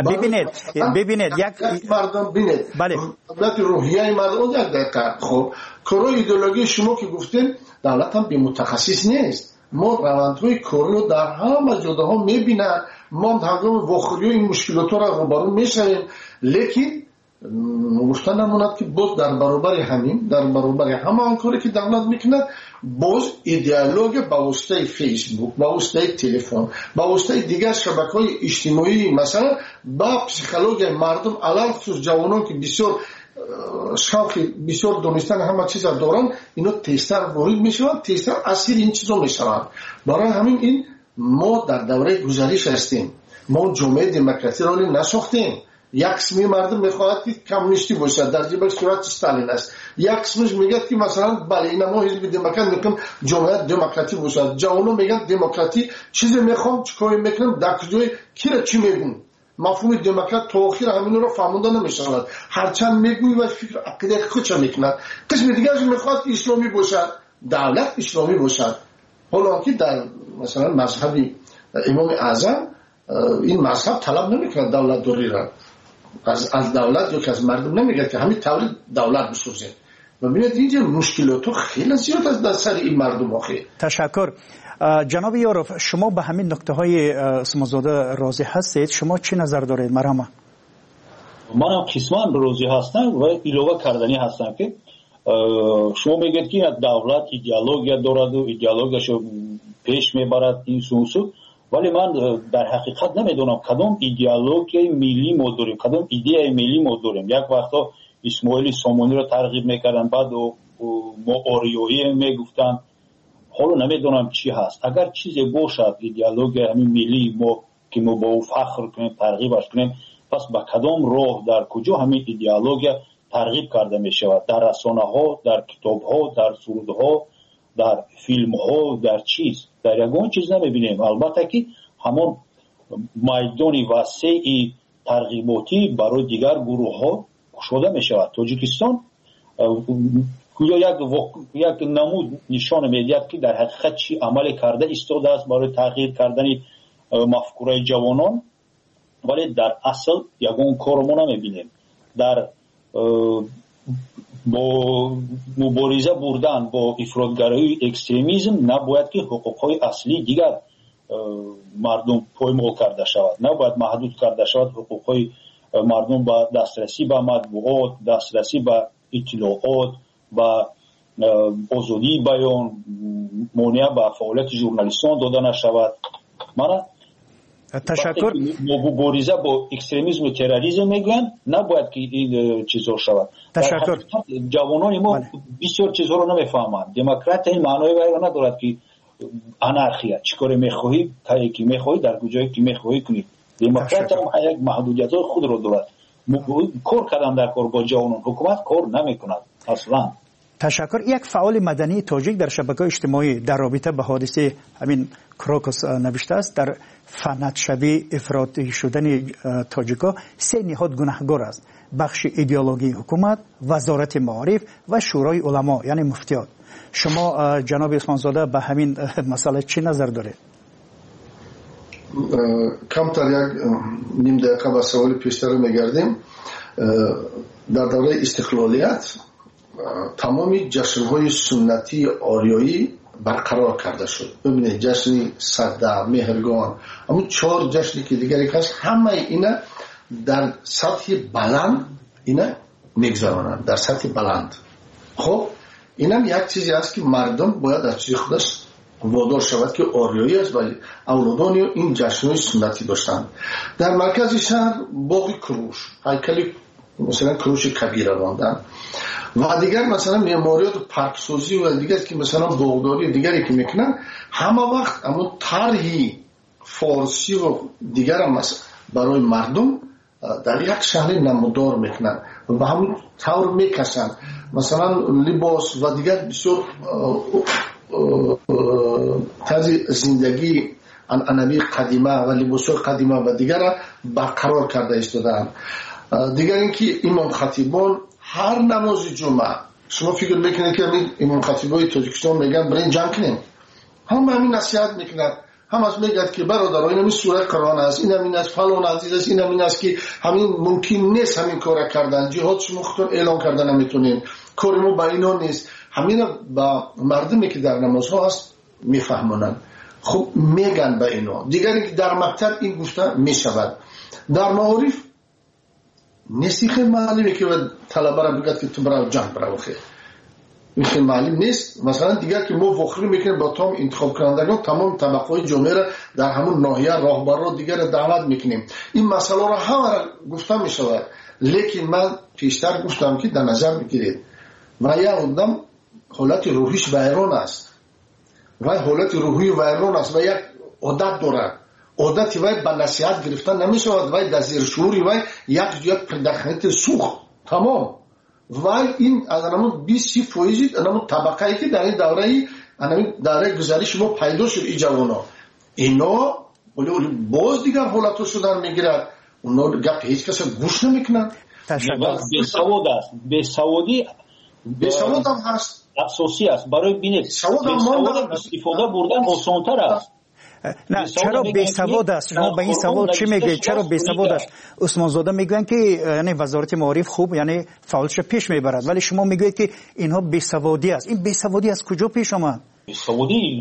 ببینید یک مردم ببینید دولت روحیه مردم یک دقیقه. خب کارای ایدئولوژی شما که گفتین دولت هم بی متخصص نیست. ما روندهای کارو در همه جاها میبینن، ما هنگام واخوری این مشکلات را روبرو میشویم، لیکن گفتن نموند که باز در برابر همین، در برابر همه آن کاری که دولت میکند، باز ایدئولوژی با واسطه فیسبوک، با واسطه تلفن، با واسطه دیگر شبکه‌های اجتماعی مثلا با پسیکولوژی مردم الان خصوص جوانان که بسیار شوقی بسیار دونستن همه چیز دارن، اینا تیزتر وارد میشوند، تیزتر اسیر این چیزا میشوند. برای همین این ما در دوره گذشته هستیم، ما جامعه دموکراسی را نساختیم. یک قسمی مردم میخواهد که کمونیستی باشد، در جبهه صورت استالین است. یک قسمش میگه که مثلا بله اینا ما حزب دموکرات میگیم جامعه دموکراتی باشد. جوانان میگن دموکراتی چیزی میخوام چیکار میکنم، در کجای کی را چی میگن. مفهوم دموکرات تا آخر همین رو فهمونده نمیشود. هرچند میگوی و فکر عقیده خودش میکند. قسم دیگرش میخواد اسلامی باشد، دولت اسلامی باشد. حالا که در مثلا مذهب امام اعظم این مذهب طلب نمیکنه دولت دوری را از دولت یا که از مردم نمیگه که همین تولید دولت بسازه. و ببینید اینجا مشکلات خیلی زیاد از در سر این مردم آخه. تشکر. جناب یاروف، شما به همین نکته های عثمانزاده راضی هستید؟ شما چی نظر دارید؟ مرحبا. من هم قسمان راضی هستم و ایلوه کردنی هستم که شما میگید که دولت ایدئولوژی دارد و ایدئولوژیشو پیش میبرد این سوسو، ولی من در حقیقت نمیدونم کدام ایدئولوژی ملی ما داریم، کدام ایده ملی ما داریم. یک وقتا اسماعیل سامانی رو ترغیب میکردن، بعد ما آریایی میگفتن، حالا نمیدونم چی هست. اگر چیزی باشد ایدئولوژی همین ملی ما که ما با او فخر کنیم، ترغیبش کنیم، پس به کدام راه در کجا همین ایدئولوژیا ترغیب کرده می شود؟ در رسانه ها، در کتاب ها، در سرود ها، در فیلم ها، در چیز؟ در یگان چیز نمیبینیم. البته که همون میدان وسیع ترغیباتی برای دیگر گروه ها گشوده می شود. تاجیکستان یک نمود نشان میدهد که در حقیقت چی عمل کرده ایستاده است برای تغییر کردن مفکوره جوانان، ولی در اصل یگان کار ما نمیبینیم. در با مبارزه بردن با افراطگرایی اکستریمیسم نباید که حقوقهای اصلی دیگر مردم پایمال کرده شود، نباید محدود کرده شود حقوقهای مردم به دسترسی به مطبوعات، دسترسی به اطلاعات، به آزادی بیان، مانع به فعالیت ژورنالیستان داده نشود. من تشکر. مبارزه با اکستریمیسم و تروریسم میگن نباید که این چیزا شود. تشکر. جوانان ما بسیار چیزها رو نمیفهمند. دموکرات این معنای وای ندارد که انارخیا چیکار میخواهی تا کی میخواهی در کجایی که میخواهی کنی. دموکرات هم یک محدودیت‌های خود رو دارد. کار کردن در کار با جوانان، حکومت کار نمیکند اصلا. تشکر. یک فعال مدنی تاجیک در شبکه اجتماعی در رابطه به حادثه همین کراکوس نوشته است در فنتشوی افراطی شدن تاجیکا 3 نهاد گناهکار است: بخش ایدئولوژی حکومت، وزارت معارف و شورای علما یعنی مفتیات. شما جناب عثمانزاده به همین مسئله چی نظر دارید؟ کمتر یک نیم دقیقه به سوال پیشتر میگردیم. در دوره استقلالیت تمامی جشن‌های سنتی آریایی برقرار کرده شد. ببینید جشن سده، مهرگان، اما 4 جشنی که دیگری هست، همه اینا در سطح بلند اینا میگذرانند، در سطح بلند. خب اینم یک چیزی است که مردم باید از چیز خودش وادار شود که آریایی است و اولادان این جشن‌های سنتی داشتند. در مرکز شهر باغ کروش، هیکل مثلا کروش کبیره ماندن و دیگر مثلا معماریات و پارکسازی و دیگر که مثلا باغداری دیگری که میکنن، همه وقت اما طرحی فارسی و دیگر هم برای مردم در یک شهر نمودار میکنن و به همون طور میکشن. مثلا لباس و دیگر بسیار طرز زندگی عنعنوی قدیمه و لباس‌های قدیمه و دیگر را برقرار کرده ایستادند. دیگر اینکه امام خطیبان هر نماز جمعه، شما فکر میکنید که امام خطیبای تاجیکستان میگن برای جمع کنیم، هم همین نصیحت میکنند، هم از میگد که برادران این همین سوره قرآن است، این همین از فلان عزیز است، این همین است که همین ممکن نیست همین کار کردن، جهاد شما خودتون اعلان کردن نمیتونین، کار ما با اینا نیست. همین با مردمی که در نمازها هست میفهمونن، خب میگن به اینا. دیگری که در مکتب این گفته میشود. در معارف نیستی خیلی معلومه که طلبه را بگد که تو برای جنگ برای خیلی این خیلی معلوم نیست. مثلا دیگر که ما وخری میکنیم با تمام انتخاب کنندگان، تمام طبقه جامعه را در همون ناحیه راهبر را دیگر دعوت میکنیم. این مسئله را همه را گفته میشود، لیکن من پیشتر گفتم که در نظر بگیرید و یک آدم حالت روحیش ویران است و حالت روحی ویران است و یک عادت دارد. عادتی وای به نصیحت گرفتن نمیشود، وای در زیر شعوری وای یک پرداخت سوخت تمام. وای این از همون 20% همون طبقه‌ای که در این دوره گذشته ما پیدا شد، این جوانا اینا ولی باز دیگر حالتو شدن میگیرد، اونا گپ هیچ کس گوش نمیکنن. بیسواد است، بیسواد هم هست، اساسی است. برای بینید بیسواد استفاده بردن آسان‌تر است. نه چرا بیسواد است؟ شما به این سوال چی میگید؟ چرا بیسواد است؟ عثمانزاده میگن که یعنی وزارت معارف خوب یعنی فعالش پیش میبرد، ولی شما میگید که اینها بیسوادی است. این بیسوادی از کجا پیش آمد؟ بیسوادی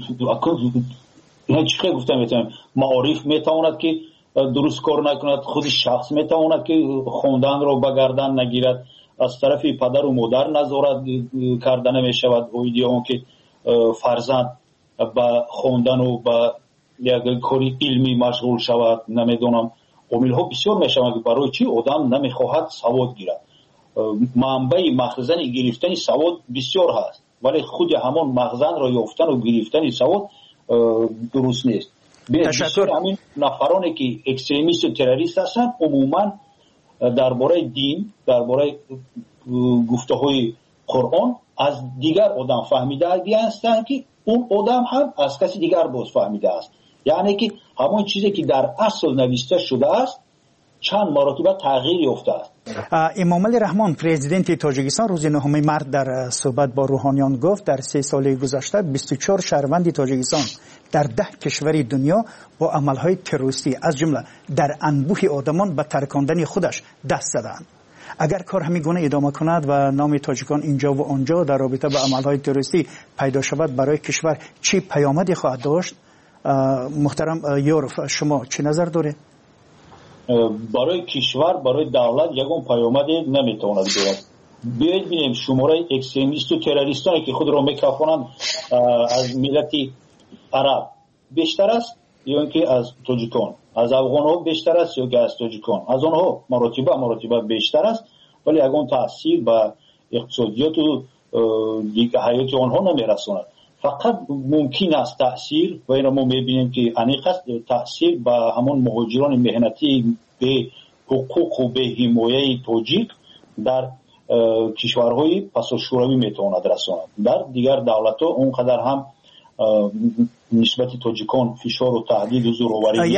یعنی چی گفتم میتونم معارف میتواند که درست کار نکند، خود شخص میتواند که خوندن رو بگردن نگیرد، از طرف پدر و مادر نظارت کردن میشود، اویدیون که فرزند با خوندن و با یک کاری علمی مشغول شود. نمیدونم عامل ها بسیار میشوند که برای چی آدم نمیخواهد سواد گیرد. منبع مخزن گرفتن سواد بسیار هست، ولی خود همان مخزن را یافتن و گرفتن سواد درست نیست. تشکر. همین نفرانی که اکستریمیست و تروریست هستند عموما درباره دین، درباره گفته‌های قرآن از دیگر آدم فهمیده هستند که اون آدم هم از کسی دیگر باز فهمیده است. یعنی که همون چیزی که در اصل نوشته شده است چند مرتبه تغییر یافته است. امام علی رحمان پرزیدنت تاجیکستان روز 9 مارس در صحبت با روحانیان گفت در 3 سال گذشته 24 شهروند تاجیکستان در 10 کشور دنیا با عملهای تروریستی از جمله در انبوه آدمان به ترکاندن خودش دست زدند. اگر کار همین گونه ادامه کند و نام تاجیکان اینجا و آنجا در رابطه با عملهای تروریستی پیدا شود، برای کشور چه پیامدی خواهد داشت؟ محترم یورف، شما چه نظر داره؟ برای کشور، برای دولت یگان پیامدی نمیتواند دارد. ببینیم شماره اکستریمیست و تروریستانی که خود را میکافانند از ملت عرب بیشتر است یا اینکه از تاجیکان، از افغان‌ها بیشتر است یا که از تاجیکان، از آنها مراتبه بیشتر است، ولی یگان تاثیر به اقتصادیات و دیگر حیات آنها نمیرساند. فقط ممکن است تاثیر و این ما میبینیم که انیق است تاثیر به همون مهاجران مهنتی به حقوق و به حمایه تاجیک در کشورهای پساشوروی میتواند رساند. در دیگر دولت‌ها اونقدر هم نسبت تاجیکان فشار و تهدید و زورآوری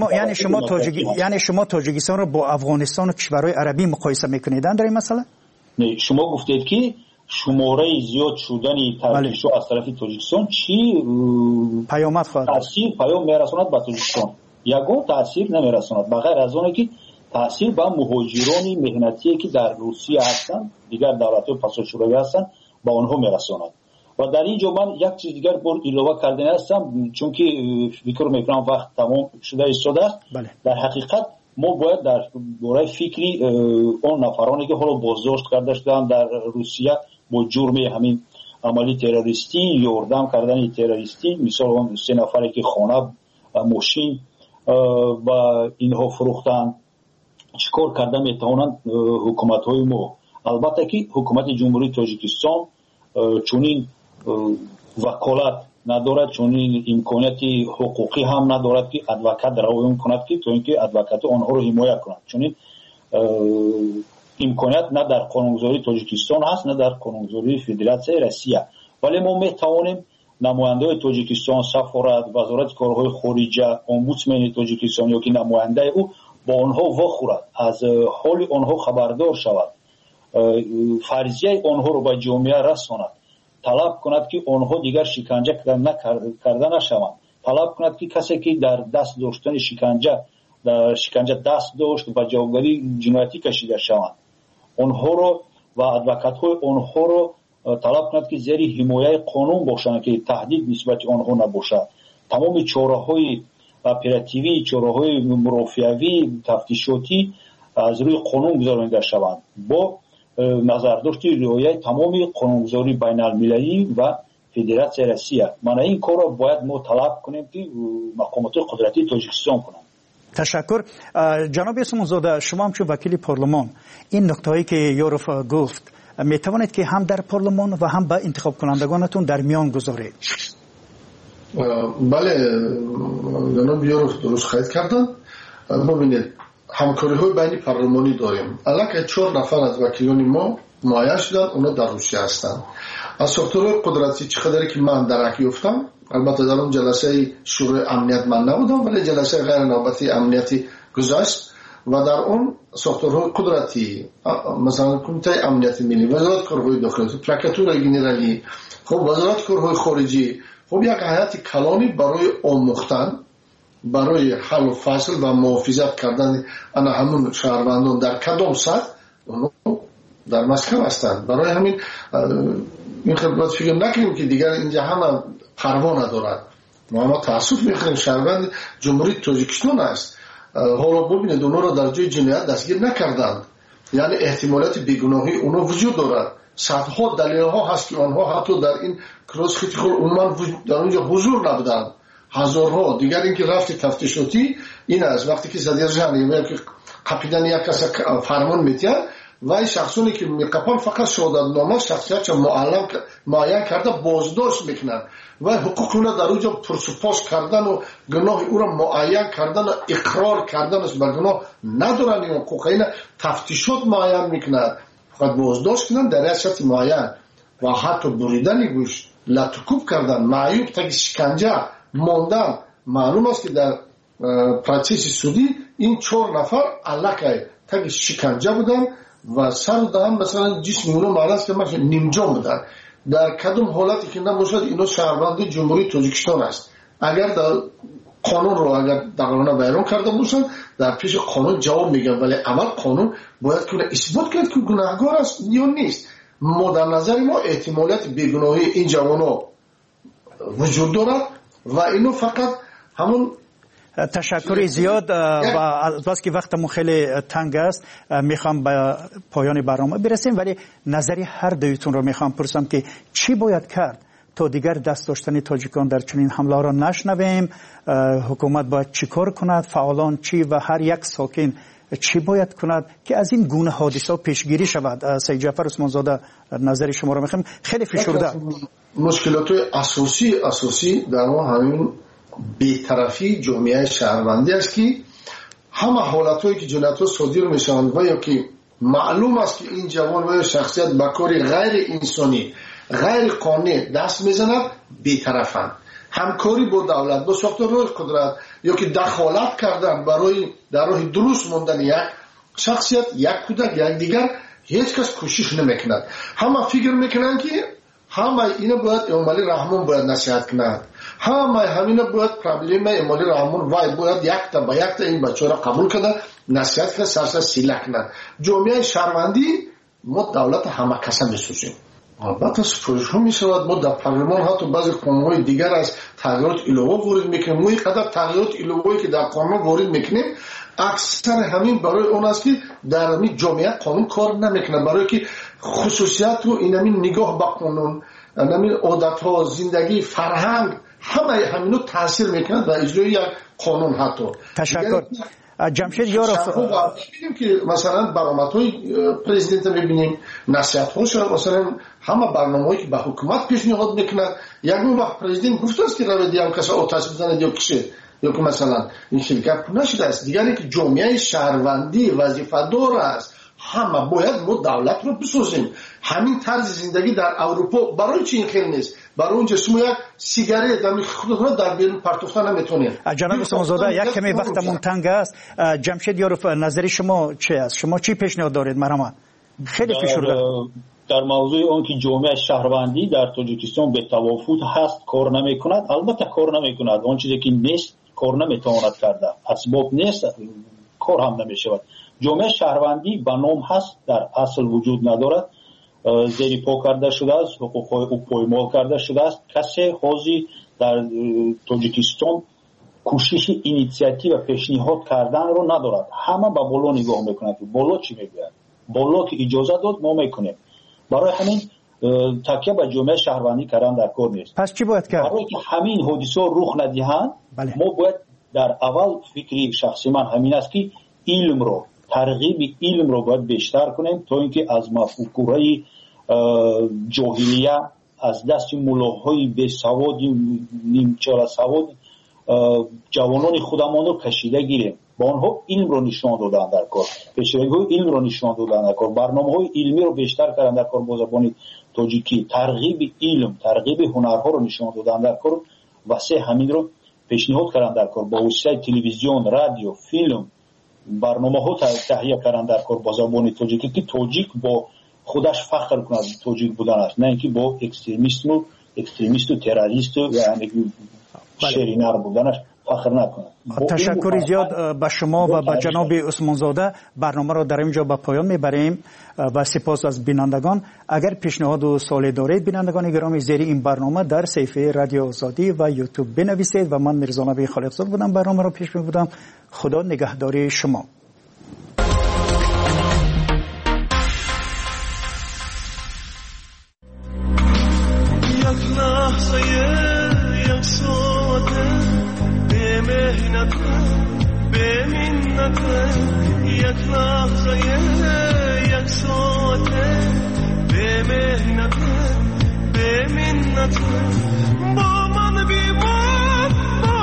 یعنی شما تاجیکستان رو با افغانستان و کشورهای عربی مقایسه میکنید در این مسئله؟ نه، شما گفتید که شماره زیاد شدن ترکیش از طرف تاجیکستان چی پیامد خواهد تاثیر پیام میرساند به تاجیکستان؟ یگان تاثیر نمیرساند بغیر از اون که تاثیر به مهاجران مهنتی که در روسیه هستند، دیگر دولت‌های پساشوروی هستند، با آنها میرساند. و در اینجا من یک چیز دیگر بار علاوه کردن هستم، چون که فکر میکنم وقت تمام شده است. در حقیقت ما باید در باره فکری اون نفرانی که حالا بازداشت کرده شدن در روسیه با جرم همین عملی تروریستی، یاردم کردن تروریستی، مثال اون 3 نفری که خانه ماشین و اینها فروختن، چیکار کرده میتوانند حکومت‌های ما؟ البته که حکومت جمهوری تاجیکستان چونین وکالت ندارد، چونین امکانیتی حقوقی هم ندارد که ادوکات روی کند که تو اینکه ادوکات آنها رو حمایت کند. چونین امکانیت نه در قانونگذاری تاجیکستان هست نه در قانونگذاری فدراسیون روسیه. ولی ما میتوانیم نماینده تاجیکستان، سفارت، وزارت کارهای خارجه، امبودسمن تاجیکستان یا که نماینده او با آنها واخورد، از حال آنها خبردار شود، فرضیه آنها رو به جامعه رساند، طلب کند که آنها دیگر شکنجه کرده نشوند، طلب کند که کسی که در دست داشتن شکنجه دست داشت و جوابگری جنایتی کشیده شوند، آنها رو و ادوکات‌های آنها رو طلب کند که زیر حمایه قانون باشند که تهدید نسبت آنها نباشد. تمام چاره‌های اپراتیوی، چاره‌های مرافعوی، تفتیشاتی از روی قانون گذارانده شوند با نظرداشت رعایت تمام قانونگذاری بین المللی و فدراسیون روسیه. من این کار را باید ما طلب کنیم که مقامات قدرتی تاجیکستان کنند. تشکر. جناب اسمانزاده، شما هم چون وکیل پارلمان این نکته‌ای که یورف گفت میتوانید که هم در پارلمان و هم با انتخاب کنندگانتون در میان گذارید؟ بله جناب یورف درست خواهید کردن. ببینید همکاری های بین پارلمانی داریم. الان 4 نفر از وکیلان ما معین شدن، اونا در روسیه هستند. از ساختارهای قدرتی چقدری که من درک یافتم، البته در اون جلسه شورای امنیت من نبودم ولی جلسه غیر نوبتی امنیتی گذشت و در اون ساختارهای قدرتی مثلا کمیته امنیت ملی، وزارت کارهای داخلی، پرکاتور گنرالی، خب وزارت کارهای خارجی، خب یک هیئت کلانی برای آموختن، برای حل و فصل و محافظت کردن انا همون شهروندان در کدام سطح اونو در مسکو هستند. برای همین این خدمت فکر نکنیم که دیگر اینجا همه پروا ندارد. ما تاسف میخوریم شهروند جمهوری تاجیکستان است. حالا ببینید اونا رو در جای جنایت دستگیر نکردند، یعنی احتمالات بیگناهی اونا وجود دارد. صدها دلیل ها هست که آنها حتی در این کراس خیلی خود عموما در اونجا حضور نبودند. هزارها دیگر اینکه رفت تفتیشاتی این است وقتی که صدر جمهوری یا که قپیدن یک کس فرمان میتید و این شخصونی که میقپن فقط شهادتنامه شخصیت معین کرده بازداشت میکنن و حقوق اونا در اونجا پرسپاس کردن و گناه او را معین کردن و اقرار کردن است به گناه ندارن. این حقوق اینا تفتیشات معین میکنن فقط بازداشت کنن در حیثیت معین و حتی بریدن گوشت لطکوب کردن معیوب تا شکنجه ماندن. معلوم است که در پروسس سودی این 4 نفر علکه تا شکنجه بودن و سر دادن مثلا جسم اونو معرض که مثلا نیمجان بودن. در کدوم حالتی که نباشد اینو شهروند جمهوری تاجیکستان است. اگر در قانون رو اگر دقیقاً بیان کرده باشن در پیش قانون جواب میگن، ولی اول قانون باید که اثبات کرد که گناهکار است یا نیست. ما در نظر ما احتمالیت بیگناهی این جوانو وجود دارد و اینو فقط همون. تشکر زیاد و از که وقتمون خیلی تنگ است میخوام به پایان برنامه برسیم، ولی نظری هر دویتون رو میخوام پرسم که چی باید کرد تا دیگر دست داشتن تاجیکان در چنین حمله را نشنویم؟ حکومت باید چی کار کند؟ فعالان چی و هر یک ساکن چی باید کند که از این گونه حادثه پیشگیری شود؟ سید جعفر عثمان زاده نظر شما رو میخوام. خیلی فشرده مشکلات اساسی در ما همین بی‌طرفی جامعه شهروندی است که همه حالتایی که جنایت‌ها صادر میشوند و یا که معلوم است که این جوان و شخصیت به کاری غیر انسانی غیر قانونی دست میزند بی‌طرفند. همکاری با دولت با ساختارهای قدرت یا که دخالت کردن برای در راه درست ماندن یک شخصیت یک کودک یک دیگر هیچ کس کوشش نمیکند. همه فکر میکنن که همه اینا باید امالی رحمان باید نصیحت کنند، همینا باید پرابلم امالی رحمان وای باید یک تا این بچه را قبول کنند نصیحت کنند سرسر سیله کنند. جامعه شهروندی ما دولت همه کسا میسوزیم. البته سفارش ها می شود ما در پارلمان حتی بعضی قانون‌های دیگر از تغییرات الهه وارد میکنیم. ما اینقدر تغییرات الهه‌ای که در قانون وارد میکنیم اکثر همین برای اون است که در همین جامعه قانون کار نمیکنه، برای که خصوصیت و این همین نگاه به قانون، همین عادت‌ها، زندگی، فرهنگ همینو تاثیر میکنه در اجرای یک قانون. حتی تشکر. جمشید یاروف می‌بینیم که مثلا برآمدهای پرزیدنت می‌بینیم، نصیحت‌هاش مثلا همه برنامه‌ای که به حکومت پیشنهاد میکنند. یک وقت پرزیدنت گفته است که روی دیام کسا آتش بزنه یا کشه یا که مثلا این شرکت نشده است. دیگری که جامعه شهروندی وظیفه‌دار است، همه باید ما دولت رو بسازیم. همین طرز زندگی در اروپا برای چی این خیلی نیست؟ برای اونجا شما یک سیگارت در خودتون در بیرون پرتوفتن نمیتونید. جناب سمازاده یک کمی وقتمون تنگ است. جمشید یاروف نظر شما چی است؟ شما چی پیشنهاد دارید؟ مرحمت خیلی فشرده در موضوع اون که جامعه شهروندی در تاجیکستان به توافق هست کار نمیکند. البته کار نمیکند، اون چیزی که نیست کار نمیتواند کرده، اسباب نیست کار هم نمیشود. جامعه شهروندی به نام هست در اصل وجود ندارد، زیر پا کرده شده است، حقوق او پایمال کرده شده است. کسی حاضر در تاجیکستان کوشش اینیشیاتیو و پیشنهاد کردن رو ندارد. همه به بالا نگاه میکنند. بالا چی میگوید؟ بالا که اجازه داد ما میکنیم. برای همین تکیه به جامعه شهروندی کردن در کار نیست. پس چی باید کرد؟ برای که همین حادثه رخ ندهند ما باید در اول فکری شخصی من همین است که علم رو ترغیب علم رو باید بیشتر کنیم تا اینکه از مفکورهای جاهلیه از دست ملاهای بی سواد نیمچاره سواد جوانان خودمان رو کشیده گیریم. با آنها علم رو نشان دادن در کار، پیشروی علم رو نشان دادن در کار، برنامه‌های علمی رو بیشتر کردن در کار با زبان تاجیکی، ترغیب علم، ترغیب هنرها رو نشان دادن در کار و همین رو پیشنهاد کردن در کار با وسیله تلویزیون، رادیو، فیلم برنامه‌ها تهیه کردن در کار با زبان تاجیکی که تاجیک با خودش فخر کنه تاجیک بودن است، نه اینکه با اکستریمیست و تروریست و یعنی شرینر بودنش فخر نکنه. تشکر زیاد به شما و به جناب عثمان زاده. برنامه را در اینجا به پایان میبریم و سپاس از بینندگان. اگر پیشنهاد و سوالی دارید بینندگان گرامی زیر این برنامه در صفحه رادیو آزادی و یوتیوب بنویسید و من میرزا نبی خالقزاد بودم برنامه را پیش میبردم. خدا نگهداری شما. به منت یک لحظه یک ساعته به مهنت به منت با من بیمار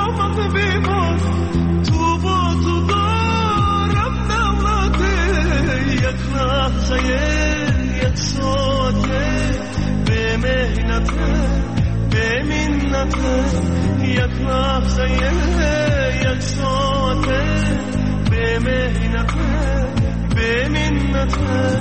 تو با تو دارم دولته یک لحظه یک ساعته به مهنت به منت یک لحظه یک ساعته به مهنت به منت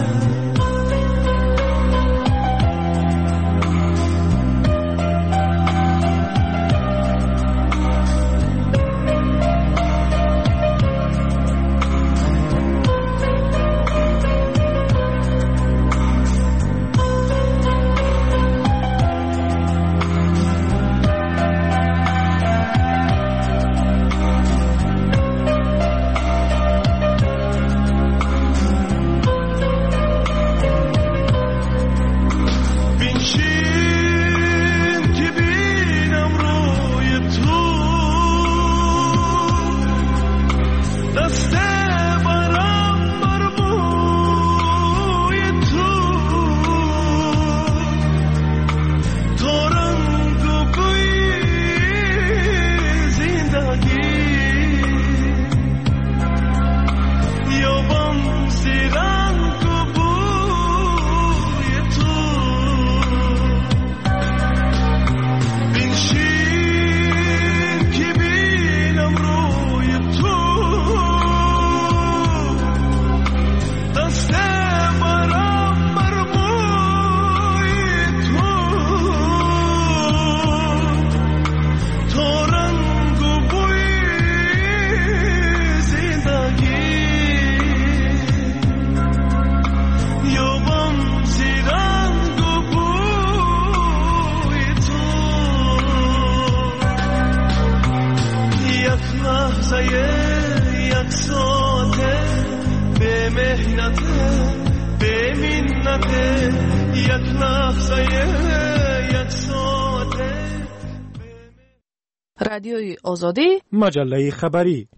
رادیوی آزادی مجله خبری.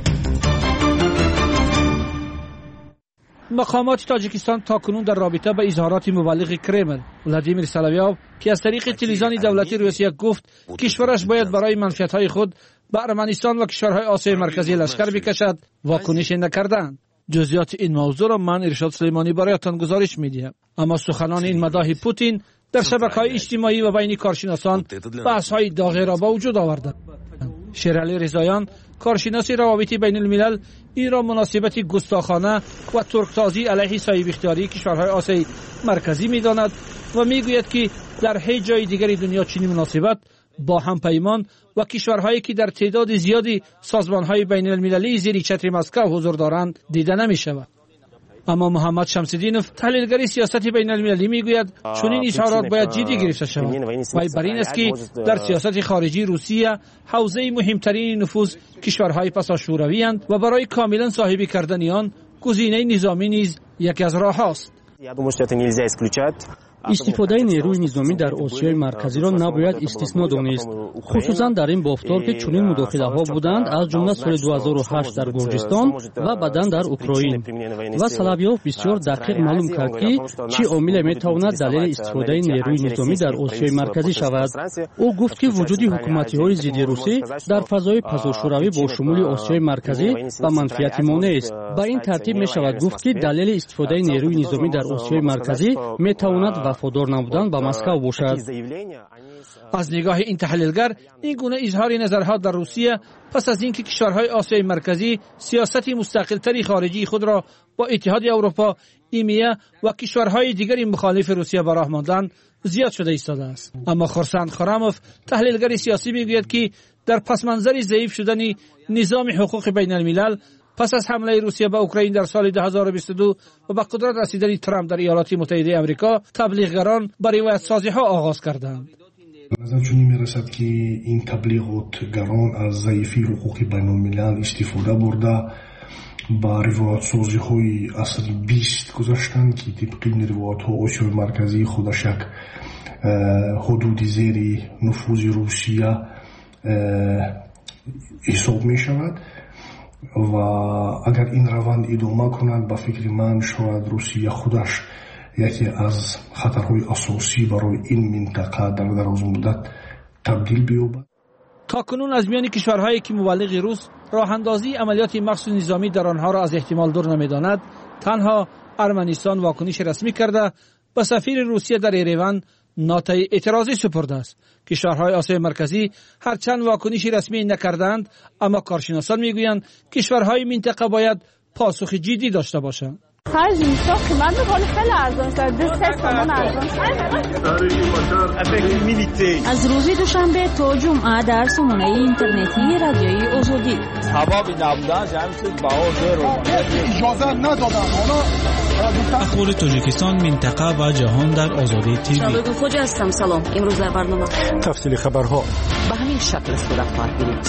مقامات تاجیکستان تاکنون در رابطه با اظهارات مبلغ کرمل ولادیمیر سلاویاو که از طریق تلویزیون دولتی روسیه گفت کشورش باید برای منفعت‌های خود به ارمنستان و کشورهای آسیای مرکزی لشکر بکشد واکنش نکردند. جزئیات این موضوع را من ارشاد سلیمانی برایتان گزارش می‌دهم. اما سخنان این مداح پوتین در شبکه‌های اجتماعی و بین کارشناسان بحث‌های داغی را به وجود آوردند. شیرعلی رضاییان کارشناس روابط بین الملل این را مناسبت گستاخانه و ترکتازی علیه صاحب اختیاری کشورهای آسیای مرکزی می‌داند و می‌گوید که در هیچ جای دیگری دنیا چنین مناسبت با همپیمان و کشورهایی که در تعداد زیادی سازمان‌های بین المللی زیر چتر مسکو حضور دارند دیده نمی‌شود. اما محمد شمس‌الدینوف تحلیلگر سیاست بین المللی میگوید چون این اظهارات باید جدی گرفته شود و بر این است که در سیاست خارجی روسیه حوزه مهمترین نفوذ کشورهای پساشوروی اند و برای کاملا صاحبی کردن آن گزینه نظامی نیز یکی از راه‌هاست. استفاده نیروی نظامی در آسیای مرکزی را نباید استثنا دانست، خصوصا در این بافتار که چنین مداخله‌ها بودند از جمله سال 2008 در گرجستان و بعدا در اوکراین. و سلاویاف بسیار دقیق معلوم کرد که چه عامل میتواند دلیل استفاده نیروی نظامی در آسیای مرکزی شود. او گفت که وجود حکومت‌های ضد روسی در فضای پساشوروی با شمول آسیای مرکزی و منفعت مانع است. به این ترتیب میشود گفت که دلیل استفاده نیروی نظامی در آسیای مرکزی میتواند وفادار نبودن به مسکو باشد. از نگاه این تحلیلگر این گونه اظهار نظرها در روسیه پس از اینکه کشورهای آسیای مرکزی سیاست مستقل‌تری خارجی خود را با اتحاد اروپا، ایمیه و کشورهای دیگری مخالف روسیه به راه ماندند زیاد شده ایستاده است. اما خورسند خراموف تحلیلگر سیاسی میگوید که در پس منظر ضعیف شدن نظام حقوق بین الملل پس از حمله روسیه به اوکراین در سال 2022 و به قدرت رسیدن ترامپ در ایالات متحده آمریکا، تبلیغگران با روایت سازی ها آغاز کردند. نظر چنین میرسد که این تبلیغاتگران از ضعیفی حقوق بین الملل استفاده برده با روایت سازی های اصل 20 گذاشتند که طبق این روایت ها آسیای مرکزی خودش یک حدود زیر نفوذ روسیه حساب می شود و اگر این روند ادامه کند به فکر من شاید روسیه خودش یکی از خطرهای اساسی برای این منطقه در دراز مدت تبدیل بیابد. تاکنون از میان کشورهایی که مبلغ روس راه اندازی عملیات مخصوص نظامی در آنها را از احتمال دور نمی‌داند، تنها ارمنستان واکنش رسمی کرده به سفیر روسیه در ایروان نوتای اعتراضی سپرده است. کشورهای آسیای مرکزی هرچند واکنشی رسمی نکردند، اما کارشناسان میگویند کشورهای منطقه باید پاسخ جدی داشته باشند. خرج میشه قیمت میکنه خیلی ارزان شد. 2 تومان ارزان شد. از روز دوشنبه تا جمعه در سامانه اینترنتی رادیوی آزادی. سبب نبودن جمعیت بهار رو اجازه ندادن. اخبار تاجیکستان، منطقه و جهان در آزادی تیوی. شبکه خوج هستم. سلام. امروز در برنامه تفصیل خبرها به همین شکل صورت خواهد گرفت.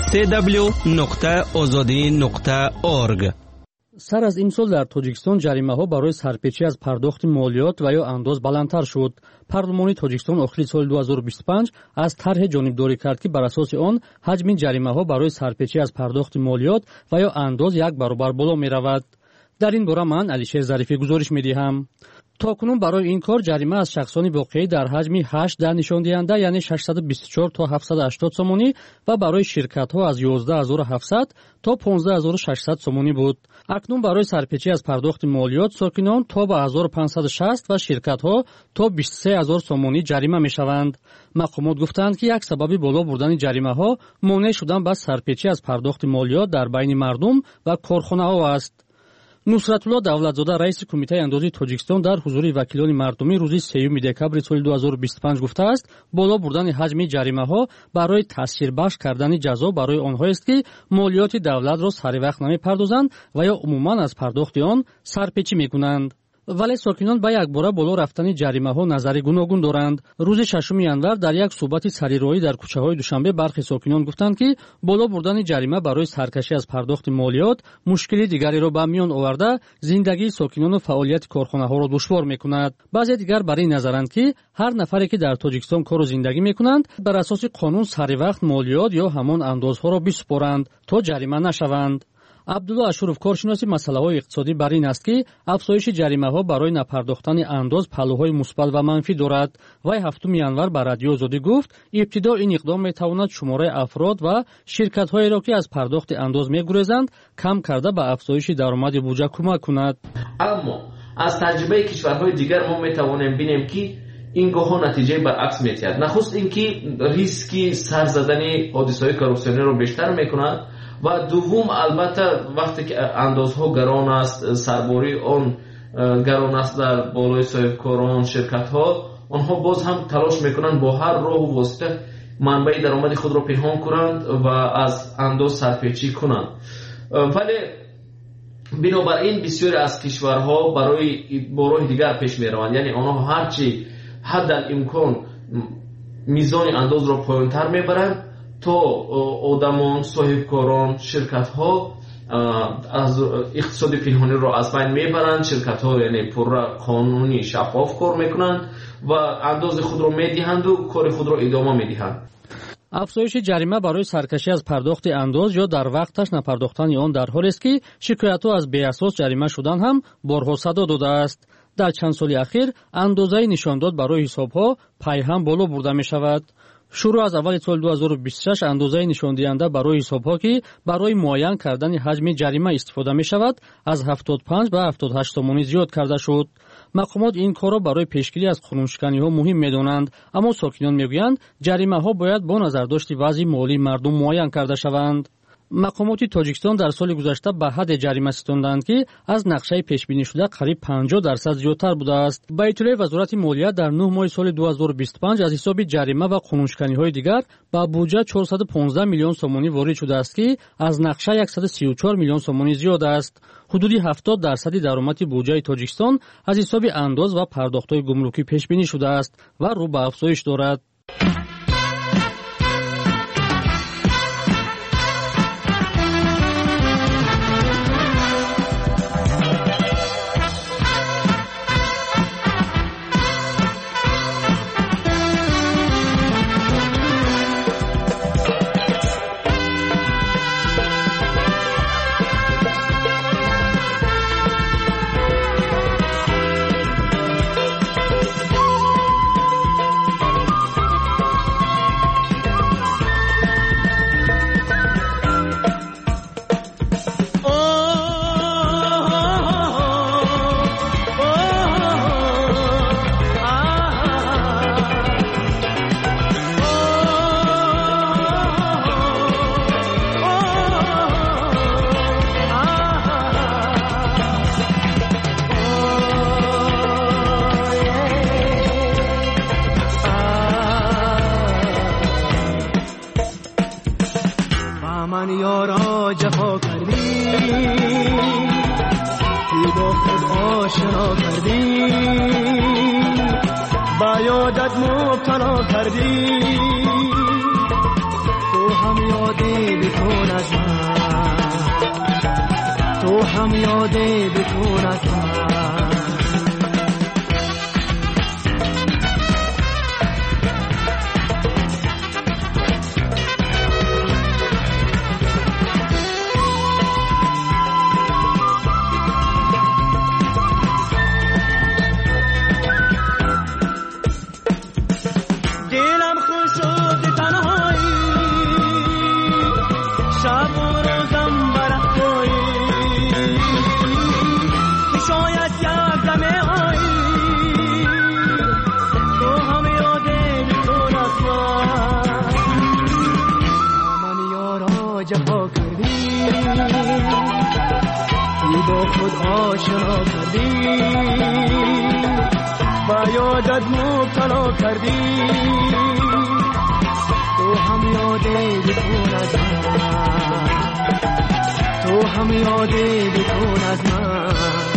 www.azadi.org. سر از امسال در تاجیکستان جریمه‌ها برای سرپیچی از پرداخت مالیات و یا انداز بلندتر شد. پارلمانی تاجیکستان آخر سال 2025 از طرح جانبداری کرد که بر اساس آن حجم جریمه‌ها برای سرپیچی از پرداخت مالیات و یا انداز 1 برابر بالا می‌رود. در این باره من علیشیر ظریفی گزارش می‌دهم. تاکنون برای این کار جریمه از شخصانی واقعی در حجم 8 در نشان دهنده یعنی 624 تا 780 سومانی و برای شرکت‌ها از 11700 تا 15600 سومانی بود. اکنون برای سرپیچی از پرداخت مالیات ساکنان تا به 1560 و شرکت‌ها تا 23000 سومانی جریمه می‌شوند. مقامات گفتند که یک سبب بالا بردن جریمه‌ها مانع شدن با سرپیچی از پرداخت مالیات در بین مردم و کارخانه‌ها است. نصرت الله دولتزاده رئیس کمیته اندازی تاجیکستان در حضور وکیلان مردمی روز 3 دکبر سال 2025 گفته است بالا بردن حجم جریمه ها برای تاثیر بخش کردن جزا برای آنها است که مالیات دولت را سر وقت نمی‌پردازند و یا عموما از پرداخت آن سرپیچی می‌کنند. ولی ساکنان با یک باره بالا رفتن جریمه ها نظر گوناگون دارند. روز 6 ینور در یک صحبت سریرائی در کوچه های دوشنبه برخی ساکنان گفتند که بالا بردن جریمه برای سرکشی از پرداخت مالیات مشکلی دیگری را به میان آورده زندگی ساکنان و فعالیت کارخانه ها را دشوار میکند. بعضی دیگر برای نظرند که هر نفری که در تاجیکستان کار و زندگی میکنند بر اساس قانون سر وقت مالیات یا همان اندازها را بسپارند تا جریمه نشوند. عبدالله اشروف کارشناس مسائل اقتصادی بر این است که افزایش جریمه ها برای نپرداختن انداز پهلوهای مثبت و منفی دارد. وی 7 ینور بر رادیو آزادی گفت ابتدا این اقدام میتواند شماره افراد و شرکت هایی را که از پرداخت انداز میگریزند کم کرده به افزایش درآمد بودجه کمک کند. اما از تجربه کشورهای دیگر ما میتوانیم ببینیم که این گاه نتیجه برعکس میتید. نخست اینکه ریسک سر زدن حادثه‌های کروسیونی رو بیشتر میکند و دوم البته وقتی که اندازها گران است، سرباری آن گران است در بالای صاحبکاران شرکت ها، آنها باز هم تلاش میکنند با هر راه و واسطه منبع درآمد خود را پنهان کنند و از انداز سرپیچی کنند. ولی بنابراین بسیاری از کشورها برای راه دیگر پیش میروند، یعنی آنها هرچی حد الامکان میزان انداز را پایین‌تر میبرند تا آدمان، صاحبکاران، شرکت ها از اقتصاد پنهانی را از بین میبرند. شرکت ها یعنی پر قانونی شفاف کار میکنند و انداز خود را میدهند و کار خود را ادامه میدهند. افزایش جریمه برای سرکشی از پرداخت انداز یا در وقتش نپرداختن آن در حالی است که شکایت‌ها از بی اساس جریمه شدن هم بارها صدا داده است. در چند سال اخیر اندازه نشانداد برای حساب‌ها پای هم بالا برده می‌شود. شروع از اول سال 2026 اندازه نشان دهنده برای حساب‌ها که برای معین کردن حجم جریمه استفاده می‌شود از 75 به 78 تومانی زیاد کرده شد. مقامات این کار را برای پیشگیری از قانونشکنی‌ها مهم می‌دانند، اما ساکنان می‌گویند جریمه‌ها باید با نظرداشت وضع مالی مردم معین کرده شوند. مقامات تاجیکستان در سال گذشته به حد جریمه ستاندند که از نقشه پیش بینی شده قریب 50% زیادتر بوده است. با اطلاع وزارت مالیه در 9 ماه سال 2025 از حساب جریمه و قانونشکنی‌های دیگر به بودجه 415 میلیون سومانی وارد شده است که از نقشه 134 میلیون سومانی زیاد است. حدود 70% درآمد بودجه تاجیکستان از حساب انداز و پرداخت‌های گمرکی پیش بینی شده است و رو به افزایش دارد. من یارا جفا کردی با خود آشنا کردی با یادت مبتلا کردی تو هم یادی بکن از من تو هم یادی بکن از من آشنا کردی با یادت مبتلا کردی تو هم یادی بکن از من تو هم یادی بکن از من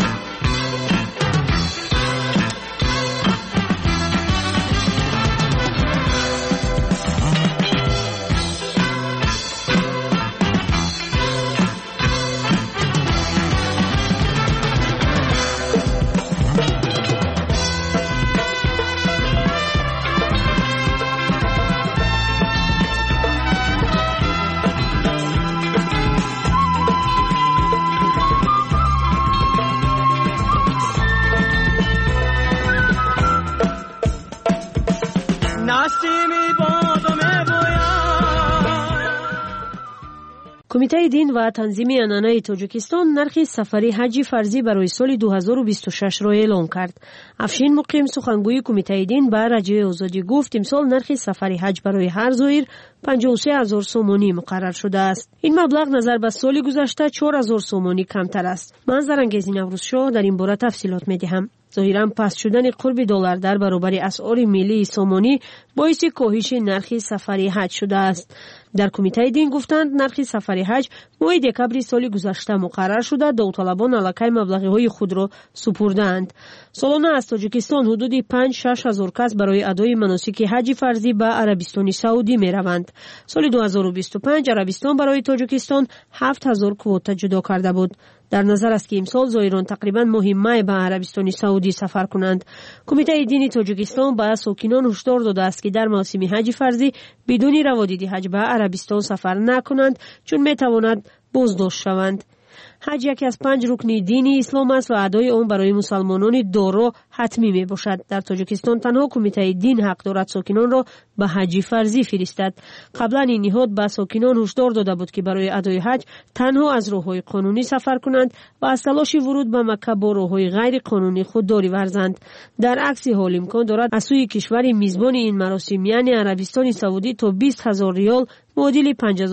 کمیته دین و تنظیم عنعنه تاجیکستان نرخ سفری حج فرضی برای سال 2026 را اعلام کرد. افشین مقیم سخنگوی کمیته دین به رادیوی آزادی گفت امسال نرخ سفری حج برای هر زائر 53,000 سومانی مقرر شده است. این مبلغ نظر به سال گذشته 4,000 سومانی کمتر است. من زرنگیز نوروزشاه در این باره تفصیلات می‌دهم. ظاهراً پست شدن قرب دلار در برابر اسعار ملی سومانی باعث کاهش نرخ سفری حج شده است. در کمیته دین گفتند نرخ سفری حج ماه دکبر سال گذشته مقرر شده، داوطلبان الکی مبلغ‌های خود را سپردند. سالانه از تاجیکستان حدود 5-6 هزار کس برای ادای مناسک حج فرضی به عربستان سعودی می‌روند. سال 2025 عربستان برای تاجیکستان 7,000 کوتا جدا کرده بود. در نظر است که امسال زائران تقریباً ماه می به عربستان سعودی سفر کنند. کمیته دینی تاجیکستان به ساکنان هشدار داده است که در موسم حج فرضی بدون روادید حج به عربستان سفر نکنند چون میتواند بازداشت شوند. حج یکی از 5 رکن دینی اسلام است و ادای آن برای مسلمانان دارا حتمی می باشد. در تاجیکستان تنها کمیته دین حق دارد ساکنان را به حج فرضی فرستد. قبلا این نهاد به ساکنان هشدار داده بود که برای ادای حج تنها از راههای قانونی سفر کنند و از تلاش ورود به مکه با راههای غیر قانونی خودداری ورزند. در عکس حال امکان دارد از سوی کشور میزبان این مراسم یعنی عربستان سعودی تا 20,000 ریال معادل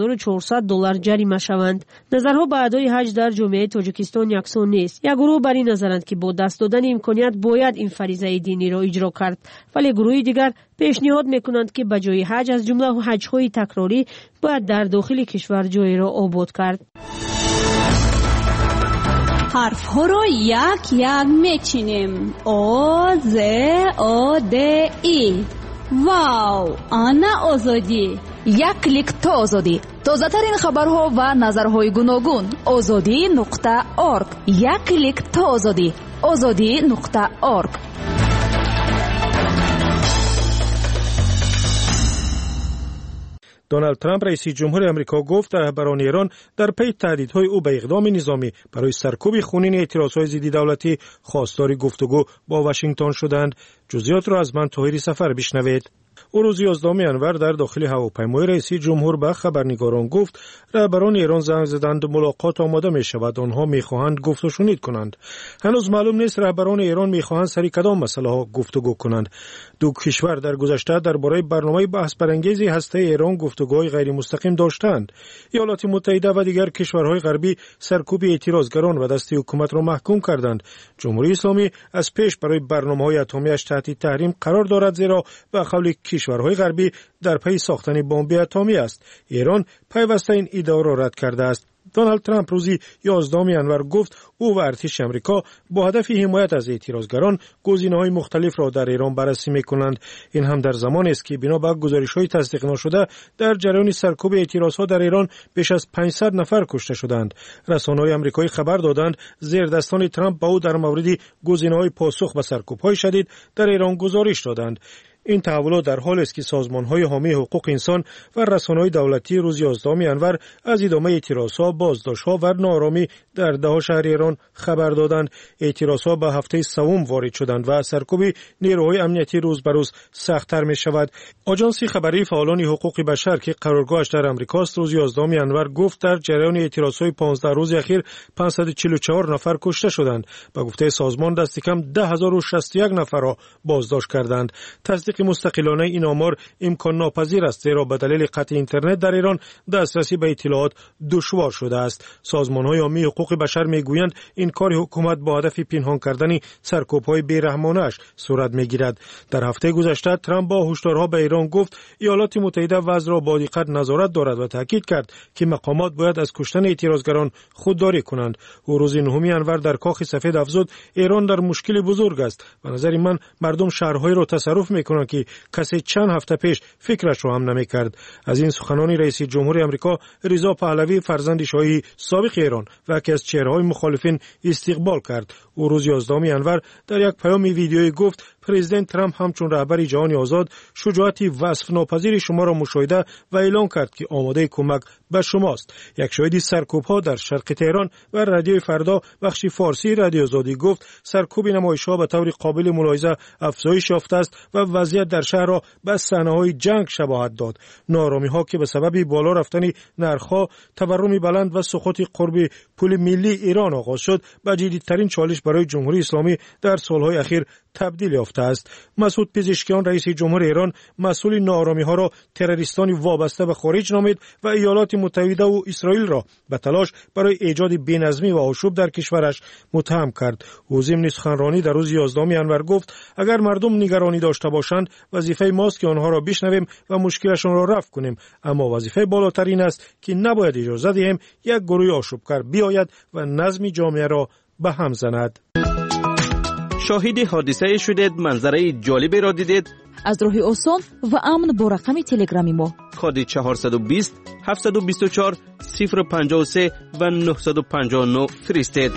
$5,400 جریمه شوند. نظرها به ادای حج در جامعه تاجیکستان یکسان نیست. یک گروه بر این نظرند که با دست دادن امکانیت باید این فریضه دینی را اجرا کرد، ولی گروه دیگر پیشنهاد میکنند که به جای حج از جمله حج‌های تکراری باید در داخل کشور جای را آباد کرد. حرف‌ها را یک یک میچینیم. آ ز آ د ای. واو، آنا آزادی. یک کلیک تا آزادی. تازه ترین خبرها و نظرهای گوناگون. azadi.org. یک کلیک تا آزادی. azadi.org. دونالد ترامپ رئیس جمهور آمریکا گفت رهبران ایران در پی تهدیدهای او به اقدام نظامی برای سرکوب خونین اعتراضهای ضد دولتی خواستار گفتگو با واشنگتن شدند. جزئیات را از من طاهری سفر بشنوید. او روز 11 انور در داخل هواپیمای رئیس جمهور به خبرنگاران گفت رهبران ایران زنگ زدند ملاقات آماده می شود، آنها می خواهند گفت و شنید کنند. هنوز معلوم نیست رهبران ایران می خواهند سر کدام مسئله ها گفتگو کنند. دو کشور در گذشته درباره برنامه بحث برانگیز هسته ایران گفتگوهای غیر مستقیم داشتند. ایالات متحده و دیگر کشورهای غربی سرکوب اعتراضگران و دست حکومت را محکوم کردند. جمهوری اسلامی از پیش برای برنامه‌های اتمی‌اش تحت تحریم قرار دارد، زیرا به قول کشورهای غربی در پی ساختن بمب اتمی است. ایران پیوسته این ادعا را رد کرده است. دونالد ترامپ روزی 11 ژانویه گفت او و ارتش آمریکا با هدف حمایت از اعتراضگران گزینه‌های مختلف را در ایران بررسی می‌کنند. این هم در زمانی است که بنا به گزارش‌های تصدیق نشده در جریان سرکوب اعتراضها در ایران بیش از 500 نفر کشته شدند. رسانه‌های آمریکایی خبر دادند زیردستان ترامپ با او در مورد گزینه‌های پاسخ به سرکوب‌های شدید در ایران گزارش دادند. این تحولات در حالی است که سازمان‌های حامی حقوق انسان و رسانه‌های دولتی روز 11 ژانویه از ادامه اعتراضها، بازداشت‌ها و ناآرامی در 10 شهر ایران خبر دادند. اعتراضها به هفته سوم وارد شدند و سرکوب نیروهای امنیتی روز به روز سخت‌تر می‌شود. آژانس خبری فعالان حقوق بشر که قرارگاهش در آمریکاست روز 11 ژانویه گفت در جریان اعتراضهای 15 روز اخیر 544 نفر کشته شدند. به گفته سازمان دست کم 10061 نفر را بازداشت کردند. تصدیق مستقلانه این آمار امکان ناپذیر است، زیرا به دلیل قطع اینترنت در ایران دسترسی به اطلاعات دشوار شده است. سازمان‌های حامی حقوق بشر میگویند این کار حکومت با هدف پنهان کردن سرکوب‌های بی‌رحمانه‌اش صورت میگیرد. در هفته گذشته ترامپ با هشدارها به ایران گفت ایالات متحده وضع را با دقت نظارت دارد و تاکید کرد که مقامات باید از کشتن اعتراضگران خودداری کنند. او روز 9 ژانویه در کاخ سفید افزود ایران در مشکل بزرگ است. به نظر من مردم شهرهای را تصرف میکنند که کسی چند هفته پیش فکرش رو هم نمیکرد. از این سخنان رئیس جمهور آمریکا رضا پهلوی فرزند شاهی سابق ایران و یکی از چهره‌های مخالفین استقبال کرد. او روز 11 ژانویه در یک پیام ویدیویی گفت پرزیدنت ترامپ همچون رهبر جهان آزاد شجاعت وصف ناپذیر شما را مشاهده و اعلام کرد که آماده کمک به شماست. یک شاهد سرکوب‌ها در شرق تهران و رادیوی فردا بخش فارسی رادیو آزادی گفت سرکوب نمایش‌ها به طور قابل ملاحظه افزایش یافته است و وضعیت در شهر را به صحنه‌های جنگ شباهت داد. ناآرامی‌ها که به سبب بالا رفتن نرخ‌ها، تورم بلند و سقوط قرب پول ملی ایران آغاز شد، به جدیدترین چالش برای جمهوری اسلامی در سال‌های اخیر تبدیل یافته است. مسعود پزشکیان رئیس جمهور ایران مسئول ناآرامی‌ها را تروریستانی وابسته به خارج نامید و ایالات متحده و اسرائیل را به تلاش برای ایجاد بی‌نظمی و آشوب در کشورش متهم کرد. او ضمن سخنرانی در روز 11 ژانویه گفت اگر مردم نگرانی داشته باشند وظیفه ماست که آنها را بشنویم و مشکلشان را رفع کنیم، اما وظیفه بالاتر این است که نباید اجازه دهیم یک گروه آشوبگر بیاید و نظم جامعه را به هم زند. شاهد حادثه شدید، منظره جالبی را دیدید؟ از راه آسان و امن با رقم تلگرامی ما کد 420 724 053 و 959 فرستید.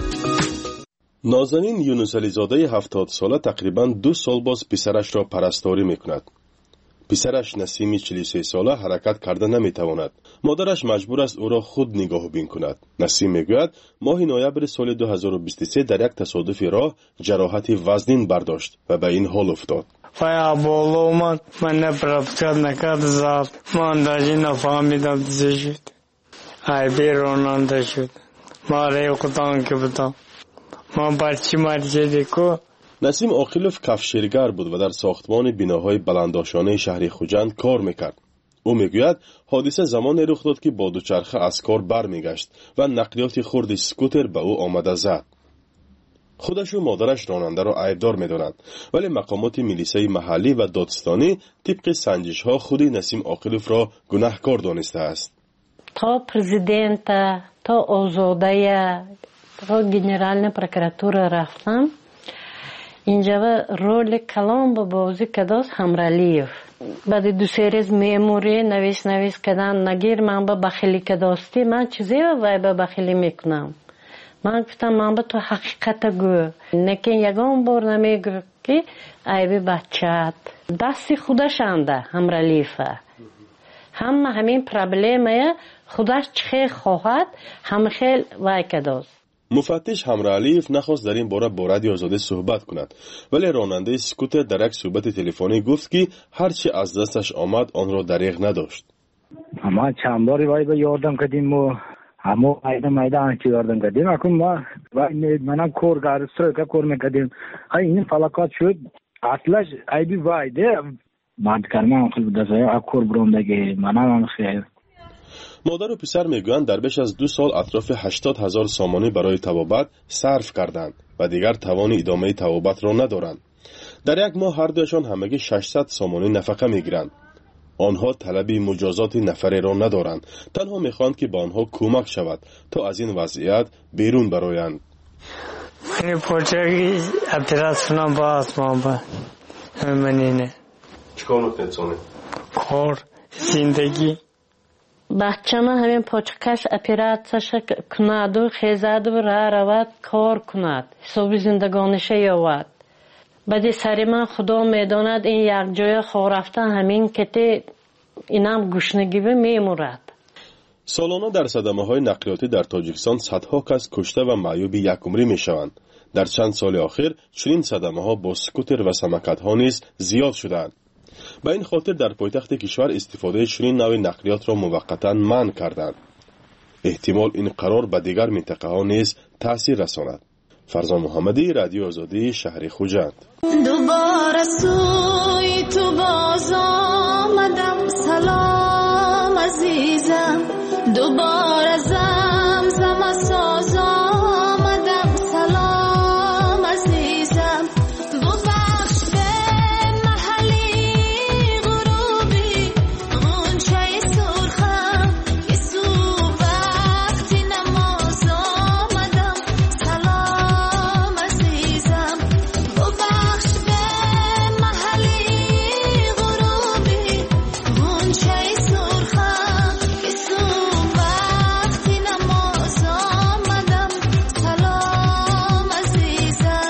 نازنین یونس علی زاده 70 ساله تقریباً 2 سال باز پسرش را پرستاری میکند. پسرش نسیم 43 ساله حرکت کرده نمیتواند. مادرش مجبور است او را خود نگاه بین کند. نسیم میگوید ماه نوامبر سال 2023 در یک تصادف راه جراحت وزنین برداشت و به این حال افتاد. پایا بالا اومد، من نپرفت نکرد زد، من داشتی نفهمیدم چه شد. ای بیروننده شد، ما ریختان که بودم، من برچی مرچه دیکو. نسیم عاقلوف کفشیرگر بود و در ساختمان بناهای بلندآشانه شهر خوجند کار میکرد. او میگوید حادثه زمانی رخ داد که با دوچرخه از کار برمیگشت و نقلیات خرد اسکوتر به او آمده زد. خودش و مادرش راننده را عیبدار می‌دانند، ولی مقامات میلیسای محلی و دادستانی طبق سنجش‌ها خود نسیم عاقلوف را گناهکار دانسته است. تا پرزیدنت، تا آزاده، تا گنرالنا прокуратура رفتم. اینجا رول کلام با بازی کداست همرالیف. بعد دو سریز میموری نویس کردن نگیر من با بخیلی کداستی من چیزی وای با بخیلی میکنم. من گفتم من با تو حقیقت گو نکن یگان بار نمیگو که عیبی بچت دستی خودش انده همرالیفه. همین پرابلمه خودش چه خواهد هم خیل وای کداست. مفتش همرالیف نخواست در این باره با رادیو آزادی صحبت کند، ولی راننده اسکوتر در یک صحبت تلفنی گفت که هرچی از دستش آمد آن را دریغ نداشت. ما چند باری وای به یاردم کردیم و همو مایده آنچه یاردم کردیم اکنون ما منم کورگار سرکه کور میکردیم. این فلاکات شد اصلش عیبی وایده بعد کرمان خیلی دسته اکور بروندگی منم خیلی. مادر و پسر میگویند در بیش از 2 سال اطراف 80,000 سامانه برای طبابت صرف کردند و دیگر توان ادامه طبابت را ندارند. در یک ماه هر دوشان همگی 600 سامانه نفقه میگیرند. آنها طلبی مجازات نفری را ندارند، تنها میخواهند که به آنها کمک شود تا از این وضعیت بیرون برآیند. من پوچگی اپراسیون باز ما منینه چیکار میکنید؟ کار زندگی بچه‌م همین پاچکش اپراتش کند و خیزد و رود کار کند، حساب زندگانش یاود. بعد سری من خدا میداند این یک جای خواه رفتن همین کتی اینم گوشنگی میمورد. سالانه در صدمه های نقلیاتی در تاجیکستان صدها کس کشته و معیوب یک عمری می شوند. در چند سال اخیر چنین صدمه ها با سکوتر و سمکت ها نیز زیاد شدند. به این خاطر در پایتخت کشور استفاده چنین نوع نقلیات را موقتا منع کردند. احتمال این قرار به دیگر منطقه ها نیز تاثیر رساند. فرزان محمدی، رادیو آزادی، شهر خوجند. دوباره سوی تو باز آمدم، سلام عزیزم. دوباره زمزم ساز آمدم، سلام عزیزم. ببخش به محلی غروبی غنچه سرخم که صبح وقتی نماز آمدم، سلام عزیزم. ببخش به محلی غروبی غنچه سرخم که صبح وقتی نماز آمدم، سلام عزیزم.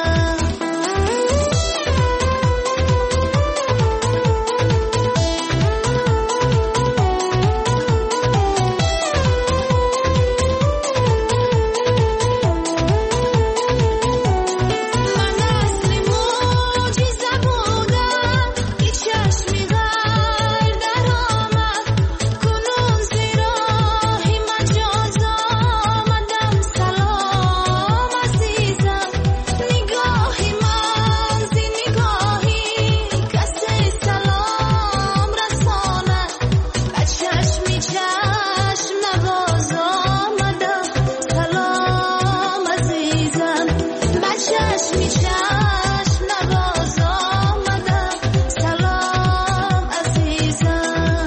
من اصلی معجزه بودم که چشمی غیر در آمد، کنون زیراهی مجاز آمدم، سلام عزیزم. نگاهی من زی نگاهی کسی سلام رساند، به چشمی چشم نواز آمدم، سلام عزیزم. به چشمی چشم نواز آمدم، سلام عزیزم.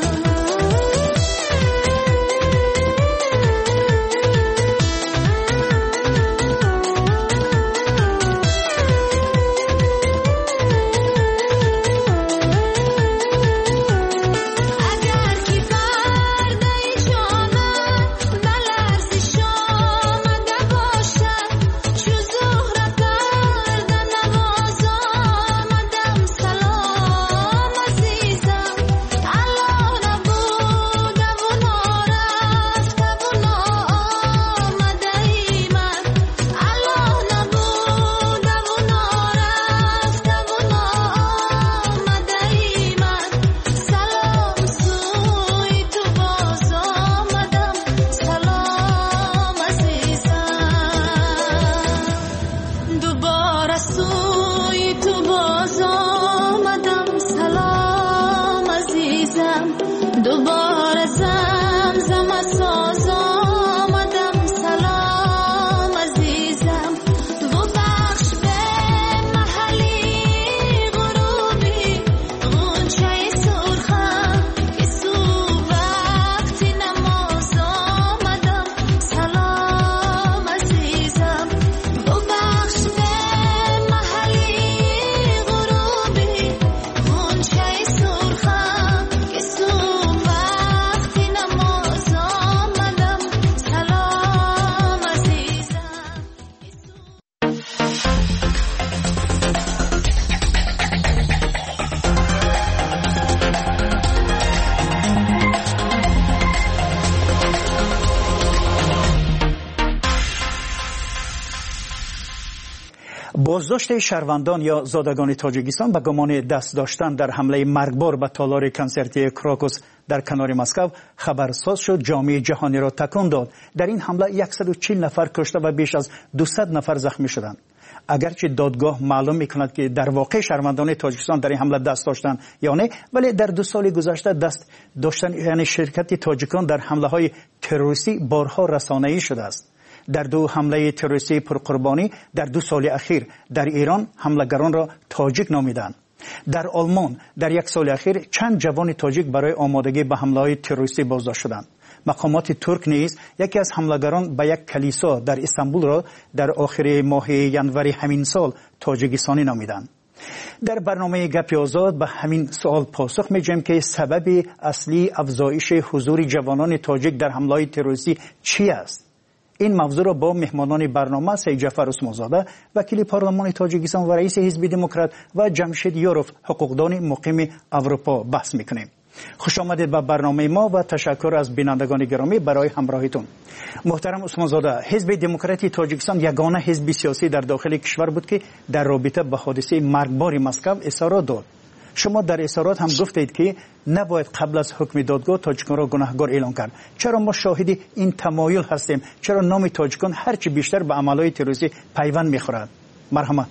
اگر کی پرده جانم به لرزش آمده باشد، چو زهره پرده نواز آمدم، سلام عزیزم. الا نبوده و نارفته و ناآمده ای من، الا نبوده و نارفته و ناآمده ای من. سلام سوی تو باز آمدم، سلام عزیزم. دوباره سوی تو باز آمدم، سلام عزیزم. دوباره زمزم ساز آمدم، سلام عزیزم. ببخش به محلی غروبی غنچه سرخم که صبح وقتی نماز آمدم، سلام عزیزم. ببخش به محلی غروبی غنچه سرخم که صبح وقتی نماز آمدم، سلام عزیزم. بازداشت شهروندان یا زادگان تاجیکستان به گمان دست داشتن در حمله مرگبار به تالار کنسرتی کراکوس در کنار مسکو خبرساز شد، جامعه جهانی را تکان داد. در این حمله 140 نفر کشته و بیش از 200 نفر زخمی شدند. اگرچه دادگاه معلوم میکند که در واقع شهروندان تاجیکستان در این حمله دست داشتند یا نه، ولی در 2 سال گذشته دست داشتن یعنی شرکت تاجیکان در حمله های تروریستی بارها رسانه‌ای شده است. در 2 حمله تروریستی پرقربانی در 2 سال اخیر در ایران حملگران را تاجیک نامیدند. در آلمان در 1 سال اخیر چند جوان تاجیک برای آمادگی به حمله‌های تروریستی بازداشت شدند. مقامات ترک نیز یکی از حملگران به یک کلیسا در استانبول را در آخر ماه ینوری همین سال تاجیکستانی نامیدند. در برنامه گپ آزاد به همین سوال پاسخ می‌دهیم که سبب اصلی افزایش حضور جوانان تاجیک در حمله‌های تروریستی چی است؟ این موضوع را با مهمانان برنامه سید جعفر عثمانزاده وکیل پارلمان تاجیکستان و رئیس حزب دموکرات و جمشید یوروف حقوقدان مقیم اروپا بحث می‌کنیم. خوش آمدید به برنامه ما و تشکر از بینندگان گرامی برای همراهیتون. محترم عثمانزاده، حزب دموکراتی تاجیکستان یگانه حزب سیاسی در داخل کشور بود که در رابطه با حادثه مرگبار مسکو اظهارات داد. شما در اظهارات هم گفتید که نباید قبل از حکم دادگاه تاجیکان را گناهکار اعلام کرد. چرا ما شاهد این تمایل هستیم؟ چرا نام تاجیکان هرچی بیشتر به عملهای تروریستی پیوند می‌خورد؟ مرحمت.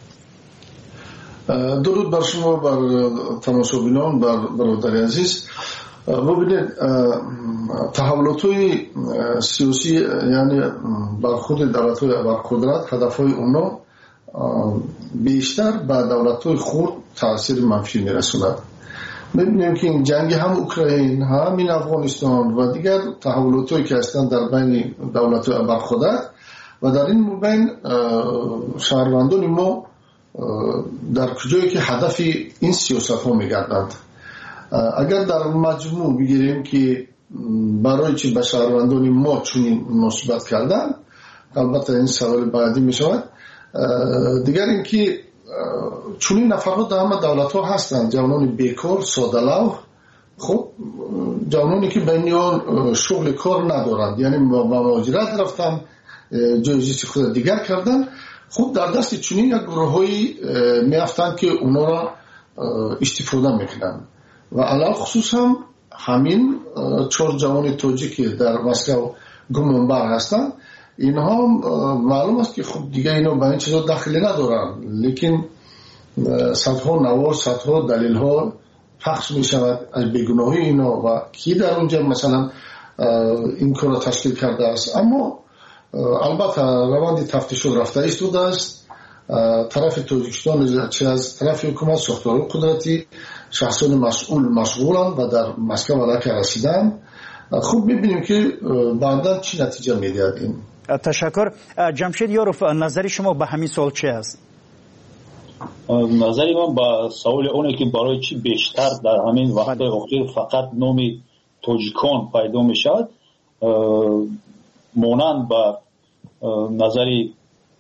درود بر شما، بر تماشابینان، بر برادر عزیز. ببینید، تحولات‌های سیاسی یعنی برخورد دولت‌های ابرقدرت هدف‌های اونا بیشتر به دولت‌های خرد تاثیر منفی می‌رساند. می‌بینیم که این جنگ هم اوکراین، هم این افغانستان و دیگر تحولات‌هایی که هستند در بین دولت‌های ابرقدرت و در این بین شهروندان ما در کجایی که هدف این سیاست ها میگردند. اگر در مجموع بگیریم که برای چی به شهروندان ما چنین مناسبت کردن، البته این سوال بعدی می شود. دیگر این که چنین نفرات در همه دولت ها هستند، جوانان بیکار، ساده‌لوح، خب جوانانی که بین آن شغل کار ندارند، یعنی با مهاجرت رفتن، جایزی خود دیگر کردن. خود در دست چنین یک گروه‌هایی میافتند که اونا را استفاده میکنند و علاوه خصوص هم همین 4 جوان تاجیک در مسکو گمانبر هستند. اینها معلوم است که خب دیگه اینا به این چیزا دخلی ندارند، لیکن صدها نوار، صدها دلیل ها پخش می شود از بیگناهی اینا و کی در اونجا مثلا این کار را تشکیل کرده است. اما البته روند تفتیش رفته ایستاده است. طرف تاجیکستان چه از طرف حکومت، ساختار قدرتی، شخصان مشغولند و در مسکو علاقه رسیدن. خوب میبینیم که بعدا چی نتیجه میدهد این. تشکر. جمشید یوروف، نظر شما به همین سوال چه است؟ نظری من با سوال اونه که برای چی بیشتر در همین وقت اخیر فقط نام تاجیکان پیدا میشد، مانند با نظری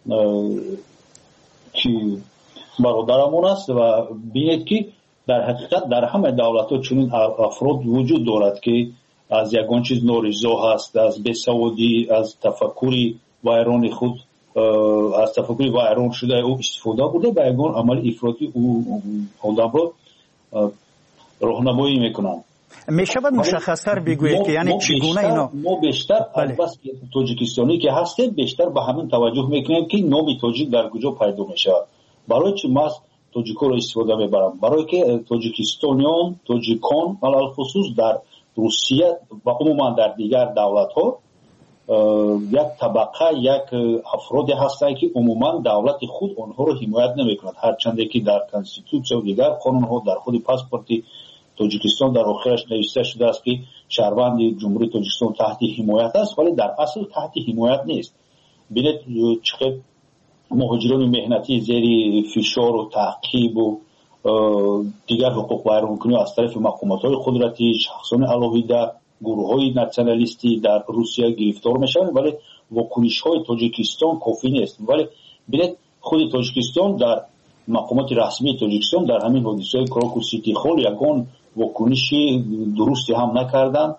که برادرمون است و بینید که در حقیقت در همه دولت ها چنین افراد وجود دارد که از یگان چیز نارضا هست، از بیسوادی، از تفکری ویران خود، از تفکری ویران شده او استفاده بوده به یگان عمل افراطی او آدم را راهنمایی میکنند. میشود مشخص‌تر بگویید که یعنی چگونه اینا ما بیشتر بس تاجیکستانی که هستیم بیشتر به همین توجه میکنیم که نام تاجیک در کجا پیدا میشه. برای چی ما تاجیک‌ها رو استفاده میبرم؟ برای که تاجیکستانیان، تاجیکان علل خصوص در روسیه و عموما در دیگر دولت‌ها یک طبقه، یک افرادی هستند که عموما دولت خود آنها رو حمایت نمیکند، هرچند که در کانستیتوسیون و دیگر قانون‌ها در خود پاسپورت تاجیکستان در آخرش نوشته شده است که شهروند جمهوری تاجیکستان تحت حمایت است، ولی در اصل تحت حمایت نیست. ببینید چقدر مهاجران مهنتی زیر فشار و تعقیب و دیگر حقوق ویرانکنی از طرف مقامات‌های قدرتی، شخصان علاویده، گروه‌های ناسیونالیستی در روسیه گرفتار میشوند، ولی واکنش‌های تاجیکستان کافی نیست. ولی ببینید خود تاجیکستان در مقامات رسمی تاجیکستان در همین حادثه کراکو سیتی هال یگان واکنشی درستی هم نکردند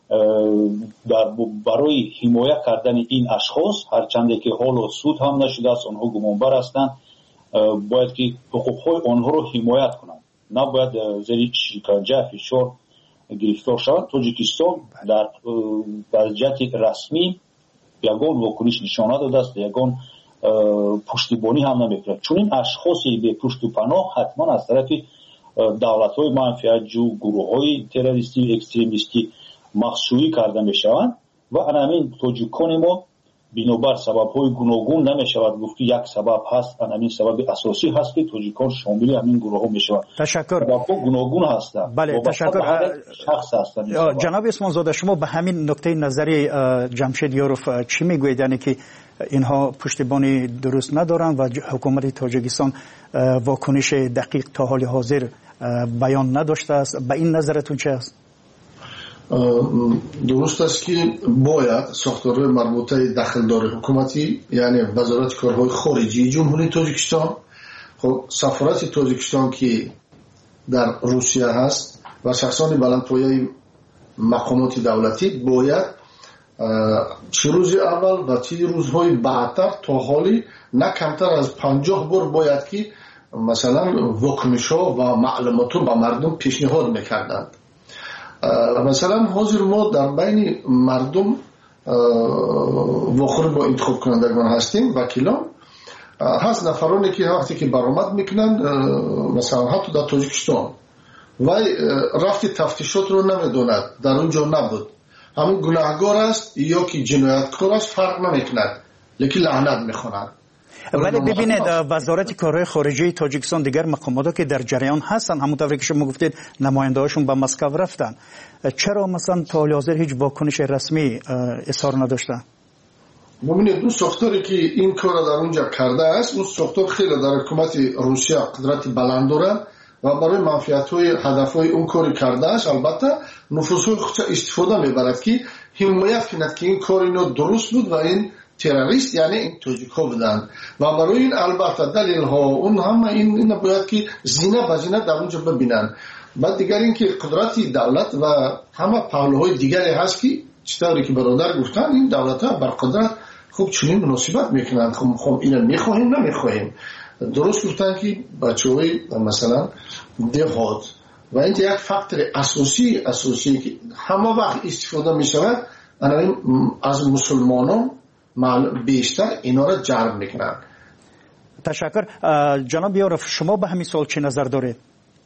برای حمایت کردن این اشخاص، هرچند که حال سود هم نشده است، آنها گمانبر هستند، باید که حقوق‌های آنها رو حمایت کنند، نباید زیر شکنجه فشار گرفتار شوند. تاجیکستان در جهت رسمی یگان واکنش نشانه داده است، یگان پشتیبانی هم نمیکنه. چون این اشخاصی به پشت و پناه حتما از طرف دولت‌های منفعت جو، گروه‌های تروریستی و اکستریمیستی مخصوصی کرده میشوند و همین تاجیکان ما бинобар сабабҳои гуногун намешавад гуфт ки як сабаб ҳаст, ҳамин сабаби асосӣ ҳаст ки тоҷикон шомили ҳамин гурӯҳҳо мешаванд. Ташаккур. Сабабҳо гуногун ҳастанд. бале ташаккур шахс ҳастанд. ҷаноби усмонзода, шумо ба ҳамин нуқтаи назари ҷамшед ёров чӣ мегӯед, яъне ки инҳо пуштибони дуруст надоранд ва ҳукумати тоҷикистон вокуниши дақиқ то ҳоли ҳозир баён надоштааст? ба ин назаратун чӣ аст? дуруст аст ки бояд сохторҳои марбутаи дахлдори ҳукуматӣ, яъне вазорати корҳои хориҷии ҷумҳурии тоҷикистон, сафорати тоҷикистон ки дар русия ҳаст ва шахсони баландпояи мақомоти давлатӣ бояд чӣ рӯзи аввал ва чӣ рӯзҳои баъдтар то ҳолӣ на камтар аз 50 бор бояд ки масалан вокунишҳо ва маълумотро ба мардум пешниҳод мекарданд. масалан ҳозир мо дар байни мардум вохӯр бо интихобкунандагон ҳастем, вакилон ҳаст нафароне ки вақте ки баромад мекунанд, масалан ҳатто дар тоҷикистон вай рафти тафтишотро намедонад, дар он ҷо набуд, ҳамин гунаҳгор аст ё ки ҷинояткор аст, фарқ намекунад, лекин лаънат мехонад. ولی ببینید وزارت کارهای خارجه تاجیکستان دیگر مقاماتی که در جریان هستند، همونطوری که شما گفتید نماینده‌هاشون به مسکو رفتن، چرا مثلا تا حال حاضر هیچ واکنش رسمی اظهار نداشتن؟ ببینید اون ساختاری که این کار در اونجا کرده است، اون ساختار خیلی در حکومت روسیه قدرت بلند داره و برای منفعت‌های هدف‌های اون کاری کرده است. البته نفوذهای خودش استفاده می‌برد که حمایت کند که این کار اینو درست بود و این تروریست یعنی این توجیک ها بودند و برای این البته دلیل ها اون همه این باید که زینه به زینه در اونجا ببینند. بعد دیگر این که قدرتی دولت و همه پهلوهای دیگری هست که چطوری که برادر گفتن این دولت ها بر قدرت خوب چنین مناسبت میکنند. خب اینو میخواهیم نمیخواهیم. درست گفتن که بچه های مثلا دهات و این یک فاکتور اساسی که همه وقت استفاده میشود از مسلمانان بیشتر اینا را جلب میکنند. تشکر. جناب یارف، شما به همین سوال چه نظر دارید؟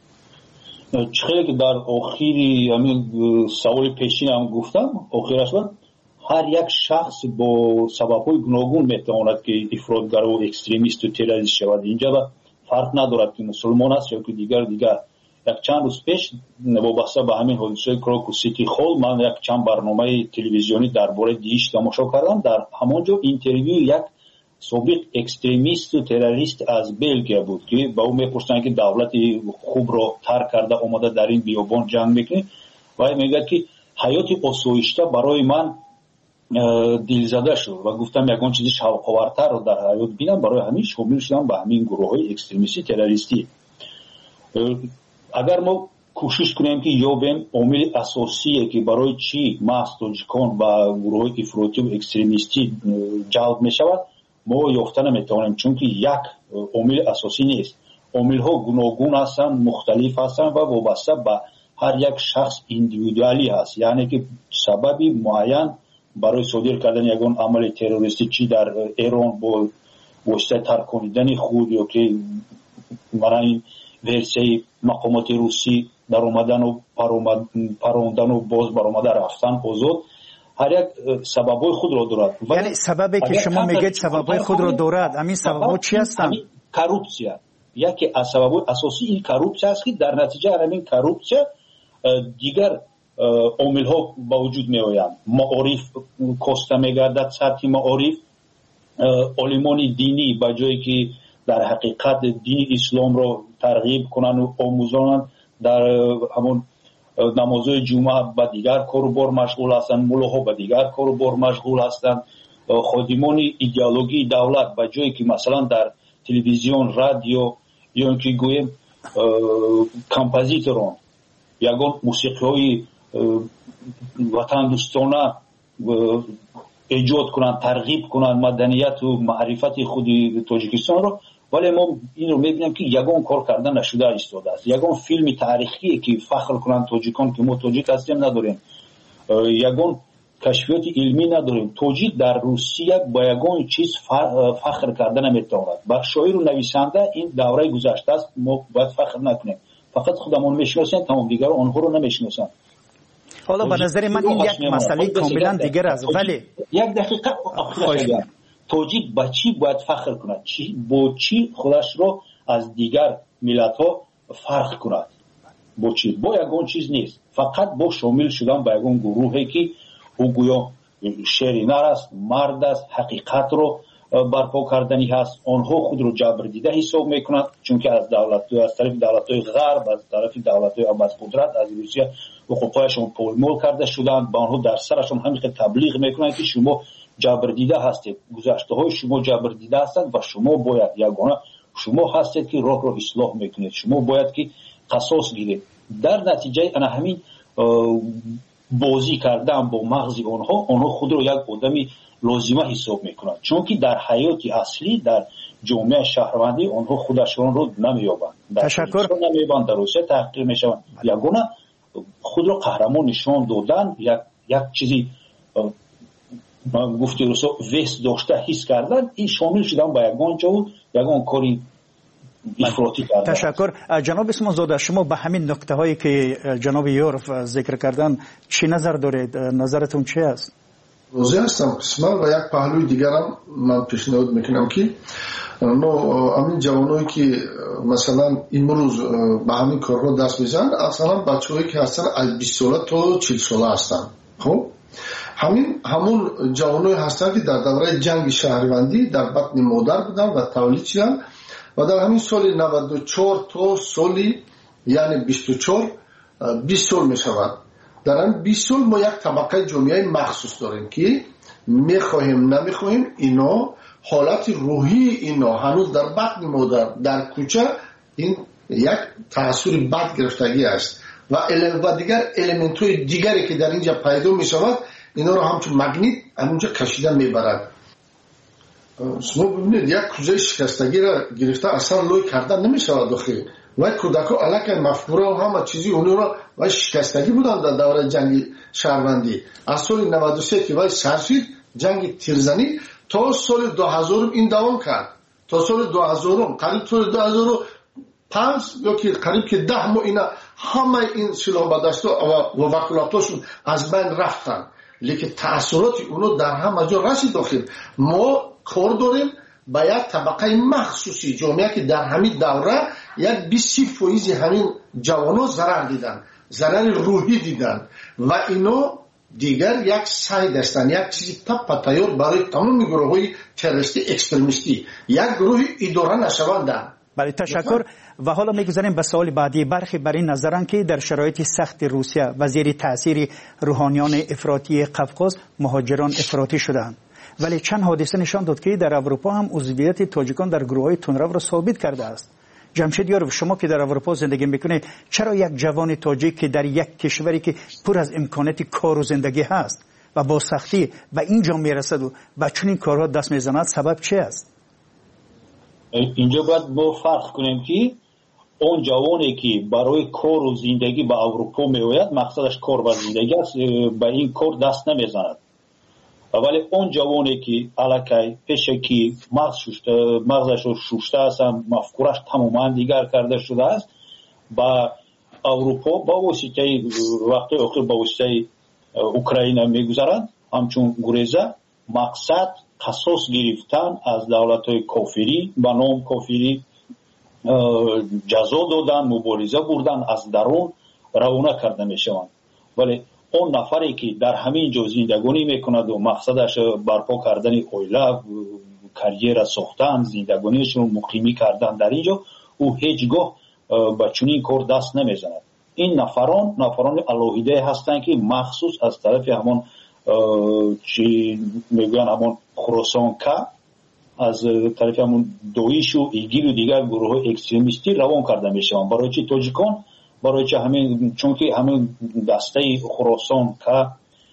چخیلی که در آخری همین سوال پیشین هم گفتم، آخرش من هر یک شخص با سبب‌های گوناگون میتواند که افراطگر و اکستریمیست و تروریست شود. اینجا فرق ندارد که مسلمان است یا که دیگر. یک چند روز پیش وابسته به همین حادثه کراکوس سیتی هال من یک چند برنامه تلویزیونی درباره دیش تماشا کردم. در همانجا اینترویو یک سابق اکستریمیست و تروریست از بلژیم بود که با او میپرسیدند که دولت خوب را ترک کرده اومده در این بیابان جنگ میکنه و میگه که حیات آسایشته برای من دلزده شد و گفتم یگان چیزی شوق‌آورتر رو در حیات بینم، برای همین شامل شدم به همین گروه‌های اکستریمیستی تروریستی. اگر ما کوشش کنیم که یابیم عامل اساسیه که برای چی محض تاجیکان و گروه افراطی و اکستریمیستی جلب می شود، ما یافته نمیتوانیم، چون که یک عامل اساسی نیست. عامل ها گوناگون هستند، مختلف هستند و وابسته به هر یک شخص ایندیویدوالی هست. یعنی که سببی معین برای صادر کردن یگان عمل تروریستی چی در ایران با واسطه ترکاندن خود یا که برای ورسیه مقامات روسی در اومدن و پروندن و باز برآمدن رفتن آزاد، هر یک سببای خود را دارد. یعنی سببی که شما میگید سببای خود را دارد، همین سبب‌ها چی هستند؟ کروپسیا. یکی از سببای اساسی این کروپسیا است که در نتیجه همین کروپسیا دیگر عامل‌ها با وجود میآیند. معارف کاسته میگردد، سطح معارف، عالمان دینی با جایی که در حقیقت دین اسلام را ترغیب کنند و آموزانند، در همون نمازهای جمعه با دیگر کار و بار مشغول هستند، ملاها با دیگر کار و بار مشغول هستند. خادمان ایدئولوژی دولت با جایی که مثلا در تلویزیون، رادیو یا اینکه گویم کمپوزیتوران یگان موسیقی‌های وطن دوستانه ایجاد کنند، ترغیب کنند مدنیت و معرفت خود تاجیکستان رو، ولی ما این رو میبینیم که یگان کار کردن نشده ایستاده است. یگان فیلم تاریخی که فخر کنند تاجیکان که ما تاجیک هستیم نداریم، یگان کشفیات علمی نداریم. تاجیک در روسیه با یگان چیز فخر کردن نمیتواند. با شاعر و نویسنده این دوره گذشته است، ما باید فخر نکنیم. فقط خودمون میشناسیم، تمام دیگر آنها رو نمیشناسند. حالا به نظر من این یک مسئله کاملا دیگر است. ولی یک دقیقه تاجیک با چی باید فخر کند؟ با چی خودش رو از دیگر ملت ها فرق کند؟ با چی؟ با یگان چیز نیست، فقط با شامل شدن به یگان گروهی که او گویا شرینر است، مرد است، حقیقت رو برپا کردنی هست. آنها خود رو جبر دیده حساب میکنند، چون که از طرف دولت‌های غرب، از طرف دولت‌های از قدرت، از روسیه حقوقایشون پولمول کرده شدند. به آنها در سرشون همین تبلیغ میکنند که شما جبر دیده هستید، گذشته های شما جبر دیده هستند و شما باید یگانه شما هستید که راه رو اصلاح میکنید، شما باید که قصاص گیرید. در نتیجه انا همین بازی کردن با مغز آنها خود رو یک آدمی لازمه حساب میکنند، چون که در حیات اصلی در جامعه شهروندی آنها خودشون رو نمییابند. تشکر. نمییابند، در روسیه تحقیر میشوند. یگانه خود رو قهرمان نشان دادن، یک چیزی گفتی روسا وست داشته حس کردن، این شامل شدن به یگان جا و یگان کاری افراطی کردن. تشکر. جناب اسمان زاده، شما به همین نکته هایی که جناب یورف ذکر کردن چی نظر دارید؟ نظرتون چی است؟ روزی هستم قسمت و یک پهلوی دیگرم من پیشنهاد میکنم که همین جوانایی که مثلا امروز به همین کارها دست میزنن، اصلا بچه‌هایی که هستن از 20 ساله تا 40 ساله هستن. خب همون جوانایی هستن که در دوره جنگ شهروندی در بطن مادر بودن و تولید شدن و در همین سال 94 تا سالی یعنی 24 20 سال میشود. در این 20 سال ما یک طبقه جامعه مخصوص داریم که میخواهیم نمیخواهیم اینا حالت روحی اینا هنوز در بطن مادر در کوچه این یک تأثیر بد گرفتگی است و دیگر الیمنت های دیگری که در اینجا پیدا میشود اینا رو همچون مگنیت همونجا کشیده میبرد. شما ببینید یک کوزه شکستگی را گرفته اصلا لوی کردن نمیشود داخل و کودکا علاقه مفکوره و همه چیزی اونو را و شکستگی بودن در دوره جنگ شهروندی. از سال 93 که وای سرشید جنگ تیرزنی تا سال 2000 این دوام کرد، تا سال 2000 قریب سال 2005 یا که قریب که 10 ماه اینا همه این سلاح بدستا و وکلاتاشون از بین رفتن، لیکن تأثیرات اونو در همه جا رسید داخل. ما کار داریم با یک طبقه مخصوصی جامعه که در همین دوره یک 20% همین جوانا ضرر دیدن، ضرر روحی دیدن و اینو دیگر یک سعی دستن یک چیزی تیار برای تمام گروه های تروریستی اکستریمیستی یک گروه اداره نشوندن. بله تشکر. و حالا میگذاریم به سوال بعدی. برخی بر این نظرن که در شرایط سخت روسیه و زیر تاثیر روحانیان افراطی قفقاز مهاجران افراطی شدند، ولی چند حادثه نشان داد که در اروپا هم عضویت تاجیکان در گروه‌های تندرو را ثابت کرده است. جمشید یاروف، شما که در اروپا زندگی میکنید، چرا یک جوان تاجیک که در یک کشوری که پر از امکانات کار و زندگی هست و با سختی و اینجا میرسد و به چنین کارها دست میزند، سبب چی است؟ اینجا باید ما فرق کنیم که اون جوانی که برای کار و زندگی به اروپا میآید مقصدش کار و زندگی است، به این کار دست نمیزند. ولی اون جوانی که علاقه پیشکی مغزش رو شوشته است، مفکورش تماما دیگر کرده شده است، با اروپا با واسطه وقتی آخر با واسطه اوکراین میگذارند، همچون گریزه مقصد قصاص گرفتن از دولت‌های کافری به نام کافری جزا دادن، مبارزه بردن، از درون روانه کرده میشوند. ولی اون نفری که در همین جا زندگانی میکند و مقصدش برپا کردن اویله، کریر ساختن، زندگانیشون مقیمی کردن در اینجا، او هیچگاه به چنین کار دست نمیزند. این نفران الوهیده هستند که مخصوص از طرف همون چی میگن همون خراسانکا، از طرف همون دویش و ایگیل و دیگر گروه اکستریمیستی روان کرده میشوند. برای چی تاجیکان؟ برای چه همین، چون که همین دسته خراسان که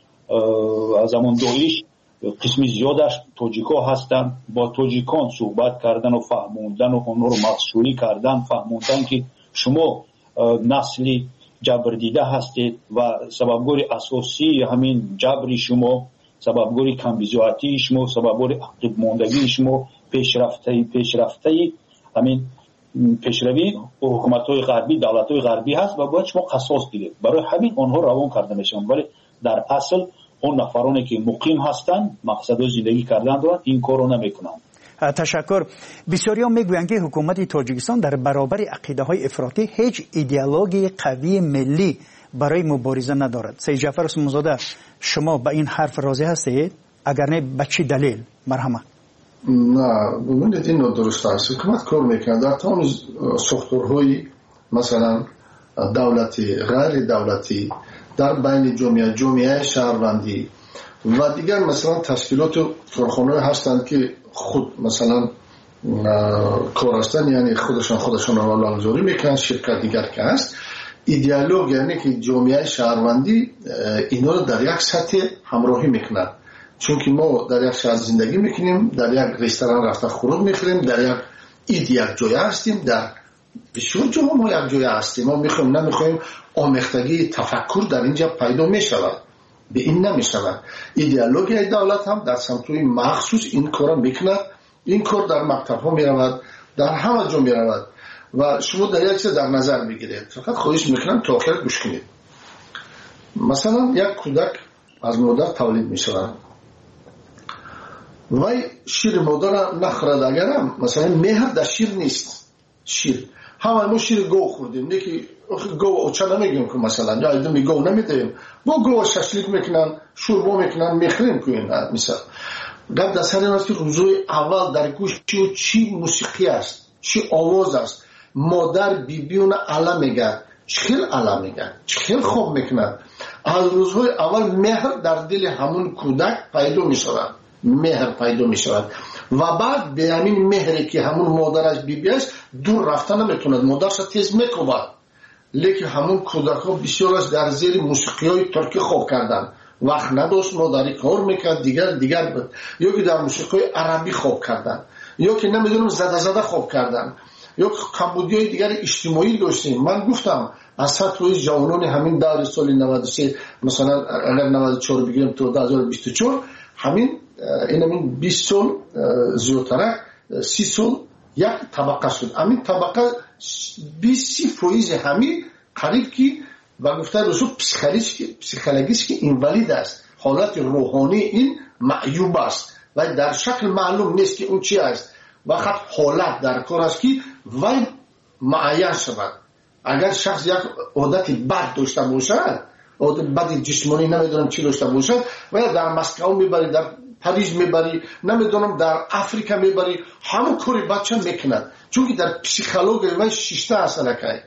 از همون دویش قسمی زیادش تاجیکا هستن، با تاجیکان صحبت کردن و فهموندن و اون رو مقصوری کردن، فهموندن که شما نسلی جبر دیده هستید و سببگوری اساسی همین جبری شما، سببگوری کمبیزاتی شما، سببگوری عقب ماندگی شما، پیشرفته همین پیشروی حکومت‌های غربی، دولت‌های غربی هست و باید شما قصاص گیرید. برای همین آنها روان کرده میشن، ولی در اصل اون نفرانی که مقیم هستند، مقصد زندگی کردن دارند، این کارو نمیکنند. تشکر. بسیاری‌ها میگویند که حکومت تاجیکستان در برابر عقیده‌های افراطی هیچ ایدئولوژی قوی ملی برای مبارزه ندارد. سید جعفر عثمانزاده، شما به این حرف راضی هستید؟ اگر نه به چه دلیل؟ مرحمت. نه، ببینید این درست است. حکومت کار میکنه در تمام ساختارهای مثلا دولتی، غیر دولتی، در بین جامعه شهروندی و دیگر مثلا تشکیلات و کارخانه‌ای هستند که خود مثلا کار هستند، یعنی خودشان را نامگذاری میکنن. شرکت دیگر که هست ایدئولوژی، یعنی که جامعه شهروندی اینا رو در یک سطح همراهی میکنن. چون که ما در یک شهر زندگی میکنیم، در یک رستوران رفته خورد میخوریم، در یک عید یک جای هستیم، در بسیار جاها ما یک جای هستیم. ما میخوایم نمیخوایم آمیختگی تفکر در اینجا پیدا میشود، به این نمیشود. ایدئولوژی دولت هم در سمت‌های مخصوص این کارا میکنه. این کار در مکتب ها میرود، در همه جا میرود و شما در یک چیز در نظر میگیرید. فقط خواهش میکنم تا آخر گوش کنید. مثلا یک کودک از مادر تولید میشود، وای شیر مادر نخورد، اگرم مثلا مهر در شیر نیست. شیر همه ما شیر گو خوردیم، یکی گو اوچه نمیگیم که مثلا یا ایدومی گو نمیدیم، با گو ششلیک میکنن، شوربا میکنن، میخریم که این مثلا گفت در سر این است که روزای اول در گوش چی موسیقی است، چی آواز است. مادر بیبیون علا میگه، چخیل علا میگه، چخیل خوب میکنن. از روزهای اول مهر در دل همون کودک پیدا میشود، مهر پیدا میشود و بعد به همین مهری که همون مادرش بیبی است دور رفتن نمیتوند، مادرش تیز میکوبد. لیکن همون کودک ها بسیارش در زیر موسیقی های ترکی خوب کردن، وقت نداشت مادری کار میکرد، دیگر بود، یا که در موسیقی عربی خوب کردن، یا که نمیدونم زده خوب کردن، یا کمبودی های دیگر اجتماعی داشتیم. من گفتم از سطح جوانان همین دور سال 93 مثلا اگر 94 بگیریم تو 2024 همین 20 سال زیادتر 30 سال یک طبقه شد. همین طبقه 20% همین قریب که و گفته رسول پسیکولوژیش که اینوالید است، حالت روحانی این معیوب است و در شکل معلوم نیست که اون چی است. وقت حالت در کار است که وای معین شود. اگر شخص یک عادت بد داشته باشد، عادت بد جسمانی نمیدونم چی داشته باشد، و در مسکو میبری، در پاریس میبری، نمیدونم در افریقا میبری، همون کاری بچه میکند، چون که در پسیکولوژی و شیشته اصلا که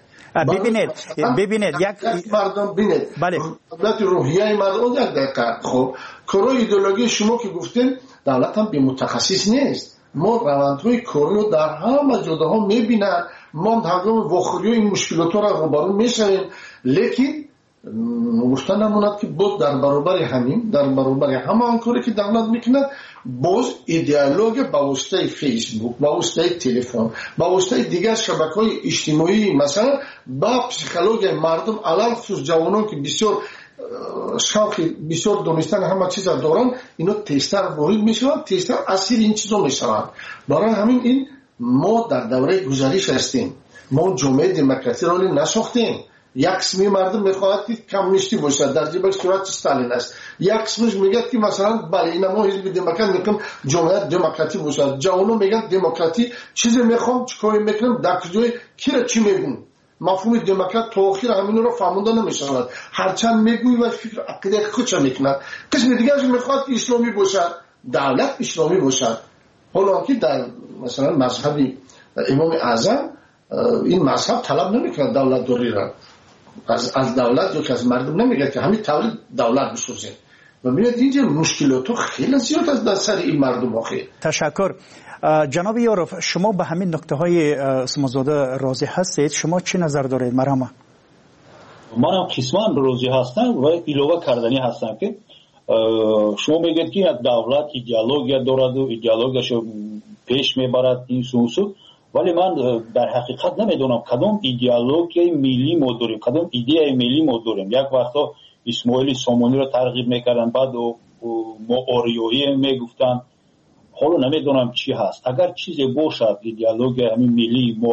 ببینید یک مردم بینید دولت روحیه مردم یک دقیقه. خب کارای ایدئولوژی شما که گفتین دولت هم به متخصص نیست. ما روندهای کاری در همه جاها میبینن، ما هنگام واخوری این مشکلات را روبرو میشویم، لیکن گفتن نموند که بود در برابر همین، در برابر همه آن کاری که دولت میکند، باز ایدئولوژی با واسطه فیسبوک، با واسطه تلفن، با واسطه دیگر شبکه‌های اجتماعی مثلا با پسیکولوژی مردم علل خصوص جوانان که بسیار شوق بسیار دونستن همه چیز دارن، اینا تیستر وارد میشوند، تیستر اسیر این چیزا میشوند. برای همین این ما در دوره گذشته هستیم، ما جامعه دموکراسی را نساختیم. یک قسمی مردم میخواهد که کمونیستی باشد، در جیبش صورت استالین است. یک قسمش میگه که مثلا بله این ما حزب دموکرات میگم جامعه دموکراتی باشد. جوانو میگن دموکراتی چیزی میخوام چیکار میکنم، در کجای کی را چی میگن. مفهوم دموکرات تا آخر همین رو فهمونده نمیشود. هرچند میگوی و فکر عقیده خودش میکند. قسم دیگرش میخواد که اسلامی باشد، دولت اسلامی باشد. حالا که در مثلا مذهب امام اعظم این مذهب طلب نمیکنه دولت دوری را از دولت یا که از مردم نمیگه که همین تولید دولت بسازیم. و ببینید اینجا مشکلات خیلی زیاد از در سر این مردم آخه. تشکر. جناب یاروف، شما به همین نکته های عثمانزاده راضی هستید؟ شما چی نظر دارید؟ مرحبا. من هم قسمان راضی هستم و ایلوه کردنی هستم که شما میگید که دولت ایدئولوژی دارد و ایدئولوژیشو پیش میبرد این سوسو، ولی من در حقیقت نمیدونم کدام ایدئولوژی ملی ما داریم، کدام ایده ملی ما داریم. یک وقتا اسماعیل سامانی رو ترغیب میکردن، بعد ما آریایی میگفتن، حالا نمیدونم چی هست. اگر چیزی باشد ایدئولوژی همین ملی ما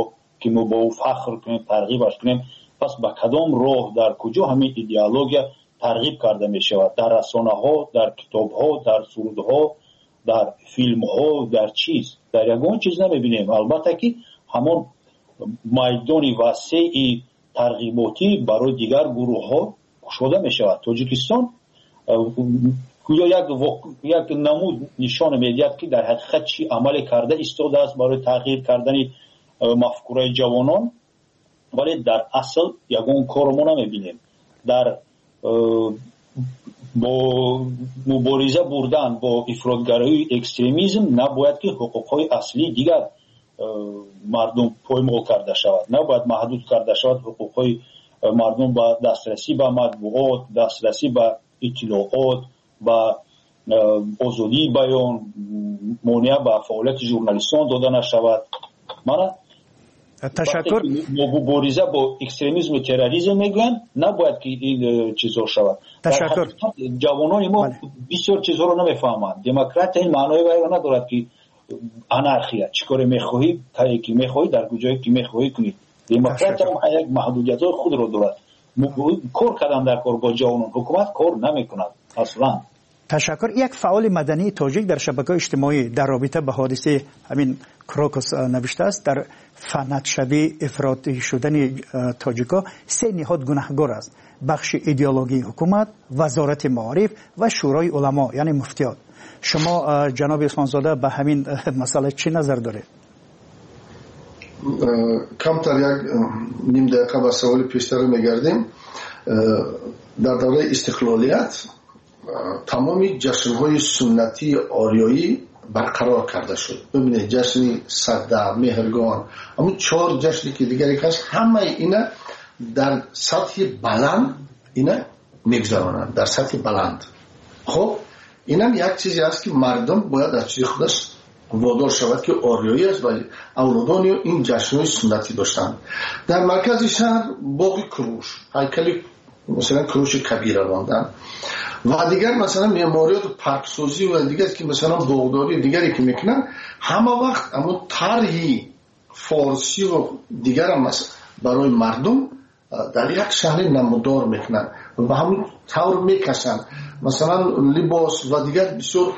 که ما با او فخر کنیم، ترغیبش کنیم، پس به کدام راه در کجا همین ایدئولوژیا ترغیب کرده می شود؟ در رسانه ها، در کتاب ها، در سرود ها، در فیلم ها، در چیز؟ در یگان چیز نمی بینیم. البته که همون میدان وسیع ترغیباتی برای دیگر گروه ها گشوده می شود. تاجیکستان یک نمود نشان میدهد که در حقیقت چی عمل کرده ایستاده است برای تغییر کردن مفکوره جوانان، ولی در اصل یگان کار ما نمیبینیم. در با مبارزه بردن با افراطگرایی اکستریمیسم نباید که حقوقهای اصلی دیگر مردم پایمال کرده شود، نباید محدود کرده شود حقوقهای مردم با دسترسی به مطبوعات، دسترسی به اطلاعات، با آزادی بیان، مانع به فعالیت ژورنالیستان داده نشود. من تشکر. مبارزه با اکستریمیسم و تروریسم میگن نباید که این چیزا شود. تشکر. جوانان ما بسیار چیزها رو نمیفهمند. دموکرات این معنای وای ندارد که انارخیا چیکار میخواهی تا که میخواهی در کجایی که میخواهی کنی. دموکرات هم یک محدودیت‌های خود رو دارد. کار کردن در کار با جوانان، حکومت کار نمیکند اصلا. تشکر. یک فعال مدنی تاجیک در شبکه اجتماعی در رابطه به حادثه همین کراکوس نوشته است در فنتشوی افراطی شدن تاجیکا 3 نهاد گناهگار است: بخش ایدئولوژی حکومت، وزارت معارف و شورای علما یعنی مفتیات. شما جناب عثمانزاده به همین مسئله چی نظر دارید؟ کمتر یک نیم دقیقه به سوال پیشتر میگردیم. در دوره استقلالیت تمامی جشن‌های سنتی آریایی برقرار کرده شد. ببینید جشن صده، مهرگان، اما 4 جشنی که دیگری هست، همه اینا در سطح بلند اینا میگذرانند، در سطح بلند. خب اینم یک چیزی است که مردم باید از چیز خودش وادار شود که آریایی است و اولادان این جشن‌های سنتی داشتند. در مرکز شهر باغ کروش، هیکل مثلا کروش کبیر راندن و دیگر مثلا معماریات و پارکسازی و دیگر که مثلا باغداری دیگری که میکنن، همه وقت اما طرحی فارسی و دیگر هم برای مردم در یک شهر نمودار میکنن و همون طور میکشن. مثلا لباس و دیگر بسیار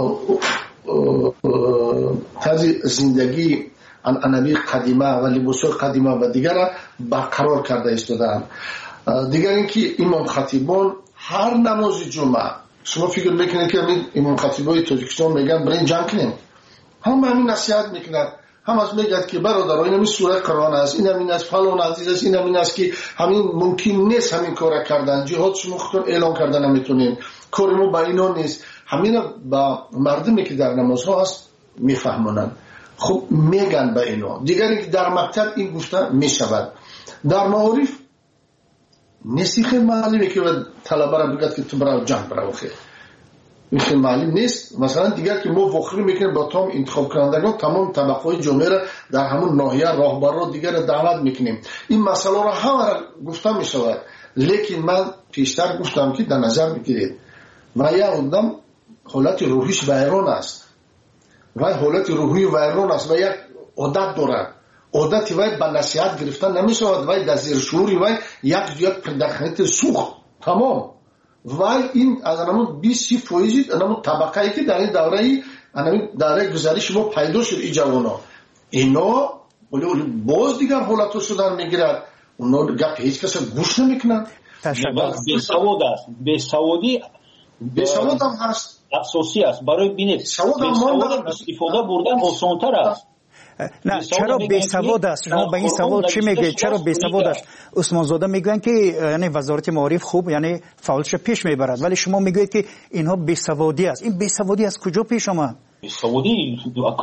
طرز زندگی عنعنوی قدیمه و لباس‌های قدیمه و دیگر برقرار کرده ایستادند. دیگر اینکه امام خطیبان هر نماز جمعه، شما فکر میکنید که امام خطیبای تاجیکستان میگن برای جنگ کنیم، هم همین نصیحت میکنند، هم از میگد که برادران این همین سوره قرآن است، این همین از فلان عزیز است، این همین است که همین ممکن نیست همین کار کردن، جهاد شما خودتون اعلان کردن نمیتونین، کار ما با اینا نیست. همین با مردمی که در نمازها هست میفهمونن، خب میگن به اینا. دیگری که در مکتب این گفته میشود. در معارف نسیخ معلمی که طلبه را بگد که تو برای جنگ برای خیر، این معلم نیست. مثلا دیگر که ما فخری میکنیم با تمام انتخاب کنندگان، تمام طبقه جامعه را در همون ناحیه راهبران دیگر را دعوت میکنیم. این مسئله را همه را گفته میشود، لیکن من پیشتر گفتم که در نظر بگیرید و یک آدم حالت روحیش ویران است و حالت روحی ویران است و یک عادت دارد. عادتی وای به نصیحت گرفتن نمیشود، وای در زیر شعوری وای یک پرداخت سوخت تمام. وای این از همون 20% همون طبقه‌ای که در این دوره گذشته ما پیدا شد، این جوانا اینا باز دیگر حالتو شدن میگیرد، اونا گپ هیچ کس گوش نمیکنن. بیسواد است، بیسواد هم هست، اساسی است. برای بینید بیسواد استفاده بردن آسان‌تر است. نه چرا بیسواد است؟ شما به این سوال چی میگید؟ چرا بیسواد است؟ عثمانزاده میگن که یعنی وزارت معارف خوب یعنی فعالش پیش میبرد، ولی شما میگید که اینها بیسوادی است. این بیسوادی از کجا پیش آمد؟ بیسوادی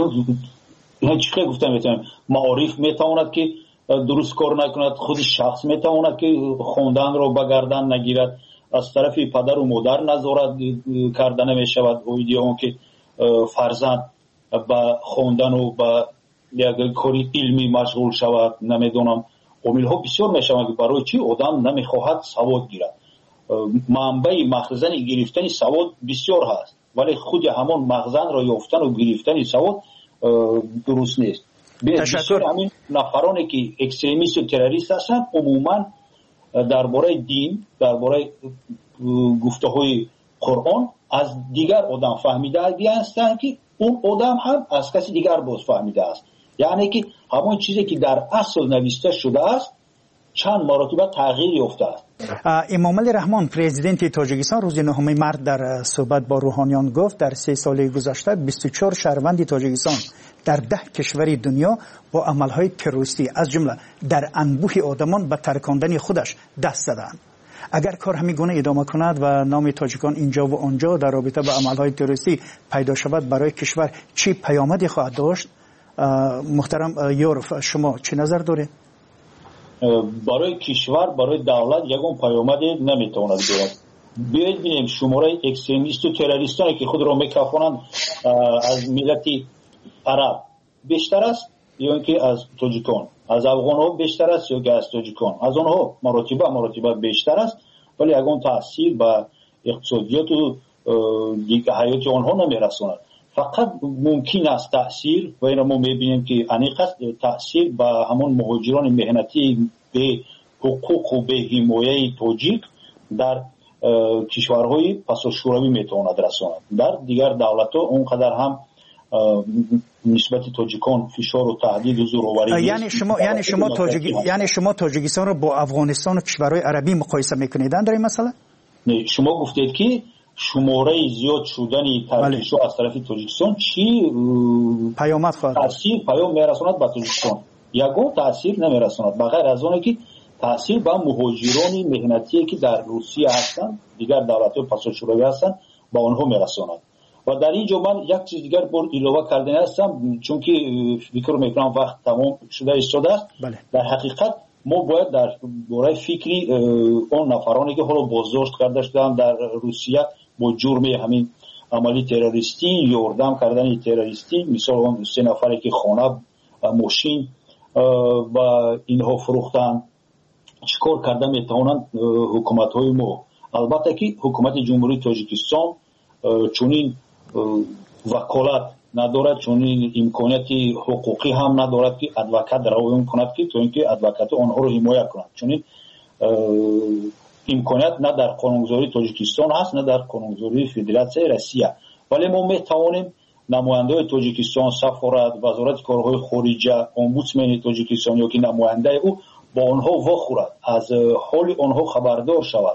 چیکار گفتم میتونم معارف میتواند که درست کار نکند، خود شخص میتواند که خوندن رو بگردن نگیرد، از طرف پدر و مادر نظارت کردن میشود، اون که فرزند با خوندن و با یک کاری علمی مشغول شود. نمیدونم عامل ها بسیار میشوند که برای چی آدم نمیخواهد سواد گیرد. منبع مخزن گرفتن سواد بسیار هست، ولی خود همان مخزن را یافتن و گرفتن سواد درست نیست. بسیار همین نفرانی که اکستریمیست و تروریست هستند عموما درباره دین، درباره گفته های قرآن از دیگر آدم فهمیده هستند که اون آدم هم از کسی دیگر باز فهمیده است. یعنی که همون چیزی که در اصل نوشته شده است چند مرتبه تغییر یافته است. امام علی رحمان پرزیدنت تاجیکستان روز 9 مارس در صحبت با روحانیان گفت در 3 سال گذشته 24 شهروند تاجیکستان در 10 کشور دنیا با عملهای تروریستی از جمله در انبوه آدمان به ترکاندن خودش دست زدند. اگر کار همین گونه ادامه کند و نام تاجیکان اینجا و آنجا در رابطه با عملهای تروریستی پیدا شود برای کشور چی پیامدی خواهد داشت؟ محترم یورف شما چه نظر داره؟ برای کشور، برای دولت یگان پیامدی نمیتواند دارد. بیایید ببینیم شماره اکستریمیست و تروریستانی که خود را میکافانند از ملت عرب بیشتر است یا اینکه از تاجیکان، از افغان‌ها بیشتر است یا که از تاجیکان، از آنها مراتب بیشتر است، ولی یگان تاثیر به اقتصادیات و دیگر حیات آنها نمیرساند. فقط ممکن است تاثیر و این ما میبینیم که انیق است تاثیر به همون مهاجران مهنتی به حقوق و به حمایه تاجیک در کشورهای پساشوروی میتواند رساند. در دیگر دولت‌ها اونقدر هم نسبت تاجیکان فشار و تهدید و زورآوری یعنی شما تاجیکستان رو با افغانستان و کشورهای عربی مقایسه میکنید در این مسئله؟ نه، شما گفتید که شماره زیاد شدن ترکیش از طرف تاجیکستان چی پیامد خواهد تاثیر پیام میرساند به تاجیکستان؟ یگان تاثیر نمیرساند بغیر از اون که تاثیر به مهاجران مهنتی که در روسیه هستند، دیگر دولت‌های پساشوروی هستند، با آنها میرساند. و در اینجا من یک چیز دیگر بار علاوه کردن هستم، چون که فکر میکنم وقت تمام شده است. در حقیقت ما باید در باره فکری اون نفرانی که حالا بازداشت کرده شدن در روسیه با جرم همین عملی تروریستی، یاردم کردن تروریستی، مثال اون 3 نفری که خانه ماشین و اینها فروختن، چیکار کرده میتوانند حکومت های ما؟ البته که حکومت جمهوری تاجیکستان چونین وکالت ندارد، چونین امکانیتی حقوقی هم ندارد که ادوکات روی کند که تو اینکه ادوکات آنها رو حمایت کند. چونین امکانیت نه در قانونگذاری تاجیکستان هست نه در قانونگذاری فدراسیون روسیه. ولی ما میتوانیم نماینده تاجیکستان، سفارت، وزارت کارهای خارجه، امبودسمن تاجیکستان یا که نماینده او با آنها واخورد، از حال آنها خبردار شود،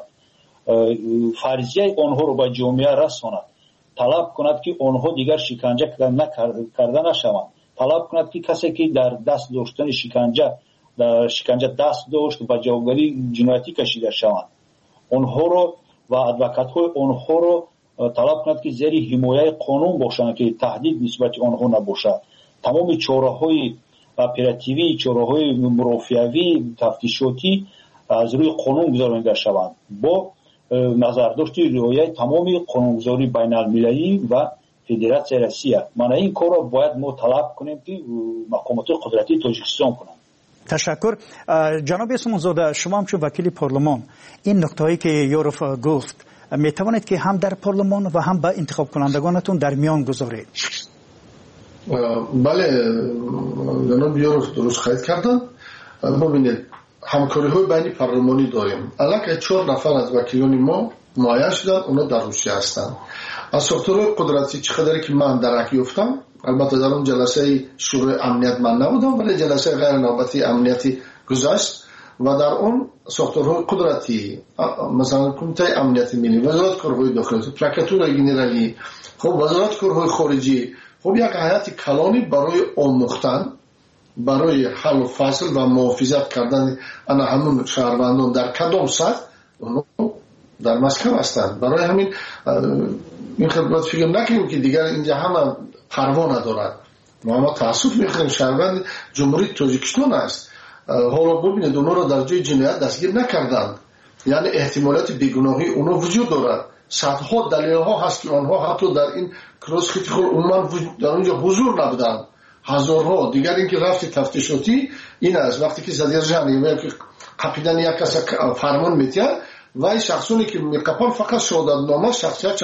فرضیه آنها رو به جامعه رساند، طلب کند که آنها دیگر شکنجه کرده نشوند، طلب کند که کسی که در دست داشتن شکنجه دست داشت و جوابگری جنایتی کشیده شوند، آنها رو و ادوکات های آنها رو طلب کند که زیر حمایه قانون باشند که تهدید نسبت آنها نباشد. تمام چاره‌های اپراتیوی، چاره‌های مرافعوی، تفتیشاتی از روی قانون گذارانده شوند با نظرداشت رعایت تمام قانونگذاری بین المللی و فدراسیون روسیه. معنی این کار را باید ما طلب کنیم که مقامات قدرتی تاجیکستان کنند. تشکر. جناب اسمانزاده، شما هم چون وکیل پارلمان این نکته‌ای که یورف گفت می توانید که هم در پارلمان و هم با انتخاب کنندگانتون در میان گذارید؟ بله جناب یورف درست خواهید کردن. ببینید همکاری های بین پارلمانی داریم. الان 4 نفر از وکیلان ما معین شدن، اونا در روسیه هستند. از ساختار قدرتی چقدری که من درک یافتم، البته در اون جلسه شورای امنیت من نبودم ولی جلسه غیر نوبتی امنیتی گذشت و در اون ساختارهای قدرتی مثلا کمیته امنیت ملی، وزارت کارهای داخلی، پرکاتور گنرالی، خب وزارت کارهای خارجی، خب یک هیئت کلانی برای آموختن، برای حل و فصل و محافظت کردن انا همون شهروندان در کدام سطح در مسکو هستند. برای همین این خدمت فکر نکنیم که دیگر اینجا همه پروا ندارد. ما تاسف می‌خوریم شهروند جمهوری تاجیکستان است. حالا ببینید اونا رو در جای جنایت دستگیر نکردند، یعنی احتمالات بیگناهی اونا وجود دارد. صدها دلیل ها هست که آنها حتی در این کراس خیلی خود عموما در اونجا حضور نبودند. هزارها دیگر اینکه رفت تفتیشاتی این است وقتی که صدر جمهوری که قپیدن یک کس فرمان میتید و شخصونی که میقپن فقط شهادتنامه شخصیت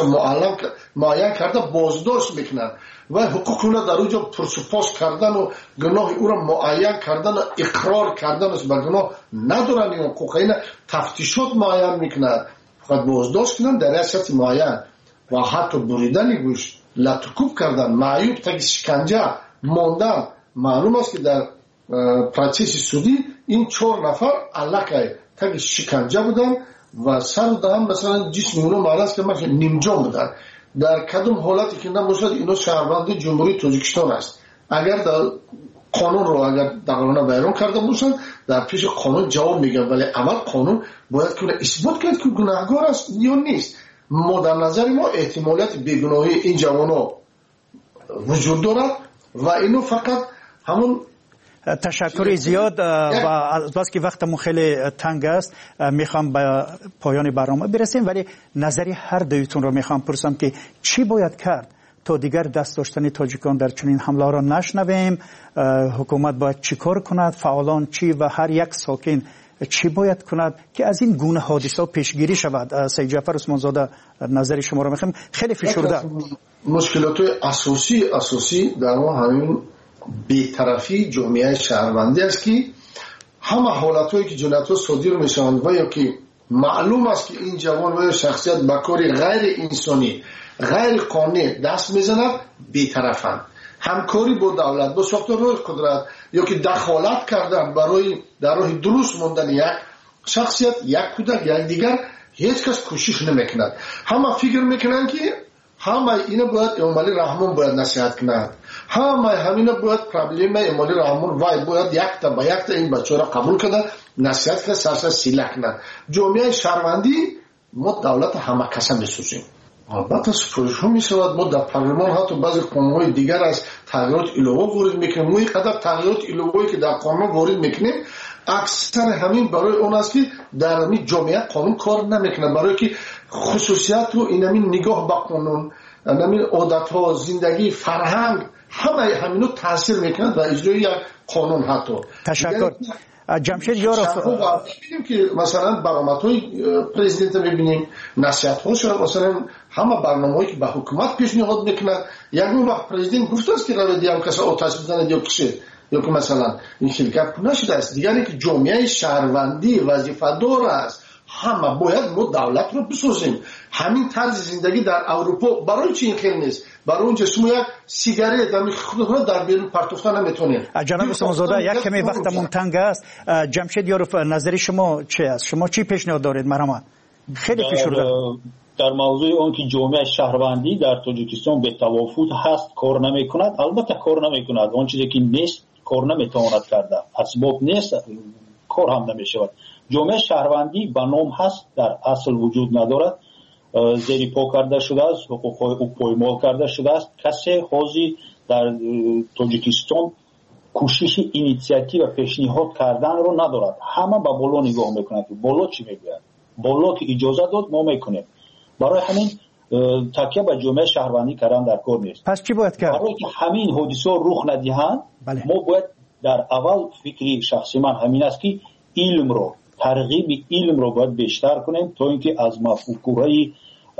معین کرده بازداشت میکنن و حقوق اونا در اونجا پرسپاس کردن و گناه او را معین کردن و اقرار کردن از به گناه ندارن. این حقوق اینا تفتیشات معین میکنن، فقط بازداشت کنن در حیثیت معین و حتی بریدن گوشت، لطکوب کردن، معیوب تا شکنجه ماندن. معلوم است که در پروسس سودی این 4 نفر علکه تا شکنجه بودن و سر دادن مثلا جسم اونو معلوم است که مثلا نیمجان بودن. در کدوم حالتی که نباشد اینو شهروند جمهوری تاجیکستان است. اگر در قانون رو اگر دقیقاً بیان کرده باشند در پیش قانون جواب میگن، ولی اول قانون باید که اثبات کرد که گناهکار است یا نیست. ما در نظر ما احتمالیت بیگناهی این جوانو وجود دارد و اینو فقط همون. تشکر زیاد و از بس که وقتمون خیلی تنگ است میخوام به پایان برنامه برسیم، ولی نظری هر دویتون رو میخوام پرسم که چی باید کرد تا دیگر دست داشتن تاجیکان در چنین حمله را نشنویم؟ حکومت باید چی کار کند؟ فعالان چی و هر یک ساکن چی باید کند که از این گونه حادثه پیشگیری شود؟ سید جعفر عثمان زاده نظر شما را میخوام. خیلی فشرده مشکلات اساسی در ما همین بی‌طرفی جامعه شهروندی است که همه حالتایی که جنایت‌ها صادر میشوند و یا که معلوم است که این جوان و شخصیت به کاری غیر انسانی غیر قانونی دست میزند بی‌طرفند. همکاری با دولت با ساختارهای قدرت یا که دخالت کردن برای در راه درست ماندن یک شخصیت، یک کودک، یک دیگر، هیچ کس کوشش نمیکند. همه فکر میکنن که همه اینا باید امالی رحمان باید نصیحت کنند، همینا باید پرابلم امالی رحمان وای باید یک تا این بچه را قبول کنند، نصیحت کنند، سرسر سیله کنند. جامعه شهروندی ما دولت همه کسا میسوزیم. البته سپرش ها می شود. ما در پارلمان حتی بعضی قانون‌های دیگر از تغییرات الهه وارد میکنیم. ما اینقدر تغییرات الهه‌ای که در قانون وارد میکنیم اکثر همین برای اون است که در همین جامعه قانون کار نمیکنه، برای که خصوصیت رو این همین نگاه به قانون، همین عادت‌ها، زندگی، فرهنگ همینو تاثیر میکنه در اجرای یک قانون. حتی تشکر. جمشید یاروف می‌بینیم که مثلا برآمدهای پرزیدنت می‌بینیم، نصیحت‌هاش مثلا همه برنامه‌هایی که به حکومت پیشنهاد میکنند. یک وقت پرزیدنت گفته است که روی هم کسی آتش بزنه یا کشه یا که مثلا این شرکت نشده است. دیگری که جامعه شهروندی وظیفه‌دار است، همه باید ما دولت رو بسازیم. همین طرز زندگی در اروپا برای چی این خیلی نیست؟ برای اونجا شما یک سیگارت در خودتون در بیرون پرتوفتن نمیتونید. جناب عثمان زاده یک کمی وقتمون تنگ است. جمشید یاروف نظر شما چی است؟ شما چی پیشنهاد دارید؟ مرحمت خیلی فشرده در موضوع اون که جامعه شهروندی در تاجیکستان به توافق هست کار نمیکند. البته کار نمیکند، اون چیزی که نیست کار نمیتواند کرده، اسباب نیست کار هم نمیشود. جامعه شهروندی به نام هست، در اصل وجود ندارد، زیر پا کرده شده است، حقوق او پایمال کرده شده است. کسی حاضر در تاجیکستان کوشش اینیشیاتیو و پیشنهاد کردن رو ندارد. همه به بالا نگاه میکنند که بالا چی میگوید، بالا که اجازه داد ما میکنیم. برای همین تکیه به جامعه شهروندی کردن در کار نیست. پس چی باید کرد؟ برای که همین حادثه رخ ندهند ما باید در اول فکری شخصی من همین است که علم رو ترغیب علم رو باید بیشتر کنیم تا اینکه از مفکورهای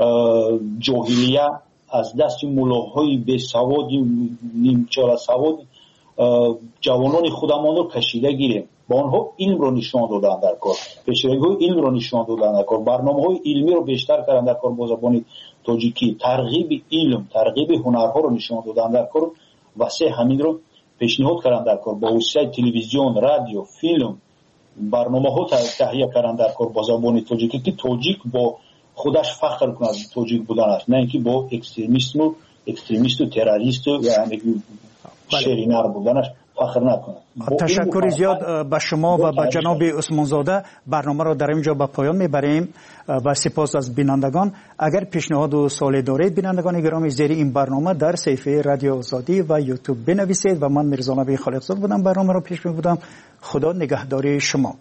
جاهلیه از دست ملاهای بی سواد نیمچال سواد جوانان خودمان رو کشیده گیریم. با آنها علم رو نشان دادن در کار، پیشروی علم رو نشان دادن در کار، برنامه‌های علمی رو بیشتر کردن در کار با زبان تاجیکی، ترغیب علم، ترغیب هنرها رو نشان دادن در کار، واسه همین رو پیشنهاد کردن در کار با وسیله تلویزیون، رادیو، فیلم، برنامه‌ها تهیه کردن در کار با زبان تاجیکی که تاجیک با خودش فخر کنه از تاجیک بودن است، نه اینکه با اکستریمیست و تروریست و یعنی شرینر بودنش فخر نکنه. تشکر زیاد به شما و به جناب عثمان زاده. برنامه را در اینجا به پایان میبریم و سپاس از بینندگان. اگر پیشنهاد و سوالی دارید بینندگان گرامی زیر این برنامه در صفحه رادیو آزادی و یوتیوب بنویسید. و من میرزا نبی خالقزاد بودم، برنامه را پیش میبردم. خدا نگهداری شما.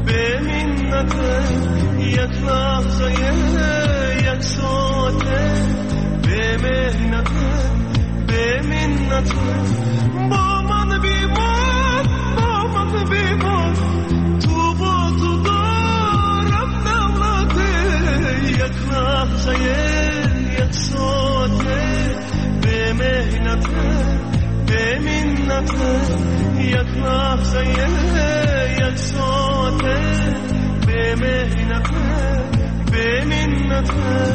به منت یک لحظه یک ساعته به مهنت به منت با من بیمان با من بیمان تو با تو دارم دولت یک لحظه یک ساعته به مهنت به منت یک لحظه یک ساعته به مهنت به منت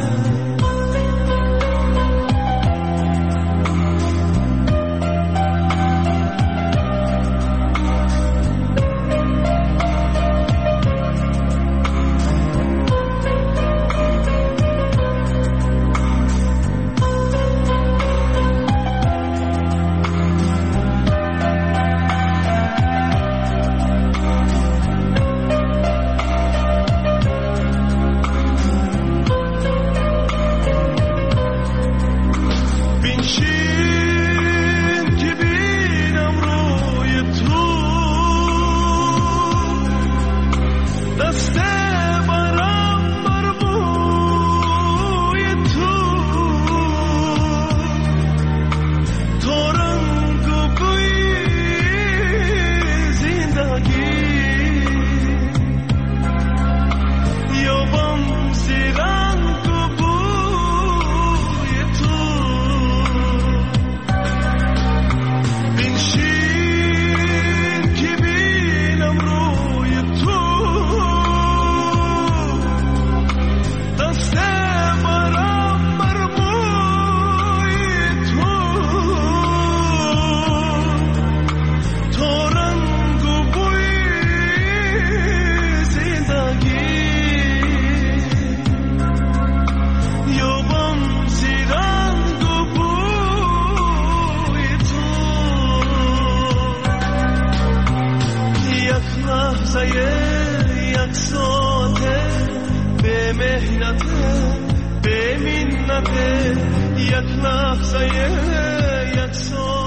یک ساعته به مهنت به منت یک لحظه یک ساعته